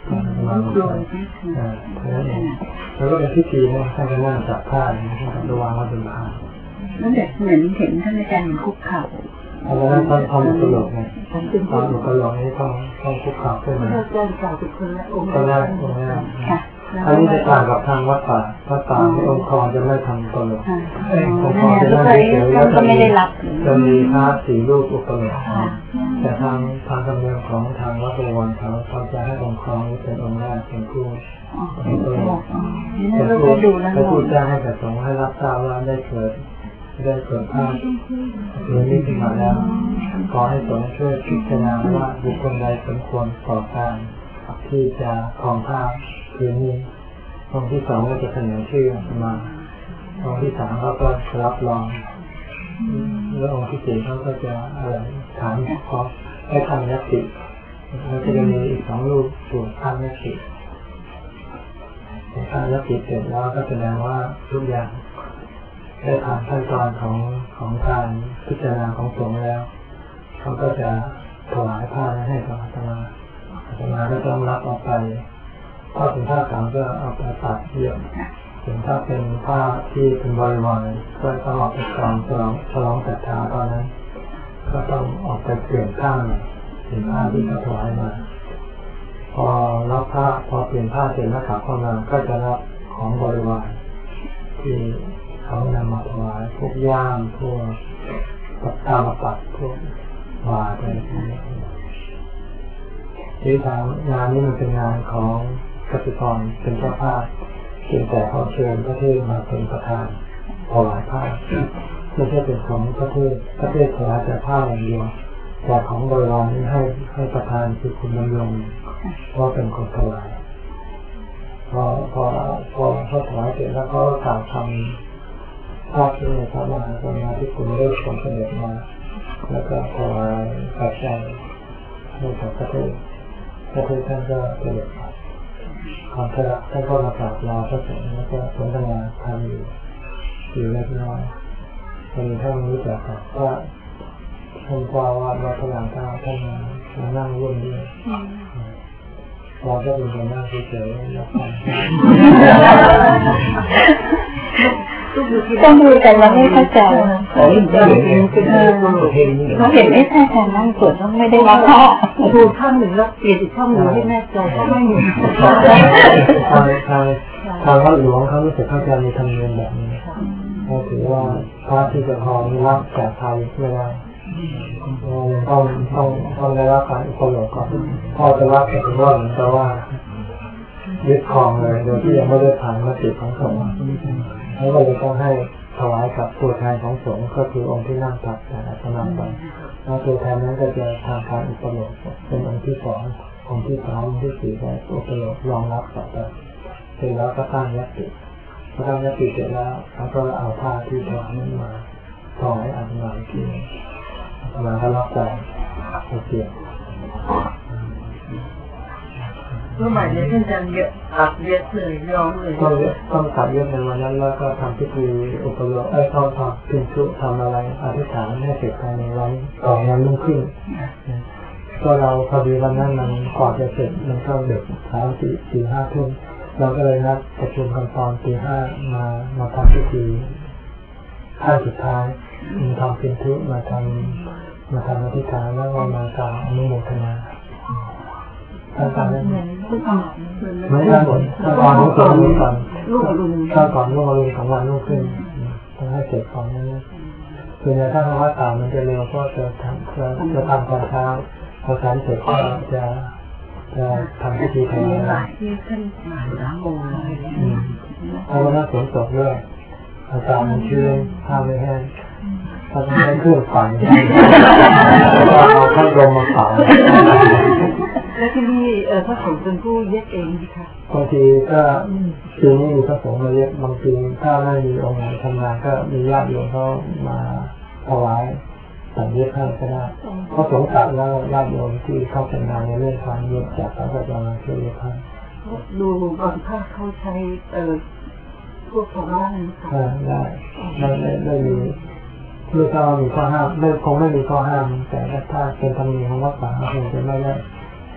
มาลงไปอ่าแล้วก็เป็นพิธีนะท่านจะนั่งจับผ้าท่านจะวางไว้บนผ้าแล้วแบบเหมือนเห็นท่านอาจารย์คุกเข่าเอาแล้วท่านทำกระโหลกไงทำกระโหลกนี้ต้องต้องคุกเข่าขึ้นมาอาจารย์กล่าวเป็นคนละองค์คนละองค์ละอันนี้จะต่างกับทางวัดป่าวัดป่าในองค์คอจะไม่ทำกระโหลกองค์คอจะนั่งเฉยๆแล้วก็จะมีพระสี่รูปอุปโลกแต่ทางทางธรรมเนียมของทางวัดบวรเขาเขาจะให้องค์คอเป็นองค์แรกเป็นผู้เป็นผู้เป็นผู้เป็นผู้แจ้งให้แต่สงฆ์ให้รับทราบว่าได้เกิดได้เกิดภาพหรือนี้ขึ้นมาแล้วขอให้สงฆ์ช่วยพิจารณาว่าบุคคลใดสมควรต่อการที่จะครองภาพคือนี้องค์ที่สองก็จะเสนอชื่อมาองค์ที่สามเขาก็รับรองแล้วองค์ที่สี่เขาก็จะอะไรถามขอให้ทำยัตติแล้วก็จะมีอีกสองรูปส่วนทำยัตติทำยัตติเสร็จแล้วก็แสดงว่าทุกอย่างได้ผ่านขั้นตอนของของการพิจารณาของสงฆ์แล้วเขาก็จะถวายผ้าให้กับอาตมาอาตมาก็ต้องรับออกไปถ้าเป็นผ้าขาวก็เอาไปตัดเย็บถึงถ้าเป็นผ้าที่เป็นบริวารก็ต้องออกไปกองฉลองฉลองศรัทธาตอนนั้นก็ต้องออกไปเปลี่ยนผ้าเป็นผ้าที่เขาถวายมาพอรับผ้าพอเปลี่ยนผ้าเสร็จแล้วขาเข้ามาก็จะรับของบริวารที่เขานำมาถวายพวกย่างพวกปัตตาปัดพวกวาอะไรพวกนี้ที่ทางงานนี้มันเป็นงานของกสิกรเป็นเจ้าภาพเพียงแต่เขาเชิญพระเทพมาเป็นประธานถวายผ้าไม่ใช่เป็นของพระเทพพระเทพถวายแต่ผ้าอย่างเดียวแต่ของบริวารนี้ให้ให้ประธานคือคุณบำรุงว่าเป็นคนถวายพอพอพอเขาถวายเสร็จแล้วก็กล่าวคำภาพที่ในพระมหากรุณาธิคุณได้ทรงเสด็จมาแล้วก็ถวายปัจจัยให้กับพระเทพพระเทพท่านก็เสด็จขอพระท่านก็มากราบลาพระสงฆ์แล้วก็สนทนาธรรมอยู่อยู่เล็กน้อยตอนนี้ท่านรู้จักกับว่าท่านว่าว่าวัดพระรามเก้าท่านมานั่งร่วมด้วยเราก็เป็นคนนั่งเฉยๆรับฟังต้องดูกันแล้วไม่เข้าใจเขาเห็นเขาเห็นไม่ใช่ทางนั่งสวดต้องไม่ได้รับผ้าดูข้างหนึ่งแล้วเปลี่ยนอีกข้างหนึ่งให้แน่ใจก็ไม่เห็นทางทางทางวัดหลวงเขารู้สึกเขาจะมีธรรมเนียมแบบนี้เขาถือว่าพระที่จะครองรับจากไทยไม่ได้ต้องต้องต้องได้รับการอุปโลกก่อนพอจะรับแต่ถึงว่าเหมือนกับว่ายึดครองเลยโดยที่ยังไม่ได้ผ่านมติของสงฆ์แล้วก็เลยต้องให้ถวายกับตัวแทนของสงฆ์ก็คือองค์ที่นั่งถัดจากอาตมาไปแล้วตัวแทนนั้นก็จะทำการอุปโลกเป็นองค์ที่สององค์ที่สามองค์ที่สี่ได้อุปโลกรองรับต่อไปเสร็จแล้วก็ตั้งยัตติพอตั้งยัตติเสร็จแล้วเขาก็เอาผ้าที่ถวายนั้นมาถวายอาตมาที่อาตมาก็รับใจเสียเมื่อใหม่เนี่ยท่านจะเยอะตัดเยอะเลยย้อมเลยต้องต้องตัดเยอะในวันนั้นแล้วก็ทำพิธีอุปโลกไอ้ต้องทำพิธีทำอะไรอธิษฐานให้เสร็จภายในวันต่อวันรุ่งขึ้นก็เราพอดีวันนั้นมันก่อนจะเสร็จมันก็เด็กสามสี่สี่ห้าทุ่มเราก็เลยนัดประชุมกันตอนตีห้ามามาทำพิธีขั้นสุดท้ายมีทำพิธีมาทำมาทำอธิษฐานแล้วก็มากล่าวอนุโมทนาท่านทำได้ไหมไม่ได้หมดถ้าก่อนลูกก่อนลูกก่อนถ้าก่อนลูกอรุณของวันลูกขึ้นต้องให้เสร็จก่อนนั้นคือในถ้าว่าตามมันจะเร็วก็จะทำจะจะทำตอนเช้าพอสารเสร็จก็จะจะทำพิธีแทนที่ท่านมาสามโมงเพราะว่าถ้าฝนตกด้วยอาจารย์ชื้นผ้าไม่แห้งถ้าไม่ได้เครื่องฝันก็เอาพัดลมมาเป่าแล้วที่นี่พระสงฆ์เป็นผู้เย็บเองไหมคะบางทีก็ทีนี้มีพระสงฆ์มาเย็บบางทีถ้าไม่มีองค์ไหนทำงานก็มีญาติโยมเขามาถวายแต่เย็บให้ก็ได้เพราะสงฆ์ตัดแล้วญาติโยมที่เข้าเป็นงานในเรื่องการเย็บจากเขาก็จะมาช่วยเย็บให้ดูบางท่าเขาใช้เอ่อพวกของร่างค่ะได้ไม่ไม่ไม่มีคือถ้ามีข้อห้ามไม่คงไม่มีข้อห้ามแต่ถ้าเป็นธรรมเนียมของวัดป่าคงจะไม่ได้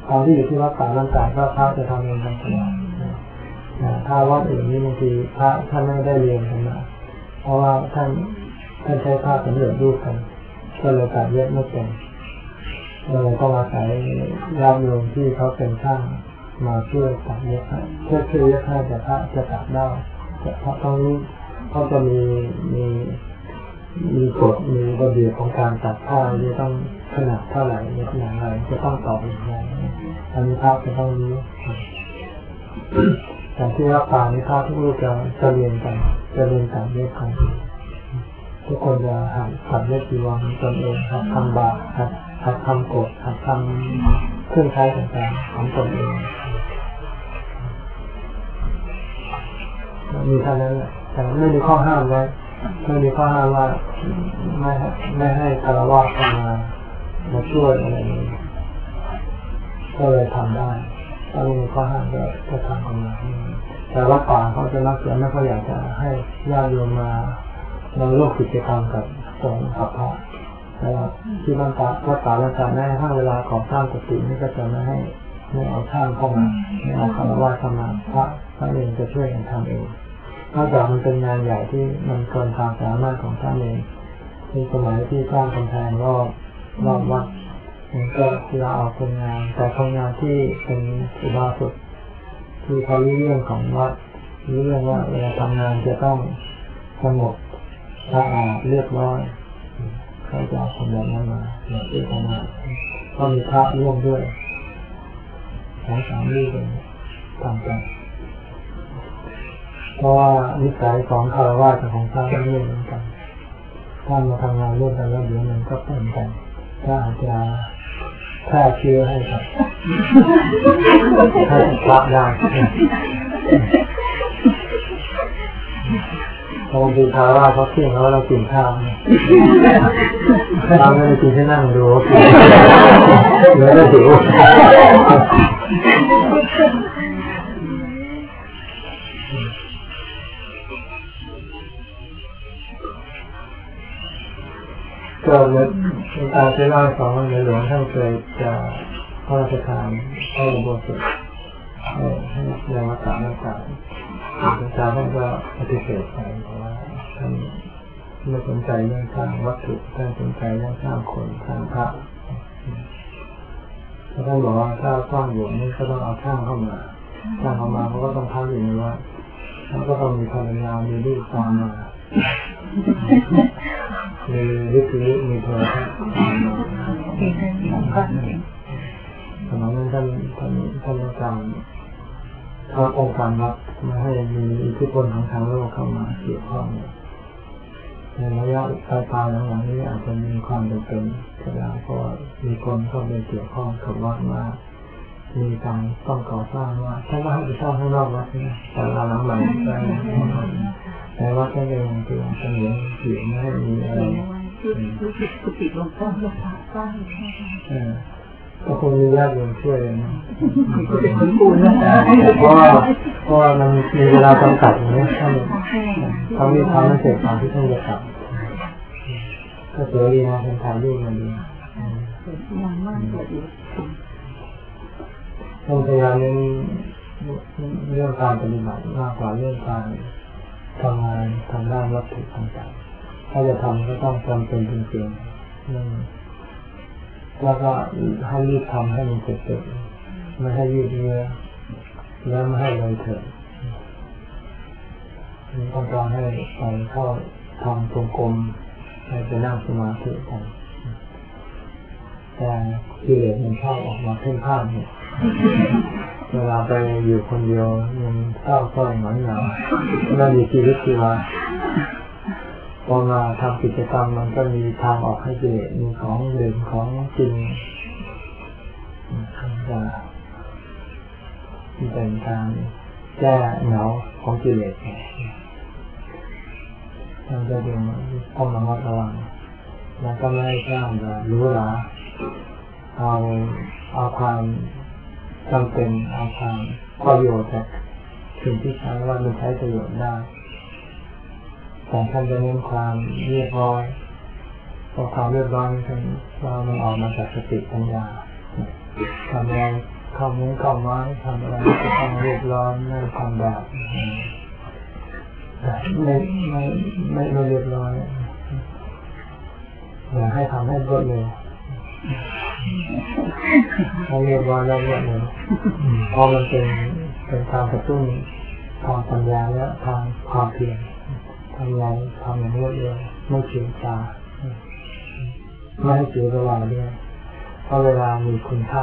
ตอนที่อยู่ที่วัดป่าร่างกายก็พระจะทำเองทั้งตลอดถ้าวัดอื่นนี่บางทีพระท่านไม่ได้เรียนกันมาเพราะว่าท่านท่านใช้ผ้าสำเร็จรูปกันก็เลยตัดเย็บไม่เป็นเลยต้องอาศัยญาติโยมที่เขาเป็นช่างมาช่วยตัดเย็บให้ช่วยช่วยเย็บให้แต่พระจะตัดได้แต่พระต้องรู้เขาจะมีมีมีกฎมีระเบียบของการตัดผ้าที่ต้องขนาดเท่าไหร่เย็บอย่างไรจะต้องต่ออย่างไรอันนี้พระจะต้องรู้แต่ที่วัดป่านี้พระทุกรูปจะจะเรียนกันจะเรียนตัดเย็บกันทุกคนจะหัดตัดเย็บจีวรตนเองหัดทำบาตรหัดหัดทำกฎหัดทำเครื่องใช้ต่างๆของตนเองมีเท่านั้นแหละแต่ไม่มีข้อห้ามไว้ไม่มีข้อห้ามว่าไม่ไม่ให้คารวะเข้ามามาช่วยอะไรนี้ก็เลยทำได้ถ้าไม่มีข้อห้ามก็จะทำออกมาแต่ว่าป่าเขาจะรักเสียไม่ค่อยอยากจะให้ญาติโยมมามาร่วมกิจกรรมกับสงฆ์กับพระแต่ที่บ้านป่าวัดป่าแล้วจะไม่ให้ถ้าเวลาก่อสร้างกุฏินี่ก็จะไม่ให้ไม่เอาช่างเข้ามาไม่เอาคารวะเข้ามาพระพระเองจะช่วยกันทำเองนอกจากมันเป็นงานใหญ่ที่มันเกินความสามารถของท่านเองที่สมัยที่สร้างกำแพงรอบรอบวัดมันก็ที่เราเอาคนงานแต่คนงานที่เป็นอุบาสกที่เขารู้เรื่องของวัดรู้เรื่องว่าเวลาทำงานจะต้องสงบสะอาดเรียบร้อยเขาจะเอาคนแบบนั้นมามาช่วยทำงานก็มีพระร่วมด้วยสองสามรูปเลยทำกันเพราะว่านิสัยของคารวะกับของพระไม่เหมือนกันถ้ามาทำงานร่วมกันแล้วเดี๋ยวมันก็เป็นกันถ้าอาจจะแพร่เชื้อให้กับให้พระได้บางทีคารวะเขาเที่ยงแล้วเรากินข้าวเราไม่ได้กินแค่นั่งดูแล้วก็หิวก็ในตาเซล่าของในหลวงท่านเคยจะพระราชทานให้อุโบสถให้ในวัดต่างๆอาจารย์ท่านก็ปฏิเสธไปเพราะว่าท่านไม่สนใจเรื่องสร้างวัตถุท่านสนใจเรื่องสร้างคนสร้างพระท่านบอกว่าถ้าสร้างอยู่นี่ก็ต้องเอาช่างเข้ามาช่างเข้ามาเขาก็ต้องพักอยู่ในวัดเขาก็ต้องมีภรรยามีลูกตามมามีวิทยุมีโทรทัศน์สมัยนั้นท่านท่านท่านต้องการเขาองค์การวัดไม่ให้มีอิทธิพลของทางโลกเข้ามาเกี่ยวข้องในระยะปลายปลายหลังๆนี้อาจจะมีความจำเป็นก็ได้เพราะมีคนเข้าไปเกี่ยวข้องกับวัดมามีการต้องก่อสร้างว่าท่านก็ให้ไปสร้างข้างนอกวัดนะแต่เราหลังหลังไปแต่ว่าท่านเองคือเสนอเสียงไม่ให้มีอะไรกุฏิหลวงพ่อหลวงพ่อสร้างก็คงมีญาติโยมช่วยนะเพราะว่าเพราะว่ามันมีเวลาจำกัดอย่างนี้ท่านเขามีความไม่เสร็จตามที่ท่านจะกลับก็สวยดีนะเป็นถ่ายรูปมันดียังมากเลยท่านพยายามเน้นเรื่องการปฏิบัติมากกว่าเรื่องการทำงานทางด้านวัตถุต่างๆถ้าจะทำก็ต้องจำเป็นจริงๆแล้วก็ให้รีบทำให้มันเสร็จๆไม่ให้ยืดเยื้อแล้วไม่ให้เลยเถิดต้องการให้ไปเข้าทำตรงกลมให้ไปนั่งสมาธิกันแต่กิเลสมันชอบออกมาเพ่นพ่านเนี่ยเวลาไปอยู่คนเดียวมันเศร้าส้อยหงอยเหงาไม่มีชีวิตชีวาพอมาทำกิจกรรมมันก็มีทางออกให้กิเลสมีของดื่มของกินจะเป็นการแก้เหงาของกิเลสมันจะดูต้องระมัดระวังแล้วก็ไม่ให้สร้างแบบรู้หลาเอาเอาความจำเป็นเอาความประโยชน์จากสิ่งที่ใช้ว่ามันใช้ประโยชน์ได้แต่ท่านจะเน้นความเรียบร้อยพอความเรียบร้อยท่านว่ามันออกมาจากสติปัญญาทำให้เข้ามุ้งเข้าไม้ทำอะไรก็ต้องเรียบร้อยไม่ทำแบบไม่ไม่ไม่ไม่เรียบร้อยอยากให้ทำให้รวดเร็วให้เรียบร้อยแล้วรวดเร็วเพราะมันเป็นเป็นการกระตุ้นทางปัญญาและทางความเพียรทำงานทำอย่างรวดเร็วไม่เสียเวลาไม่ให้เสียเวลาด้วยเพราะเวลามีคุณค่า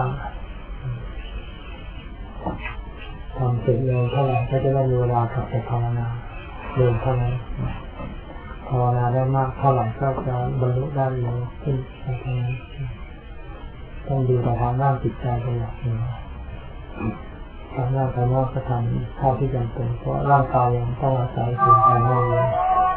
ทำเสร็จเร็วเท่าไหร่ก็จะได้มีเวลากลับไปภาวนาเร็วเท่านั้นภาวนาได้มากเท่าไหร่ก็จะบรรลุได้เร็วขึ้นเท่านั้นต้องดูแต่ทางด้านจิตใจเป็นหลักนะทางด้านภายนอกก็ทำเท่าที่จำเป็นเพราะร่างกายยังต้องอาศัยสิ่งภายนอกอยู่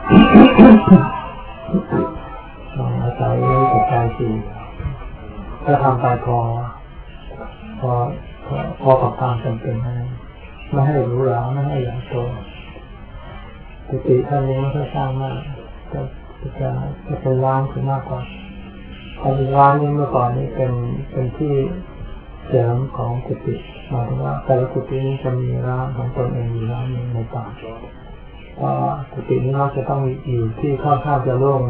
ต้องอาศัยจิตใจสี่ถ้าทำไปพอพอพอกับความจำเป็นให้ไม่ให้หรูหราไม่ให้ใหญ่โตปกติท่านนี้ไม่ค่อยสร้างมากจะจะจะเป็นร้านคือมากกว่าพอเป็นร้านนี้เมื่อก่อนนี้เป็นเป็นที่เสริมของกุฏิหมายถึงว่าแต่ละกุฏินี้จะมีร้านของตนเองอยู่ร้านนึงในป่าเพราะกุฏินี้เราจะต้องอยู่ที่ค่อนข้างจะโล่ง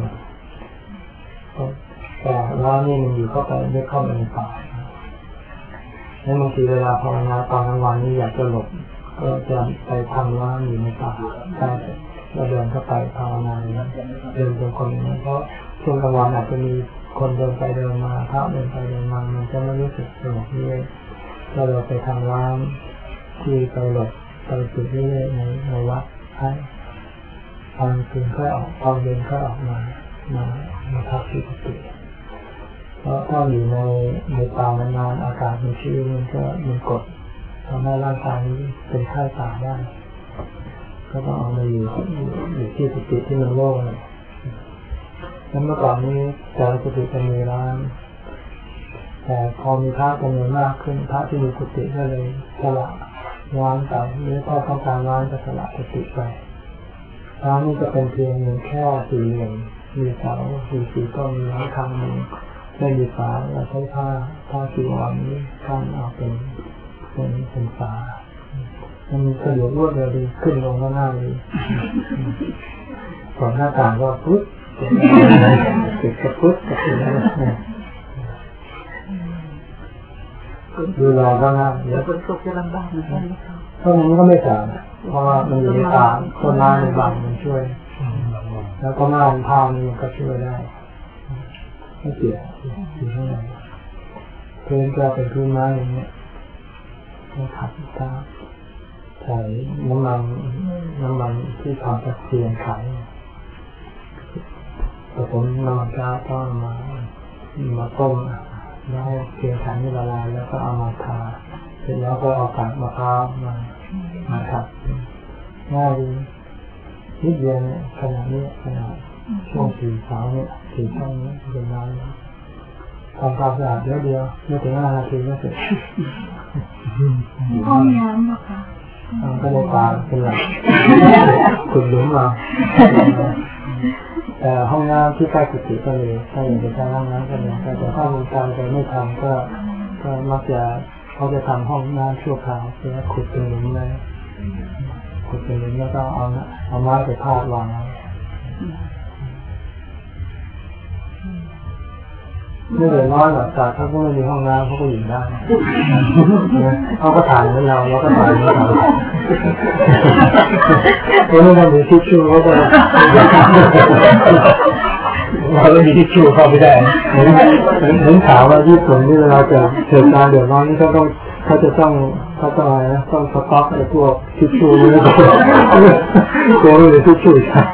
แต่ร้านนี้มันอยู่เข้าไปไม่เข้าไปในป่าแล้วบางทีเวลาภาวนาตอนกลางวันนี้อยากจะหลบก็จะไปทำร้านอยู่ในป่าใช่เราเดินเข้าไปภาวนาเดินจงกรมนั้นเพราะช่วงกลางวันอาจจะมีคนเดินไปเดินมาพระเดินไปเดินมามันจะไม่รู้สึกสงบเลยถ้าเราไปทำร้านที่ไปหลบไปจุดนี้ในในวัดให้ตอนคืนค่อยออกตอนเย็นค่อยออกมามามาพักที่กุฏิเพราะถ้าอยู่ในในป่านานๆอากาศมันชื้นมันก็มันกดทำให้ร่างกายเป็นไข้ป่าได้ก็ต้องเอามาอยู่อยู่ที่กุฏิที่มันโล่งเลยแล้วเมื่อก่อนนี้แต่ละกุฏิจะมีร้านแต่พอมีพระจำนวนมากขึ้นพระที่มีกุฏิก็เลยสละร้านไปหรือถ้าต้องการร้านก็สละกุฏิไปร้านนี้จะเป็นเพียงหนึ่งแค่สี่เหลี่ยมมีเสาสี่สี่ต้นมีหลังคาหนึ่งไม่มีฝาเราใช้ผ้าผ้าสีอ่อนนี้กั้นเอาเป็นเป็นเป็นฝามันสะดวกรวดเร็วดีขึ้นลงก็ง่ายดีก่อนหน้าต่างก็ปุ๊บติดกระปุ๊บกระปุ๊บดูแลก็ง่ายเดี๋ยวคนตกจะลำบากเหมือนกันเพราะมันก็ไม่สายเพราะว่ามันอยู่ในป่าต้นไม้ในบังมันช่วยแล้วก็ม่านผ้ามันก็ช่วยได้ไม่เสียอยู่ข้างในพื้นก็เป็นพื้นไม้อย่างนี้ไม่ขัดตาใส่น้ำมันน้ำมันที่ทำจากเทียนขายแต่ผมนอนเช้าต้องมามาต้มแล้วให้เทียนขายนี่ละลายแล้วก็เอามาทาเสร็จแล้วก็เอากากมะพร้าวมามาขัดง่ายดีนิดเดียวเนี่ยขนาดนี้ขนาดช่วงสี่เช้าเนี่ยสี่ช่องนี้เป็นน้ำทำความสะอาดเดียวเดียวไม่ถึงห้านาทีก็เสร็จห้องน้ำนะคะก็ในป่าเป็นหลักขุดหลุมมาแต่ห้องน้ำที่ใกล้กุฏิก็เลยถ้าอยากจะใช้ห้องน้ำก็เลยแต่ถ้ามีการไปไม่ทำก็ก็มักจะเขาจะทำห้องน้ำชั่วคราวคือขุดเป็นหลุมเลยขุดเป็นหลุมแล้วก็เอาเอาไม้ไปพาดวางไม่เดือดร้อนหรอกแต่ถ้าพวกไม่มีห้องน้ำเขาก็อยู่ได้เขาก็ถ่ายให้เราเราก็ถ่ายให้เขาเพราะไม่ต้องมีทิชชู่เขาก็เราไม่มีทิชชู่เข้าไม่ได้เหมือนเหมือนข่าวว่าญี่ปุ่นนี่เวลาเกิดเกิดการเดือดร้อนนี่เขาต้องเขาจะต้องเขาต้องอะไรนะต้องสต็อกไอ้พวกทิชชู่นี่ก็ตัวไม่มีทิชชู่ใช่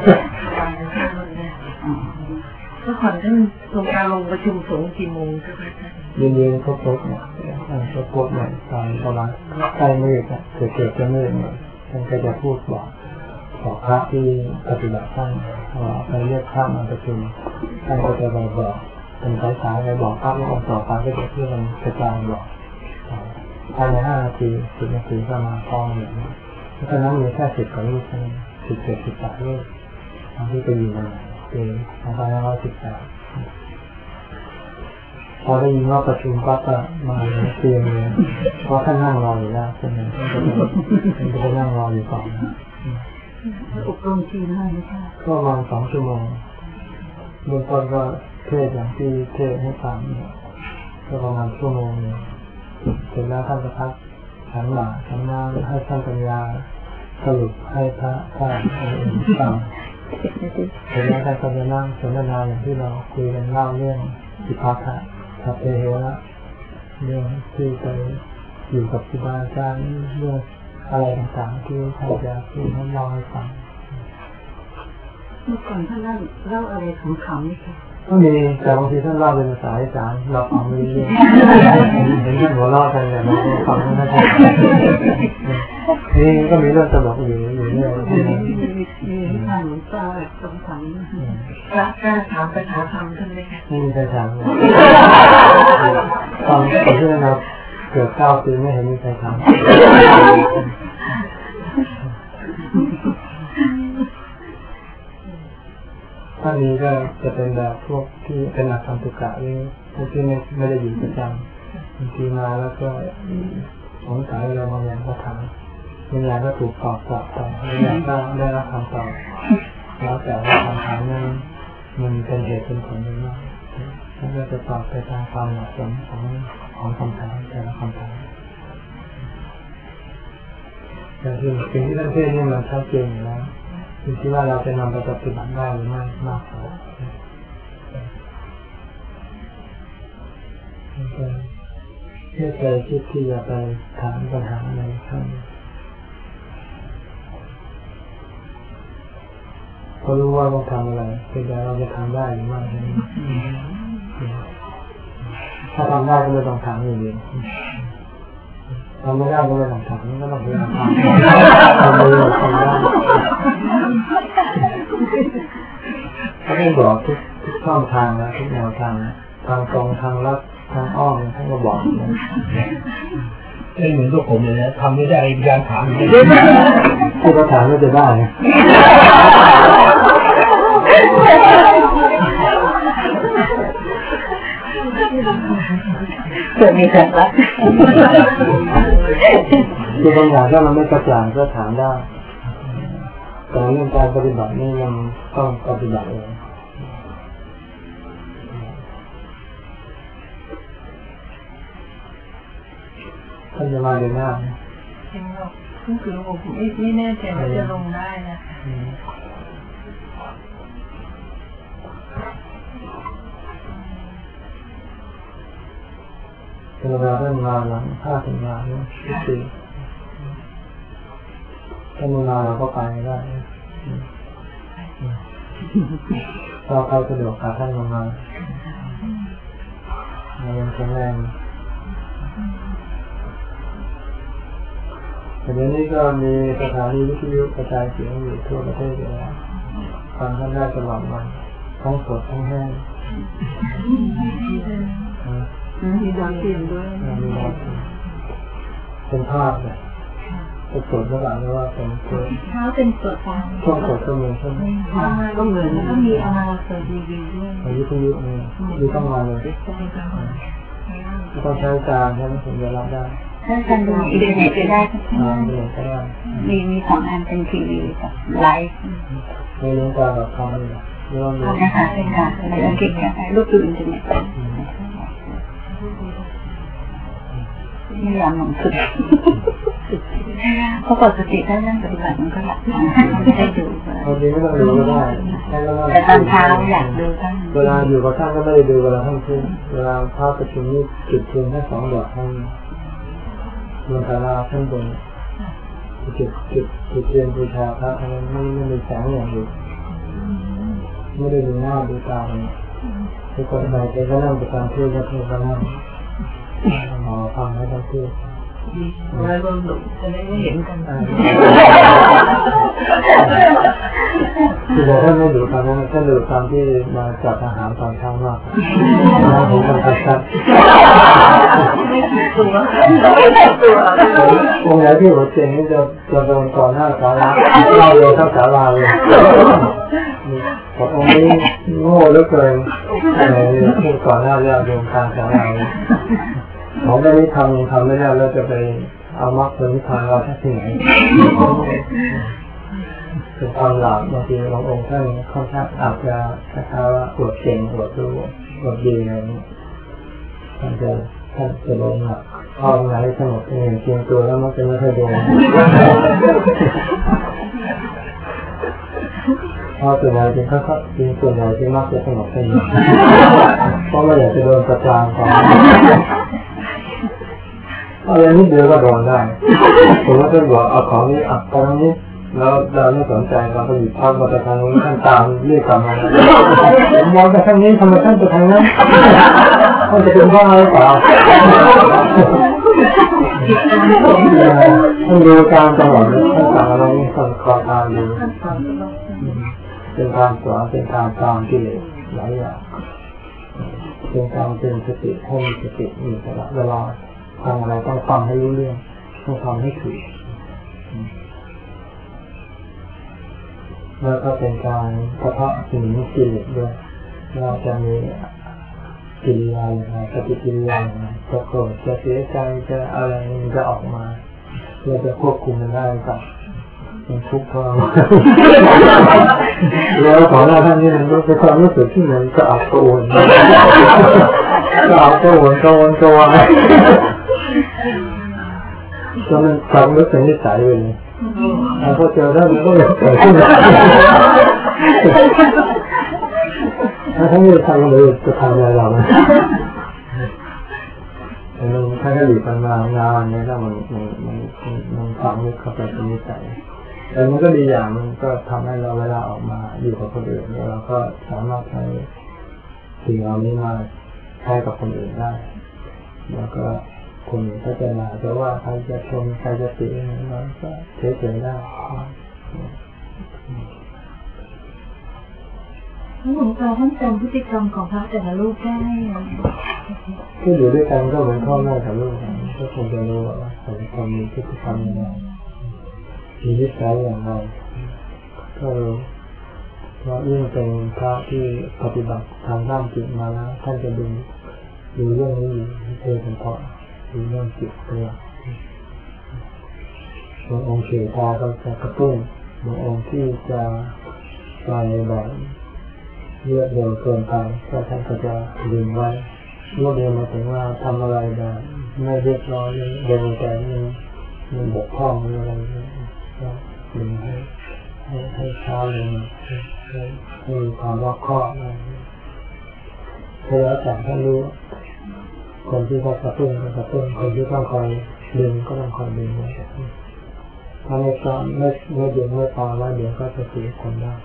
เมื่อก่อนท่านลงการลงประชุมสงฆ์กี่โมงคะเย็นๆเขาพบเนี่ยเขาพบเนี่ยตอนประมาณใกล้มืดอ่ะเกิดเกิดจะมืดเนี่ยท่านก็จะพูดบอกบอกพระที่ปฏิบัติท่านว่าไปเรียกพระมาประชุมท่านก็จะไปบอกเป็นสายๆไปบอกพระว่าองค์ต่อไปก็จะเพื่อนกระจายบอกภายในห้านาทีสิบนาทีก็มาพร้อมอย่างนี้เพราะนั้นมีแค่สิบกว่ารูปเท่านั้นสิบเจ็ดสิบแปดรูปทางที่ไปอยู่ในปีสองพันห้าร้อยสิบแปดพอได้ยินว่าประชุมปั๊บก็มาเตรียมเลยเพราะท่านนั่งรออยู่แล้วใช่ไหมท่านจะท่านจะนั่งรออยู่ก่อนนะอบรมทีนานไหมคะก็ประมาณสองชั่วโมงเบื้องต้นก็เทศอย่างที่เทศให้ฟังก็ประมาณชั่วโมงนึงเสร็จแล้วท่านจะพักฉันหลังฉันน้ำให้ท่านปัญญาสรุปให้พระท่านเองฟังเสร็จแล้วท่านก็จะนั่งสนทนาอย่างที่เราคุยกันเล่าเรื่องอิภัทะสัพเพเหระเรื่องที่ไปอยู่กับครูบาอาจารย์เรื่องอะไรต่างๆที่ท่านจะพูดให้เล่าให้ฟังเมื่อก่อนท่านเล่าอะไรขำๆนี่ค่ะก็มีแต่บางทีท่านเล่าเป็นภาษาอีสานเราฟังไม่รู้เห็นท่านหัวเราะกันเนี่ยเราฟังไม่ได้นี่ก็มีเรื่องตลกอยู่อยู่เรื่อยมีมีท่านหลวงตาแบบสงสัยพระกล้าถามปัญหาธรรมท่านไหมคะไม่มีใครถามเลยฟังคนที่นะครับเกิดเก้าปีไม่เห็นมีใครถามถ้านี้ก็จะเป็นแบบพวกที่เป็นนักธรรมตุกะนี่พวกที่ไม่ไม่ได้อยู่ประจำบางทีมาแล้วก็สงสัยอะไรบางอย่างก็ถามบางอย่างก็ถูกตอบกลับไปบางอย่างก็ได้รับคำตอบแล้วแต่ว่าคำถามนั้นมันเป็นเหตุเป็นผลยังไงแล้วก็จะตอบไปตามความเหมาะสมของของคำถามแต่ละคำถามแต่ที่สิ่งที่ท่านเทศนี่มันชัดเจนอยู่แล้วอยู่ที่ว่าเราจะนำไปปฏิบัติได้หรือไม่มากกว่าไม่เคยคิดที่จะไปถามปัญหาอะไรท่านก็รู้ว่าต้องทำอะไรแต่เราจะทำได้หรือไม่ถ้าทำได้ก็ไม่ต้องถามอย่างเดียวทำไม่ได้ก็ไม่ต้องถามก็ต้องพยายามทำทำไม่ได้ทำได้ท่านบอกทุกทุกช่องทางนะทุกแนวทางทางตรงทางลัดทางอ้อมท่านก็บอกนะไม่เหมือนพวกผมเลยนะทำไม่ได้พยายามถามไม่ได้ที่เขาถามไม่จะได้เกิดมีแต่ละคือบางอย่างถ้ามันไม่กระจ่างก็ถามได้แต่เรื่องการปฏิบัตินี่มันต้องปฏิบัติเองท่านจะมาเดือนหน้าไหมยังหรอกเพิ่งคือผมไม่ไม่แน่ใจว่าจะลงได้นะเวลาท่านมาหลังห้าถึงมาเนี่ยทุกปีถ้ามีมาเราก็ไปได้ถ้าใครสะดวกพาท่านมามาเรายังแข็งแรงแต่เดี๋ยวนี้ก็มีสถานีวิทยุกระจายเสียงอยู่ทั่วประเทศอยู่แล้วฟังท่านได้ตลอดวันทั้งสดทั้งแห้งมีดาวเทียมด้วยมีดาวเทียมเป็นภาพเนี่ยจะสดเท่าไหร่ไม่ว่าเป็นเช้าเป็นสดฟังช่วงสดก็เหมือนใช่ไหมก็เหมือนแล้วก็มีอนาคตดีดีด้วยวิทยุเนี่ยมีต้องมาเลยต้องใช้การใช่ไหมถึงจะรับได้ถ้าการดูอินเทอร์เน็ตก็ได้มีมีสองอันเป็นทีวีกับไลฟ์ในเรื่องการแบบทำเลยเรื่องนี้นะคะเป็นการในอังกฤษเนี่ยรูปดูอินเทอร์เน็ตไม่ยอมหลงสุดเพราะปกติถ้านั่งปฏิบัติมันก็หลับไม่ได้ดูบางทีไม่ต้องดูก็ได้แต่ตอนเช้าอยากดูท่านเวลาอยู่กับท่านก็ไม่ได้ดูเวลาท่านพูดเวลาพระประชุมนี่จุดเทียนแค่สองดอกท่านบนศาลาข้างบนจุดจุดจุดเทียนบูชาพระท่านไม่ไม่มีแสงอย่างอื่นไม่ได้ดูหน้าดูตาเลยทุกคนไปแกก็นั่งประจำที่แล้วท่านก็นั่งหมอฟังให้ท่านพูดแล้วรวมดุจะได้ไม่เห็นกันคือท่านไม่ดูตอนนั้นท่านดูตอนที่มาจัดอาหารตอนเช้ามากแล้วผมก็ชัดไม่กี่ตัวไม่กี่ตัวองค์ไหนที่หัวเจงนี่จะจะโดนก่อนหน้าศาลาเราเลยเข้าศาลาเลยพระองค์นี้โง่เหลือเกินในที่ก่อนหน้าแล้วโยมการสอนเราของไม่ได้ทำทำไม่ได้แล้วจะไปเอามรรคผลนิพพานเราที่ไหนคือความหลาบบางทีหลวงองค์ท่านค่อนข้างอาจจะคล้ายๆว่าอวดเก่งอวดรู้อวดดีอะไรนี้ท่านจะท่านจะโดนหนักเข้าทำงานได้สงบเองจริงตัวแล้วมันจะไม่ค่อยโดนเพราะส่วนใหญ่จริงเขาจริงส่วนใหญ่ที่มักจะสงบเองเพราะไม่อยากจะโดนประจานของอะไรนิดเดียวก็โดนได้ผมก็จะบอกเอาของนี้อัดตรงนี้แล้วเราไม่สนใจเราก็หยิบภาพมาจากทางนี้ท่านตามเรียกกลับมาผมมองไปทางนี้ทำไมท่านไปทางนั้นท่านจะเป็นพ่อหรือเปล่าท่านดูการตลอดท่านสั่งอะไรท่านคอยตามดูเป็นการสอนเป็นการตามที่หลายอย่างเป็นการเตือนสติให้มีสติอยู่ตลอดเวลาทำอะไรต้องฟังให้รู้เรื่องต้องทำให้ถูกแล้วก็เป็นการกระทบสิ่งนี้กิเลสด้วยเราจะมีกิริยาอย่างไรปฏิกิริยาอย่างไรจะโกรธจะเสียใจจะอะไรมันจะออกมาเราจะควบคุมมันได้กับมันทุกข์ทรมานแล้วของเราท่านนี้มันก็เป็นความรู้สึกที่มันจะอับตัวจะอับตัวกังวลตัวจนมันความรู้สึกนิสัยเลยพอเจอท่านมันก็เลยเกิดขึ้นถ้าท่านไม่ทำเลยจะทำอะไรเราแต่มันถ้าก็หลีกมันมางานเนี่ยถ้ามันมันมันมันฝังลึกเข้าไปในนิสัยแต่มันก็ดีอย่างมันก็ทำให้เราเวลาออกมาอยู่กับคนอื่นเราก็สามารถใช้สิ่งเหล่านี้มาใช้กับคนอื่นได้แล้วก็คนก็จะมาแต่ว่าใครจะชมใครจะติเราก็เฉยๆได้หลวงตาท่านจำพฤติกรรมของพระแต่ละรูปได้ที่อยู่ด้วยกันก็เหมือนพ่อแม่กับลูกก็คงจะรู้ว่าพฤติกรรมมีพฤติกรรมยังไงมีนิสัยอย่างไรก็รู้เพราะยิ่งเป็นพระที่ปฏิบัติทางด้านจิตมาแล้วท่านจะดูดูเรื่องนี้โดยเฉพาะดูเรื่องจิตตัวบางองค์เขียนตาก็จะกระตุ้นบางองค์ที่จะไปแบบเลือดเร็วเกินไปก็ท่านก็จะดึงไว้รวดเร็วมาถึงว่าทำอะไรแบบไม่เรียบร้อยเร็วแต่มันมันบกพร่องอะไรก็ดึงให้ให้ให้ช้าลงให้ให้มีความรอบคอบอะไรให้แล้วแต่ท่านรู้คนที่เขากระตุ้นก็กระตุ้นคนที่ต้องคอยดึงก็ต้องคอยดึงไว้ถ้าไม่ก็ไม่ไม่ดึงไม่พอแล้วเดี๋ยวก็จะเสียคนได้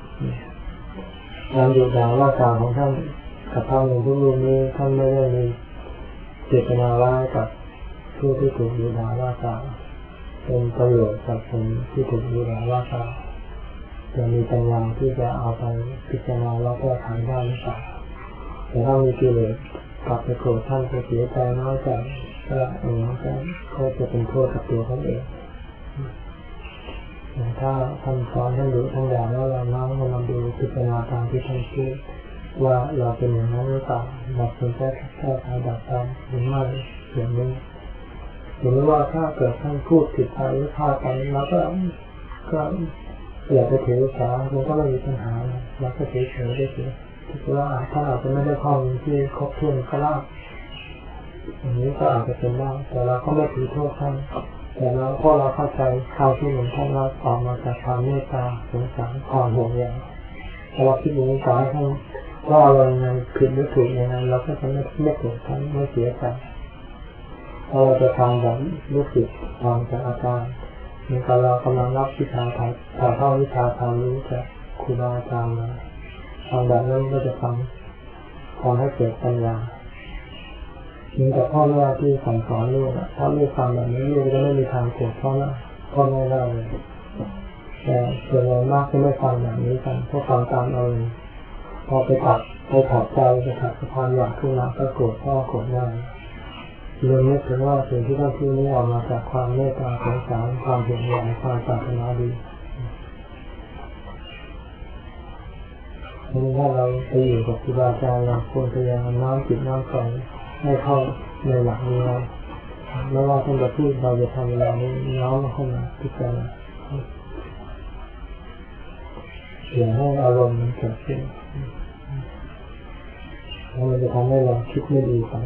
การดูดาวร่างกายของท่านกับท่านหนึ่งทุกรูปนี้ท่านไม่ได้มีเจตนาร้ายกับผู้ที่ถูกดูดาวร่างกายเป็นประโยชน์กับคนที่ถูกดูดาวร่างกายจะมีปัญญาที่จะเอาไปพิจารณาแล้วก็ทำได้หรือเปล่าแต่ถ้ามีกิเลสกลับไปโกรธท่านจะเสียใจน้อยใจก็อย่างนั้นก็จะเป็นโทษกับตัวท่านเองถ้าท่านสอนท่านรู้ทั้งอย่างแล้วเราน้อมมาลองดูพิจารณาตามที่ท่านพูดว่าเราเป็นอย่างนั้นหรือเปล่าเราควรจะแก้ไขดัดแปลงหรือไม่อย่างนี้หรือว่าถ้าเกิดท่านพูดผิดไปหรือพลาดไปเราก็ก็อยากจะถือสามันก็ไม่มีปัญหาเราก็เฉยๆได้เฉยคิดว่าถ้าอาจจะไม่ได้ข้อมูลที่ครบถ้วนก็ได้อย่างนี้ก็อาจจะเป็นได้แต่เราก็ไม่ถือโทษท่านแต่เราพอเราเข้าใจข่าวที่เหมือนท่านเราออกมาจากความเมตตาสงสารความห่วงใยถ้าเราคิดอย่างนี้ต่อให้ท่านว่าเรายังไงผิดหรือถูกยังไงเราก็จะไม่ไม่โกรธท่านไม่เสียใจถ้าเราจะทำแบบรู้สึกทำจากอาการเหมือนกับเรากำลังรับวิชาถ่ายถ่ายทอดวิชาความรู้จากครูบาอาจารย์มาทำแบบนั้นก็จะทำทำให้เกิดปัญญาเหมือนกับพ่อแม่ที่สั่งสอนลูกอ่ะถ้าลูกฟังแบบนี้ลูกจะไม่มีทางโกรธพ่อแม่พ่อแม่ได้เลยแต่ส่วนใหญ่มากจะไม่ฟังแบบนี้กันเพราะฟังตามเอาเองพอไปตัดไปถัดใจไปถัดสะพานอยากขึ้นมาก็โกรธพ่อโกรธแม่เรื่องนี้ถือว่าสิ่งที่ท่านพูดนี้ออกมาจากความเมตตาสงสารความห่วงใยความปรารถนาดีทีนี้ถ้าเราไปอยู่กับครูบาอาจารย์เราควรพยายามน้อมจิตน้อมใจให้เข้าในหลักนี้นะไม่ว่าท่านจะพูดเราจะทำเวลานี้น้อมเข้ามาพิจารณาอย่าให้อารมณ์มันเกิดขึ้นแล้วมันจะทำให้เราคิดไม่ดีไป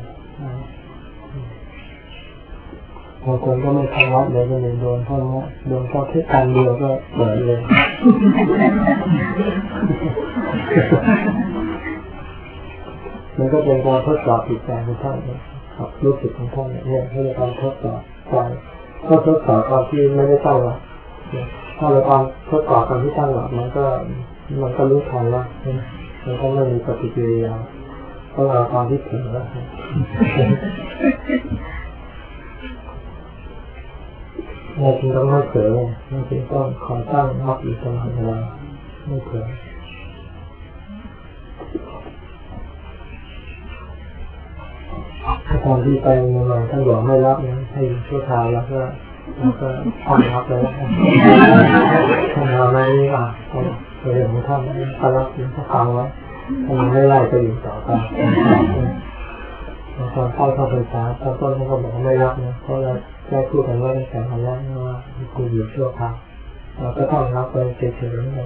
บางคนก็ไม่ทำวัดเลยก็เลยโดนเพราะว่าโดนเขาแค่การเดียวก็เบิดเลยมันก็เป็นการทดสอบจิตใจของท่านครับรู้สึกของท่านเนี่ยให้เราทดสอบใจก็ทดสอบตอนที่ไม่ได้ตั้งหลักถ้าเราตอนทดสอบตอนที่ตั้งหลักมันก็มันก็รู้ทันว่ามันก็ไม่มีปฏิกิริยาเพราะเราตอนที่ถึงแล้วเราจึงต้องไม่เผลอเราจึงต้องขอตั้งมักอยู่ตลอดเวลาไม่เผลอตอนที่ไปเมืองท่านบอกให้รับนะให้ชั่วคราวแล้วก็แล้วก็ตั้งรับเลยท่านเอาไม่นี่อ่ะเรื่องของท่านก็รับถึงชั่วคราวไว้ท่านไม่ไล่ก็อยู่ต่อไปตอนเข้าเข้าพรรษาตอนต้นท่านก็บอกไม่รับนะเพราะเราได้พูดกันว่าตั้งแต่ครั้งแรกว่ากูอยู่ชั่วคราวเราก็ต้องรับไปเฉยๆนั่นเอง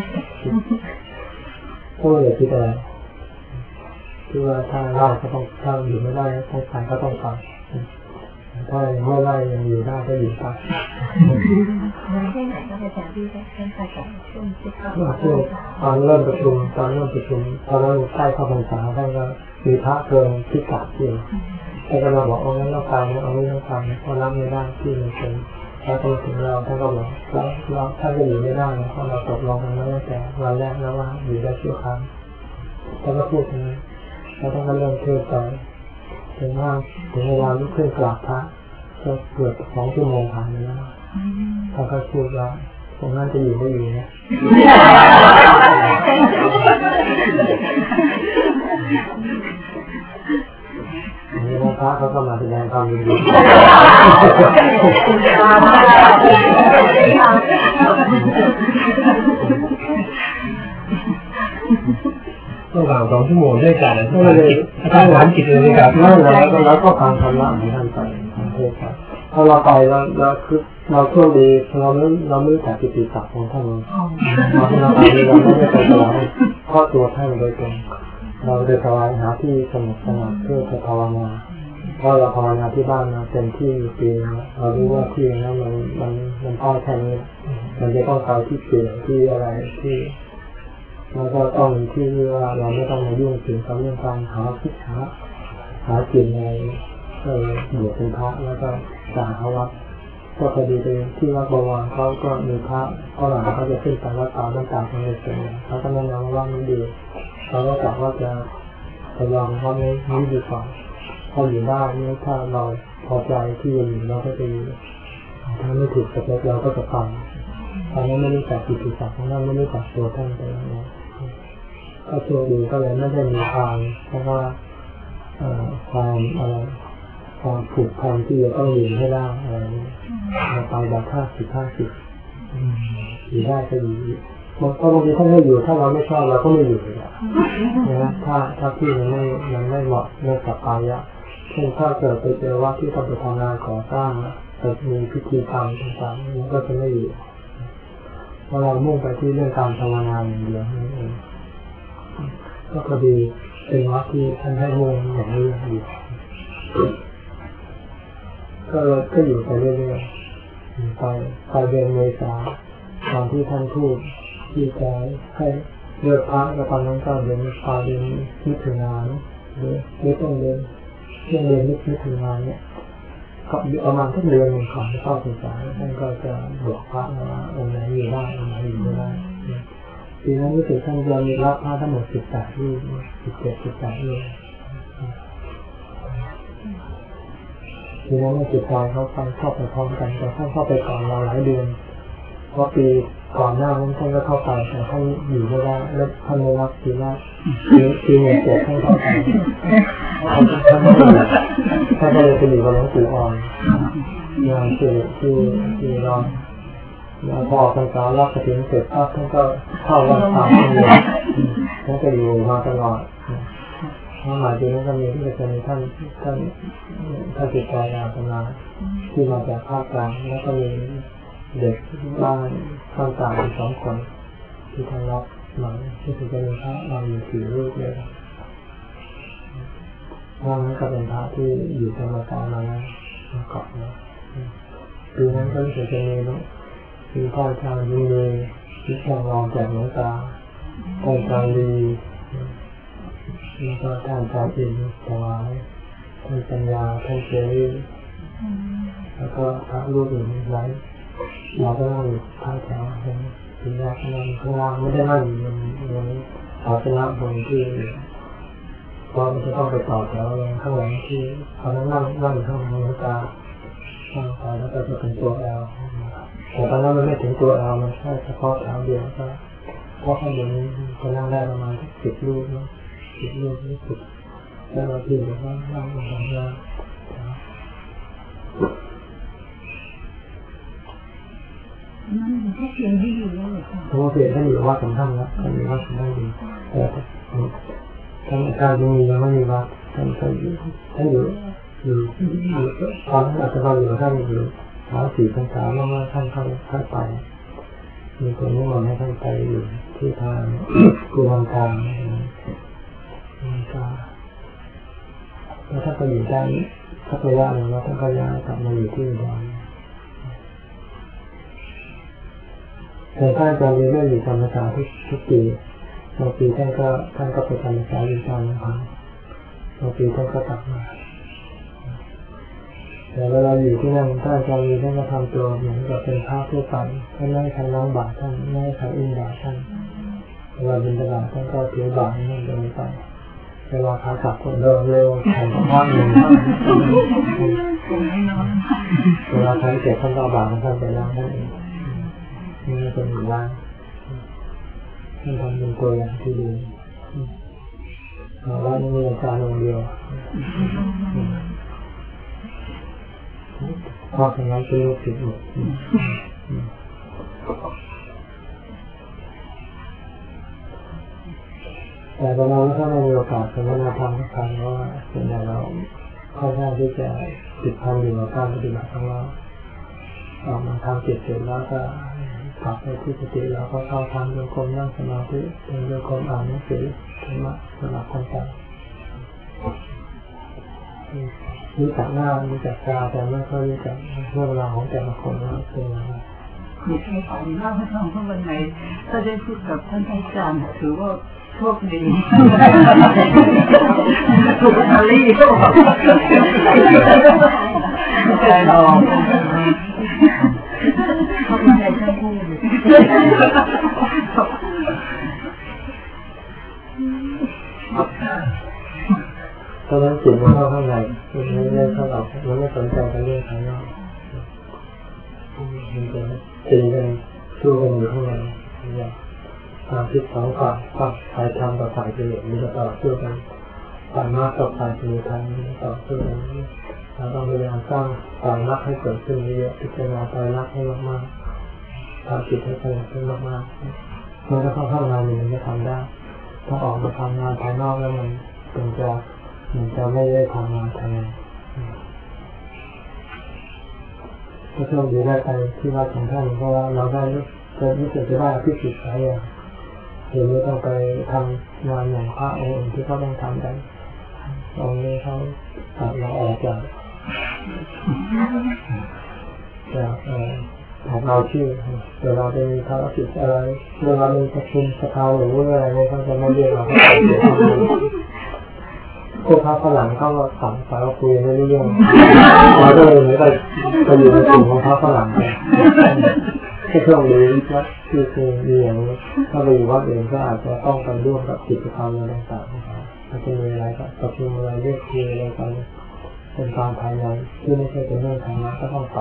ก็เลยคิดอะไรคือว่าถ้าไล่ก็ต้องถ้าอยู่ไม่ได้ต้องไปก็ต้องไปถ้าเมื่อไล่ยังอยู่ได้ก็อยู่ไปวันที่ไหนก็ไปแทนที่ท่านไปกับช่วงที่เข้าตอนเริ่มประชุมตอนเริ่มประชุมตอนนั้นใกล้เข้าพรรษาท่านก็มีพระเกินพิกัดที่ท่านก็มาบอกเอางั้นเราไปเอาไม่ต้องไปเพราะรับไม่ได้ที่มันเป็นแล้วตรงถึงเราท่านก็บอกแล้วเราท่านก็อยู่ไม่ได้เพราะเราตกลงกันมาตั้งแต่วันแรกแล้วว่าอยู่ได้ชั่วคราวท่านก็พูดอย่างนี้แล้วท่านก็เริ่มเทศไปถึงว่าถึงเวลาลุกขึ้นกราบพระก็เกือบสองชั่วโมงผ่านไปแล้วท่านก็พูดว่าตรงนั้นจะอยู่ไม่อยู่นะอันนี้พระเขาก็มาแสดงความยินดีต้องการสองชั่วโมงด้วยกันต้องเลยต้องหวานจิตเลยครับนั่นแหละแล้วก็ฟังธรรมะของท่านไปฟังเทศน์ถ้าเราไปแล้วเราคือเราโชคดีเราไม่เราไม่แต่กิติศักดิ์ของท่านเราเราไปเราไม่ได้ไปถวายเพราะตัวท่านโดยตรงเราไปถวายหาที่สงบสงัดเพื่อจะภาวนาเพราะเราภาวนาที่บ้านมาเต็มที่ปีเรารู้ว่าที่นั้นมันมันมันพอแค่นี้มันจะต้องไปที่เปลี่ยนที่อะไรที่แล้วก็ต้องที่ว่าเราไม่ต้องมายุ่งถึงกับเรื่องการหาพิชาหากินในเออบวชเป็นพระแล้วก็สาเขาวัดก็พอดีเลยที่วัดบวรเขาก็มีพระก็หลังเขาจะขึ้นไปวัดตามน้ำตาของเด็กเป็นเขาก็แนะนำว่ามันดีเขาก็กล่าวว่าจะทดลองว่าไม่ไม่ดีกว่าพออยู่ได้เนี่ยถ้าเราพอใจที่อยู่เราก็จะอยู่ถ้าไม่ถูกสเปคเราก็จะฟังตอนนั้นไม่รู้จักกิจศักดิ์ของท่านไม่รู้จักตัวท่านไปแล้วก็โชคดีก็เลยไม่ได้มีความเพราะว่าความอะไรความผูกพันที่จะต้องอยู่ให้ได้อะไรเราไปแบบห้าสิบห้าสิบอยู่ได้ก็อยู่มันก็บางทีถ้าไม่อยู่ถ้าเราไม่ชอบเราก็ไม่อยู่เลยนะถ้าถ้าที่มันไม่มันไม่เหมาะไม่สัปปายะเช่นถ้าเกิดไปเจอว่าที่ต้องไปทำงานก่อสร้างแต่มีพิธีกรรมต่างๆมันก็จะไม่อยู่เพราะเรามุ่งไปที่เรื่องการภาวนาอย่างเดียวนั่นเองก็พอดีเป็นวัดที่ท่านให้มุ่งอย่างนี้อยู่ก็ก็อยู่ไปเรื่อยๆไปไปเดือนเมษาตอนที่ท่านพูดที่จะให้เลือกพระแล้วตอนนั้นก็เดือนปลายเดือนมิถุนายนหรือหรือต้นเดือนช่วงเดือนมิถุนายนเนี่ยก็ประมาณสักเดือนหนึ่งก่อนที่เข้าพรรษาท่านก็จะบอกพระว่าองค์ไหนอยู่ได้องค์ไหนอยู่ไม่ได้ปีนั้นรู้สึกท่านจะมีรับพระทั้งหมดสิบแปดรูปสิบเจ็ดสิบแปดรูปทีนั้นจิตใจเขาไปเข้าไปพร้อมกันแต่ท่านเข้าไปก่อนเราหลายเดือนเพราะปีก่อนหน้านั้นท่านก็เข้าไปแต่ท่านอยู่ไม่ได้แล้วท่านไม่รับปีแรกปีปีหนึ่งเจ็ดท่านเข้าไปท่านท่านไม่อยู่ท่านก็เลยไปอยู่กับหลวงปู่อ่อนงานที่ที่ที่รอนพอพรรษารับกฐินเสร็จปั๊บท่านก็เข้าวัดป่าท่านเลยท่านก็อยู่มาตลอดเมื่อมาทีนั้นก็มีที่จะมีท่านท่านท่านจิตใจอาตมาที่มาจากภาคกลางแล้วก็มีเด็กบ้านข้างต่างอีกสองคนที่ท่านรับมาที่จะมีพระเราอยู่สี่รูปเลยว่านั้นก็เป็นพระที่อยู่ธรรมกายมาแล้วมาเกาะนะปีนั้นก็จะจะมีมีพ่อชาวยินดีที่แข่งรองจากหลวงตาท่านจารย์ดีแล้วก็ท่านอาจารย์อินถวายท่านปัญญาท่านเจริญแล้วก็พระรูปอื่นไว้เราก็นั่งอยู่ท้ายแถวเห็นทีแรกนั่งข้างล่างไม่ได้นั่งอยู่บนบนศาสนาบนที่เพราะมันจะต้องไปต่อแถวลงข้างหลังที่เขานั่งนั่งนั่งอยู่ข้างหลังหลวงตานั่งไปแล้วก็จะเป็นตัวแอลแต่ตอนนั้นมันไม่ถึงตัวแอลมันแค่เฉพาะแถวเดียวก็เพราะข้างบนนี้จะนั่งได้ประมาณสิบรูปนะสิบรูปนี่สิบแล้วเราที่แบบว่านั่งลงข้างล่างนั่นแค่เพียงที่อยู่แล้วเหรอคะเพราะว่าเพียงท่านอยู่วัดสำคัญแล้วท่านอยู่วัดสำคัญอยู่แต่ท่านอาจารย์ยังมียังไม่มีวัดท่านท่านอยู่ท่านอยู่อยู่อยู่ตอนนั้นอาจจะมาอยู่ท่านอยู่เท้าสี่พรรษาเมื่อท่านเข้าเข้าไปมีคนนิมนต์ให้ท่านไปอยู่ที่ทางกุลังกาแล้วท่านก็อยู่ได้สักระยะหนึ่งแล้วท่านก็ย้ายกลับมาอยู่ที่อุดรแต่ท่านอาจารย์เรื่อยๆอยู่ธรรมศาสตร์ทุกปีบางปีท่านก็ท่านก็ไปธรรมศาสตร์อยู่ตามลำพังบางปีท่านก็กลับมาแต่เวลาอยู่ที่นั่นท่านอาจารย์ท่านก็ทำตัวเหมือนกับเป็นพระทั่วไปท่านไม่ให้ใครล้างบาตรท่านไม่ให้ใครอุ้มบาตรท่านเวลาบิณฑบาตท่านก็ถือบาตรให้ท่านเดินไปเวลาขากลับก็เดินเร็วแข่งกับพ่อหนึ่งเวลาท่านเสร็จท่านก็บาตรท่านไปล้างท่านเองนี่เป็นหมู่บ้านท่านทำเป็นตัวอย่างที่ดีว่านี่มีอาจารย์องค์เดียวพ่อของเราเป็นลูกศิษย์หมดแต่เราถ้าไม่มีโอกาสเป็นนาธรรมทุกครั้งว่าส่วนใหญ่เราค่อนข้างที่จะติดพันอยู่กับการปฏิบัติของเราออกมาทำจิตเสร็จแล้วก็กลับไปที่สติแล้วก็เข้าทำโยกมนั่งสมาธิเป็นโยกมอ่านหนังสือธรรมะสลับกันไปรู้จักหน้ารู้จักตาแต่ไม่ค่อยรู้จักเรื่องราวของแต่ละคนว่าเป็นอะไรมีใครฝันว่าพระทองพระวันไหนถ้าได้พูดกับท่านอาจารย์ถือว่าโชคดีถูกลอตเตอรี่ก็บอกใจลองเขาเป็นใจช่างพูดตอนนั้นจิตมันเข้าข้างในมันไม่ได้เข้าออกมันไม่สนใจกับเรื่องภายนอกมันจะตีกันสู้กันอยู่ข้างในอย่างความคิดสองฝ่ายฝ่ายฝ่ายธรรมกับฝ่ายกิเลสมันจะต่อสู้กันฝ่ายมรรคกับฝ่ายกิเลสมันต่อสู้กันเราต้องพยายามสร้างฝ่ายมรรคให้เกิดขึ้นเยอะพิจารณาฝ่ายมรรคให้มากๆทำจิตให้สงบขึ้นมากๆเมื่อเราเข้าข้างในมันจะทำได้ถ้าออกมาทำงานภายนอกแล้วมันเป็นจะมันจะไม่ได้ทำงานภายในก็โชคดีได้ไปที่วัดของท่านเพราะว่าเราได้จะรู้สึกจะได้พิสูจน์หลายอย่างเดี๋ยวนี้ต้องไปทำงานอย่างพระองค์อื่นที่เขาต้องทำกันองค์นี้เขาตัดเราออกจากจากเอ่อของเราชื่อแต่เราจะมีภารกิจอะไรเรื่องเรามีประชุมสภาหรืออะไรเนี่ยเขาจะไม่เรียกเราเขาจะเสียพวกพระฝรั่งเขาก็สั่งสารคุยไม่รู้เรื่องเราก็เลยเหมือนกับไปอยู่ในกลุ่มของพระฝรั่งไปให้เครื่องมือวัดที่คือมีอย่างถ้าไปอยู่วัดเองก็อาจจะต้องกันร่วมกับกิจกรรมอะไรต่างๆถ้าจะมีอะไรก็ประชุมอะไรเรียกคุยอะไรกันเป็นการภายในที่ไม่ใช่เป็นเรื่องธรรมะก็ต้องไป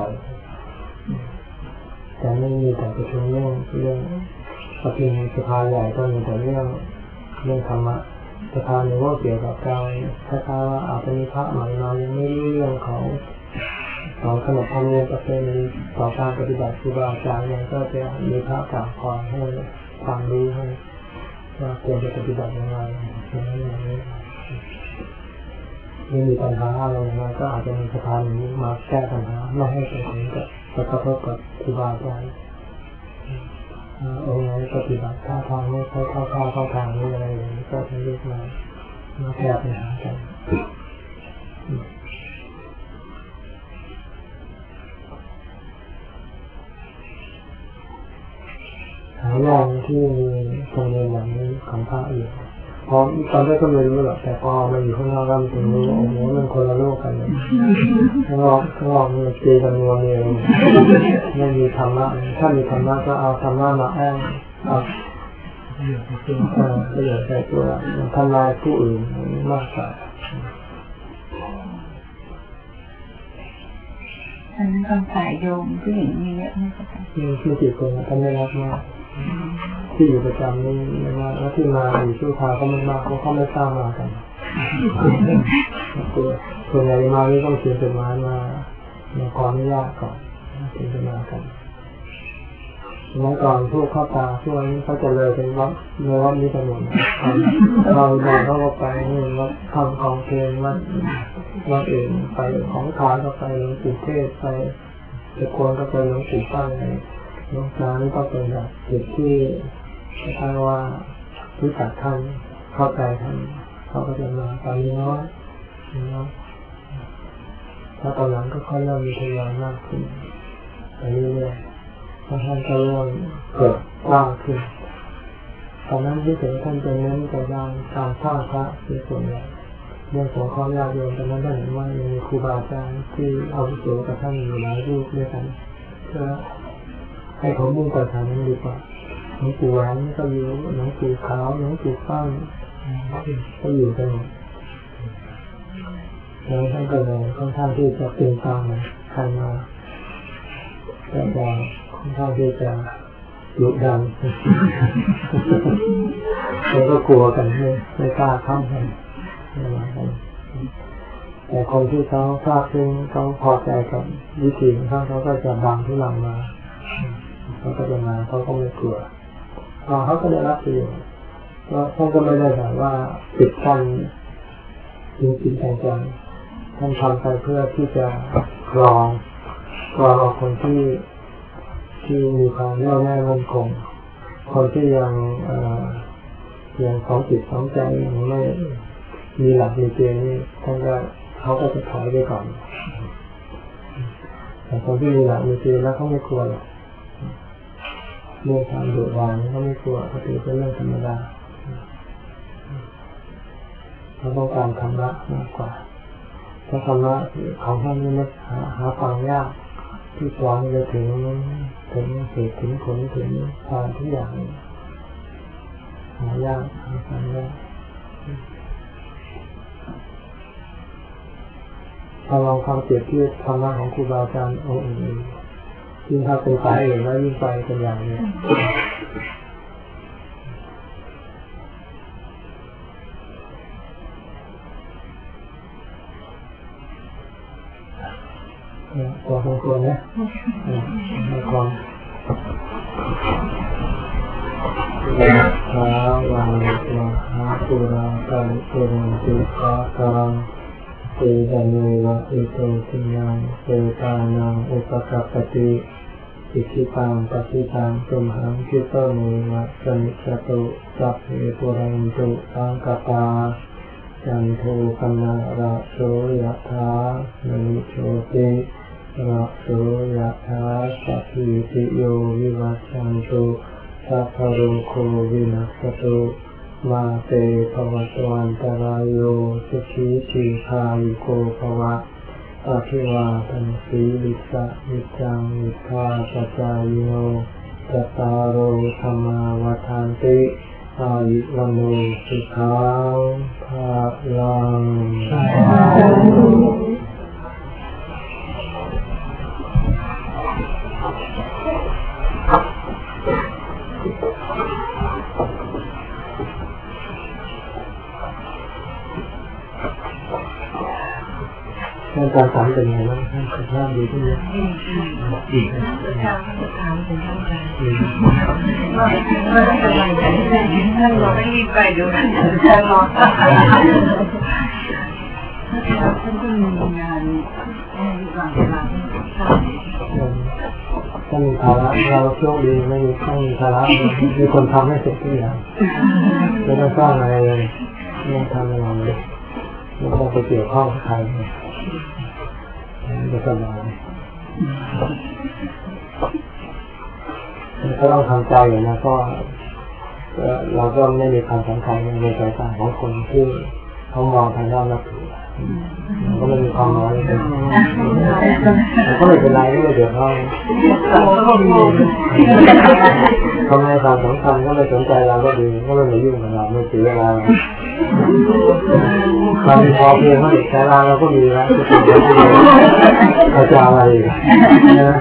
แต่ไม่มีแต่ประชุมเรื่องเรื่องประชุมสภาใหญ่ก็มีแต่เรื่องเรื่องธรรมะสภาหนึ่งก็เกี่ยวกับการถ้าถ้าอาจจะมีพระใหม่มายังไม่รู้เรื่องของของขนบธรรมเนียมประเพณีต่อการปฏิบัติครูบาอาจารย์เนี่ยก็จะมีพระกล่าวคอยให้ความรู้ให้ว่าควรจะปฏิบัติยังไงอย่างนี้อย่างนี้ไม่มีปัญหาอะไรมาก็อาจจะมีสะพานนี้มาแก้ปัญหาไม่ให้ไปถึงกับกระทบกับครูบาอาจารย์องค์ไหนปฏิบัติท่าทางไม่ค่อยเข้าท่าเข้าทางนี้อะไรอย่างนี้ก็จะเรียกมามาแก้ปัญหากันหาอย่างที่มีตรงเรียนอย่างนี้ของพระอยู่พอตอนแรกก็ไม่รู้หรอกแต่พอมาอยู่ข้างนอกก็ถึงรู้โอ้โหมันคนละโลกกันเลยข้างนอกข้างนอกมันเจกันงัวเมียไม่มีธรรมะถ้ามีธรรมะก็เอาธรรมะมาแอบเอาประโยชน์ใส่ตัวประโยชน์ใส่ตัวมันทำลายผู้อื่นมากกว่าอันนั้นคำสายโยมผู้หญิงมีเยอะไหมคะมีที่ติดคนท่านไม่รับมากที่อยู่ประจำนี่ไม่มากแล้วที่มาอยู่ชั่วคราวก็ไม่มากเพราะเขาไม่กล้ามากันตัวส่วนใหญ่มานี่ต้องเขียนจดหมายมาขออนุญาตก่อนถึงจะมากันเมื่อก่อนพวกเข้าตาพวกนี้เขาจะเลยเป็นวัดเลยวัดนี้กันหมดเราเดินเข้าไปนี่วัดทำของเพลงวัดวัดอื่นไปของขายก็ไปหลวงปู่เทศไปจะควรก็ไปหลวงปู่ตั้งในหลวงตานี่ก็เป็นแบบจุดที่ถ้าว่ารู้จักท่านเข้าใจท่านเขาก็จะมาตอนนี้น้อยน้อยถ้าตอนหลังก็ค่อยเริ่มมีทยอยมากขึ้นไปเรื่อยๆท่านก็เริ่มเกิดกว้างขึ้นตอนนั้นที่ถึงท่านจะเน้นแต่ด้านการสร้างพระเป็นส่วนใหญ่เรื่องของข้อญาติโยมตอนนั้นได้เห็นว่ามีครูบาอาจารย์ที่เอาวุโสกับท่านอยู่หลายรูปด้วยกันเพื่อให้เขามุ่งไปทางนั้นดีกว่าหลวงปู่แหวนก็อยู่หลวงปู่ขาวหลวงปู่ฟั่งก็อยู่กันหมดแล้วท่านก็เลยค่อนข้างที่จะตึงตามใครมาแต่จะค่อนข้างที่จะดุดันแล้วก็กลัวกันไม่ไม่กล้าเข้ากันแต่คนที่เขาทราบซึ่งเขาพอใจกับวิธีของเขาเขาก็จะดังที่หลังมาเขาก็จะมาเขาก็ไม่กลัวเขาก็ได้รับประโยชน์ก็ท่านก็ไม่ได้แบบว่าปิดกั้นจริงๆจังๆท่านทำไปเพื่อที่จะกรองกรองคนที่ที่มีความแน่วแน่มั่นคงคนที่ยังยังสองจิตสองใจยังไม่มีหลักมีเกณฑ์นี่ท่านก็เขาก็จะถอยไปก่อนแต่คนที่มีหลักมีเกณฑ์แล้วเขาไม่กลัวหรอกเรื่องความดุร้ายเขาไม่กลัวเขาถือเป็นเรื่องธรรมดาเขาต้องการธรรมะมากกว่าถ้าธรรมะของท่านนี่มันหาหาฟังยากที่สอนจะถึงถึงเหตุถึงผลถึงความทุกอย่างหายากหาฟังยากถ้าลองฟังเปรียบเทียบธรรมะของครูบาอาจารย์องค์อื่นยิ่งถ้าเป็นสายอื่นแล้วยิ่งไปกันอย่างนี้ตัวสมควรนะในความท้าวายวะหาปุราการเจริญสุขการเตจานุวะอิโตทินังเตตานังอุปกัปปติอิทิตังปฏิตังตุมหังคิโตโนวะสมิจตุสัพเพปุเรนตุสังกปาจันโทปนะระโสยถามณิโชติระโสยถาสัพพิติโยวิวัชชันตุสัพพะโรโควินัสตุมาเตภวัตวันตรายโยสุขีทีคายุโกภวะอาภิวาทนสีลิสะนิจังนิทาปัจจายโนจตารโอธรรมาวทานติอายุวันโนสุขังภาลังกท่านการสอนเป็นไงบ้างท่านสุภาพดีขึ้นเยอะดีขึ้นเช้าท่านถามถึงท่านใจว่าว่าท่านกำลังใจท่านบอกให้รีบไปดูท่านจะรอท่านก็มีงานมีความเวลาถ้ามีภาระเราโชคดีไม่มีต้องมีภาระมีคนทำให้เสร็จทุกอย่างไม่ต้องสร้างอะไรเลยไม่ต้องทำอะไรเลยไม่ต้องไปเกี่ยวข้องกับใครจะสบายก็ต้องทำใจอย่างนะก็เราก็ไม่มีความสำคัญในสายตาของคนที่เขามองทางด้านนักถือก็ไม่มีความน้อยเลยก็ไม่เป็นไรไม่เดือดร้อนเขาไม่ความสำคัญก็ไม่สนใจเราก็ดีก็ไม่มายุ่งกับเราไม่เสียเวลาความพอเพียงเท่านี้แต่เราเราก็มีแล้วจะเป็นเขาจะอะไรนะ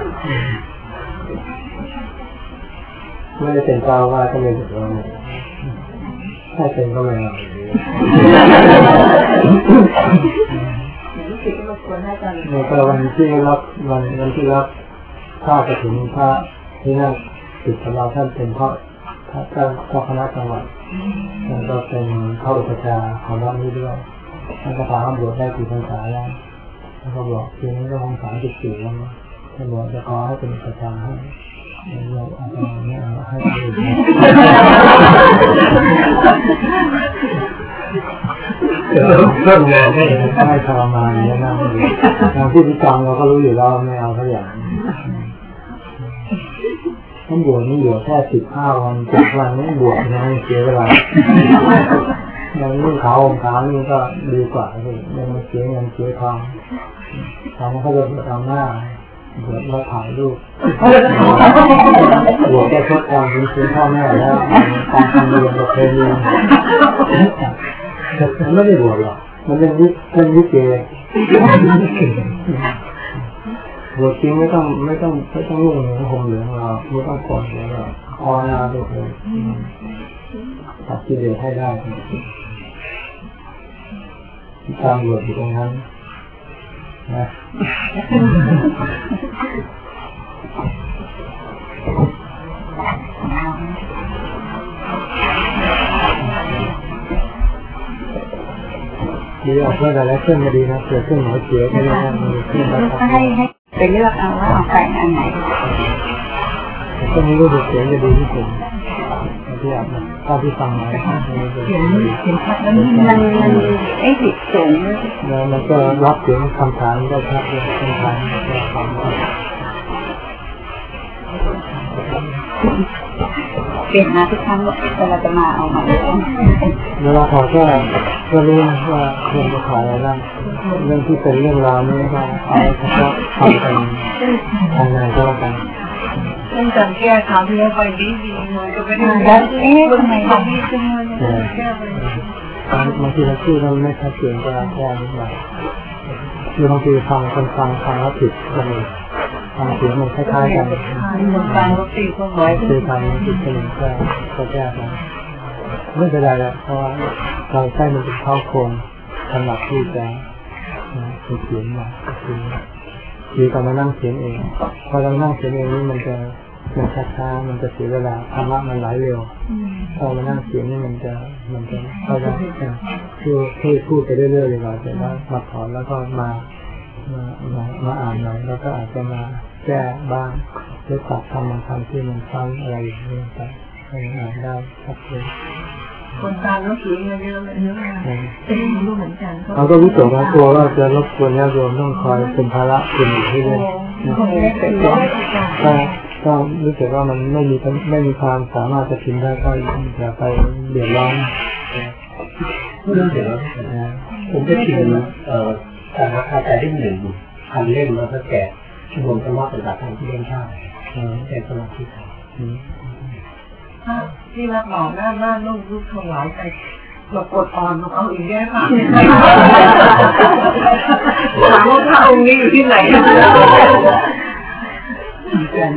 ไม่ได้เป็นเจ้าว่าก็ไม่เดือดร้อนถ้าเป็นก็ไม่เอาในกรณีที่รับวันวันที่รับข้าจะถึงพระที่นั่นติดกับเราท่านเป็นพระพระเจ้าเจ้าคณะจังหวัดแล้วก็เป็นเข้าอุปชาของวัดนี้ด้วยท่านก็ถามว่าบวชได้กี่พรรษาแล้วท่านก็บอกทีนี้ก็คงสามสิบสี่แล้วท่านบอกจะขอให้เป็นอุปชาให้เราอาจจะไม่เอาให้อื่นเพิ่มงานให้ให้ทรมานอย่างนั้นทางที่พิจารเราก็รู้อยู่แล้วไม่เอาเขาอย่างท่านบวชนี่บวชแค่สิบห้าวันเจ็ดวันนี่บวชนะเสียเวลาอย่างนี้ขาวองขาวนี่ก็ดีกว่าเลยยังเสียเงินเสียทองทำให้เขาจะทำหน้าบวชมาถ่ายรูปบวชแค่ทดแทนคุณคุณพ่อแม่แล้วการทำเรียนกับเพลงเรียนมันไม่ได้บวชหรอกมันเป็นวิเป็นวิเกบวชจริงไม่ต้องไม่ต้องไม่ต้องนุ่งเหลืองห่มเหลืองเราไม่ต้องกอดเหลืองเราคอหน้าด้วยเลยตัดกิเลสให้ได้ตามบวชอยู่ตรงนั้นนะดีออกเพื่ออะไรเครื่องก็ดีนะเกิดเครื่องหมอเสียก็ได้นะมีเครื่องรับให้ให้ไปเลือกเอาว่าเอาไปอันไหนเครื่องนี้รู้สึกเสียงจะดีที่สุดที่อ่านตอนที่ฟังมาเสียงเสียงชัดแล้วมันมันไอ้ดิบเสียงแล้วมันก็รับเสียงคำถามได้ชัดเลยคำถามก็ฟังเปลี่ยนมาทุกครั้งเราจะมาเอาใหม่เวลาขอแค่ก็รู้ว่าเรื่องจะขออะไรบ้างเรื่องที่เป็นเรื่องราวนี้ก็เอาเฉพาะทำเป็นภายในก็แล้วกันเรื่องการแก้ข่าวที่เราไปดีดีเลยก็ไม่ได้เอ๊ะทำไมแบบนี้จังเลยแก้ไปบางทีเราชื่อเราไม่ชัดเจนก็แก้นิดหน่อยคือบางทีฟังคนฟังฟังแล้วผิดก็มีฟังเสียงมันคล้ายๆกันฟังแล้วตีก็ไว้คือฟังผิดกันก็ก็แก้ไปไม่เป็นไรแล้วเพราะว่าเราใช้มันเป็นข้อโครงสำหรับที่จะเขียนมาคือคือการมานั่งเขียนเองพอเรานั่งเขียนเองนี่มันจะมันช้าๆมันจะเสียเวลาธรรมะมันไหลเร็วพอมานั่งเขียนนี่มันจะมันจะเขาจะคือพูดพูดไปเรื่อยๆเลยว่าจะว่ามาถอนแล้วก็มามามามาอ่านหน่อยแล้วก็อาจจะมาแก้บ้างหรือตัดคำบางคำที่มันซ้ำอะไรอย่างนี้ไปให้อ่านได้ชัดเจนคนตามแล้วเขียนเยอะๆเยอะมากเอ๊ะรู้เหมือนกันเขาก็รู้สึกว่ากลัวว่าจะรบกวนญาติโยมต้องคอยเป็นภาระคุณอยู่ที่นี่ก็ก็รู้สึกว่ามันไม่มีไม่มีความสามารถจะพิมพ์ได้ก็จะไปเดือดร้อนเรื่องเดี๋ยวนะผมจะพิมพ์เอ่อสารคาใจที่หนึ่งพันเล่มแล้วก็แกะชั่วโมงธรรมะปฏิบัติธรรมที่เล่นชาติแต่สมาธิที่รับหมอหน้าบ้านลูกลูกถวายไปเรากดอ่อนเอาอีกแย่ค่ะถามว่าพระองค์นี้อยู่ที่ไหนกัน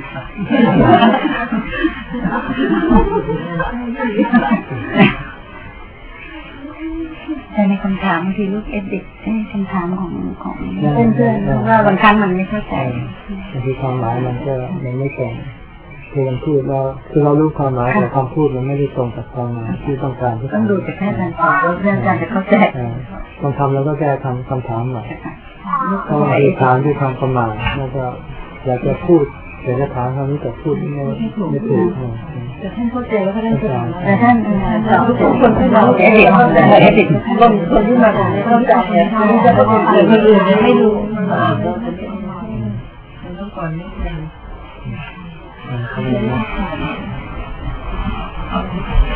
ค่ะแต่ในคำถามบางทีลูกเอฟเด็กคำถามของของเพื่อนๆว่าบางครั้งมันไม่เข้าใจบางทีความหมายมันก็มันไม่ตรงคือมันพูดเราคือเรารู้ความหมายแต่คำพูดมันไม่ได้ตรงกับความหมายที่ต้องการที่ต้องดูจากแค่การตอบว่าเพื่อนกันจะเข้าใจบางคำเราก็แก้คำคำถามใหม่เพราะบางทีถามด้วยความประมาทแล้วก็อยากจะพูดแต่จะถามคำนี้แต่พูดไม่ไม่ถูกแต่ท่านเข้าใจว่าท่านจะแต่ท่านสอนทุกคนที่เราเอติกเอติกคนคนที่มาของเข้าใจเนี่ยเขาจะเข้าใจคนอื่นไม่รู้มันต้องก่อนนิดนึง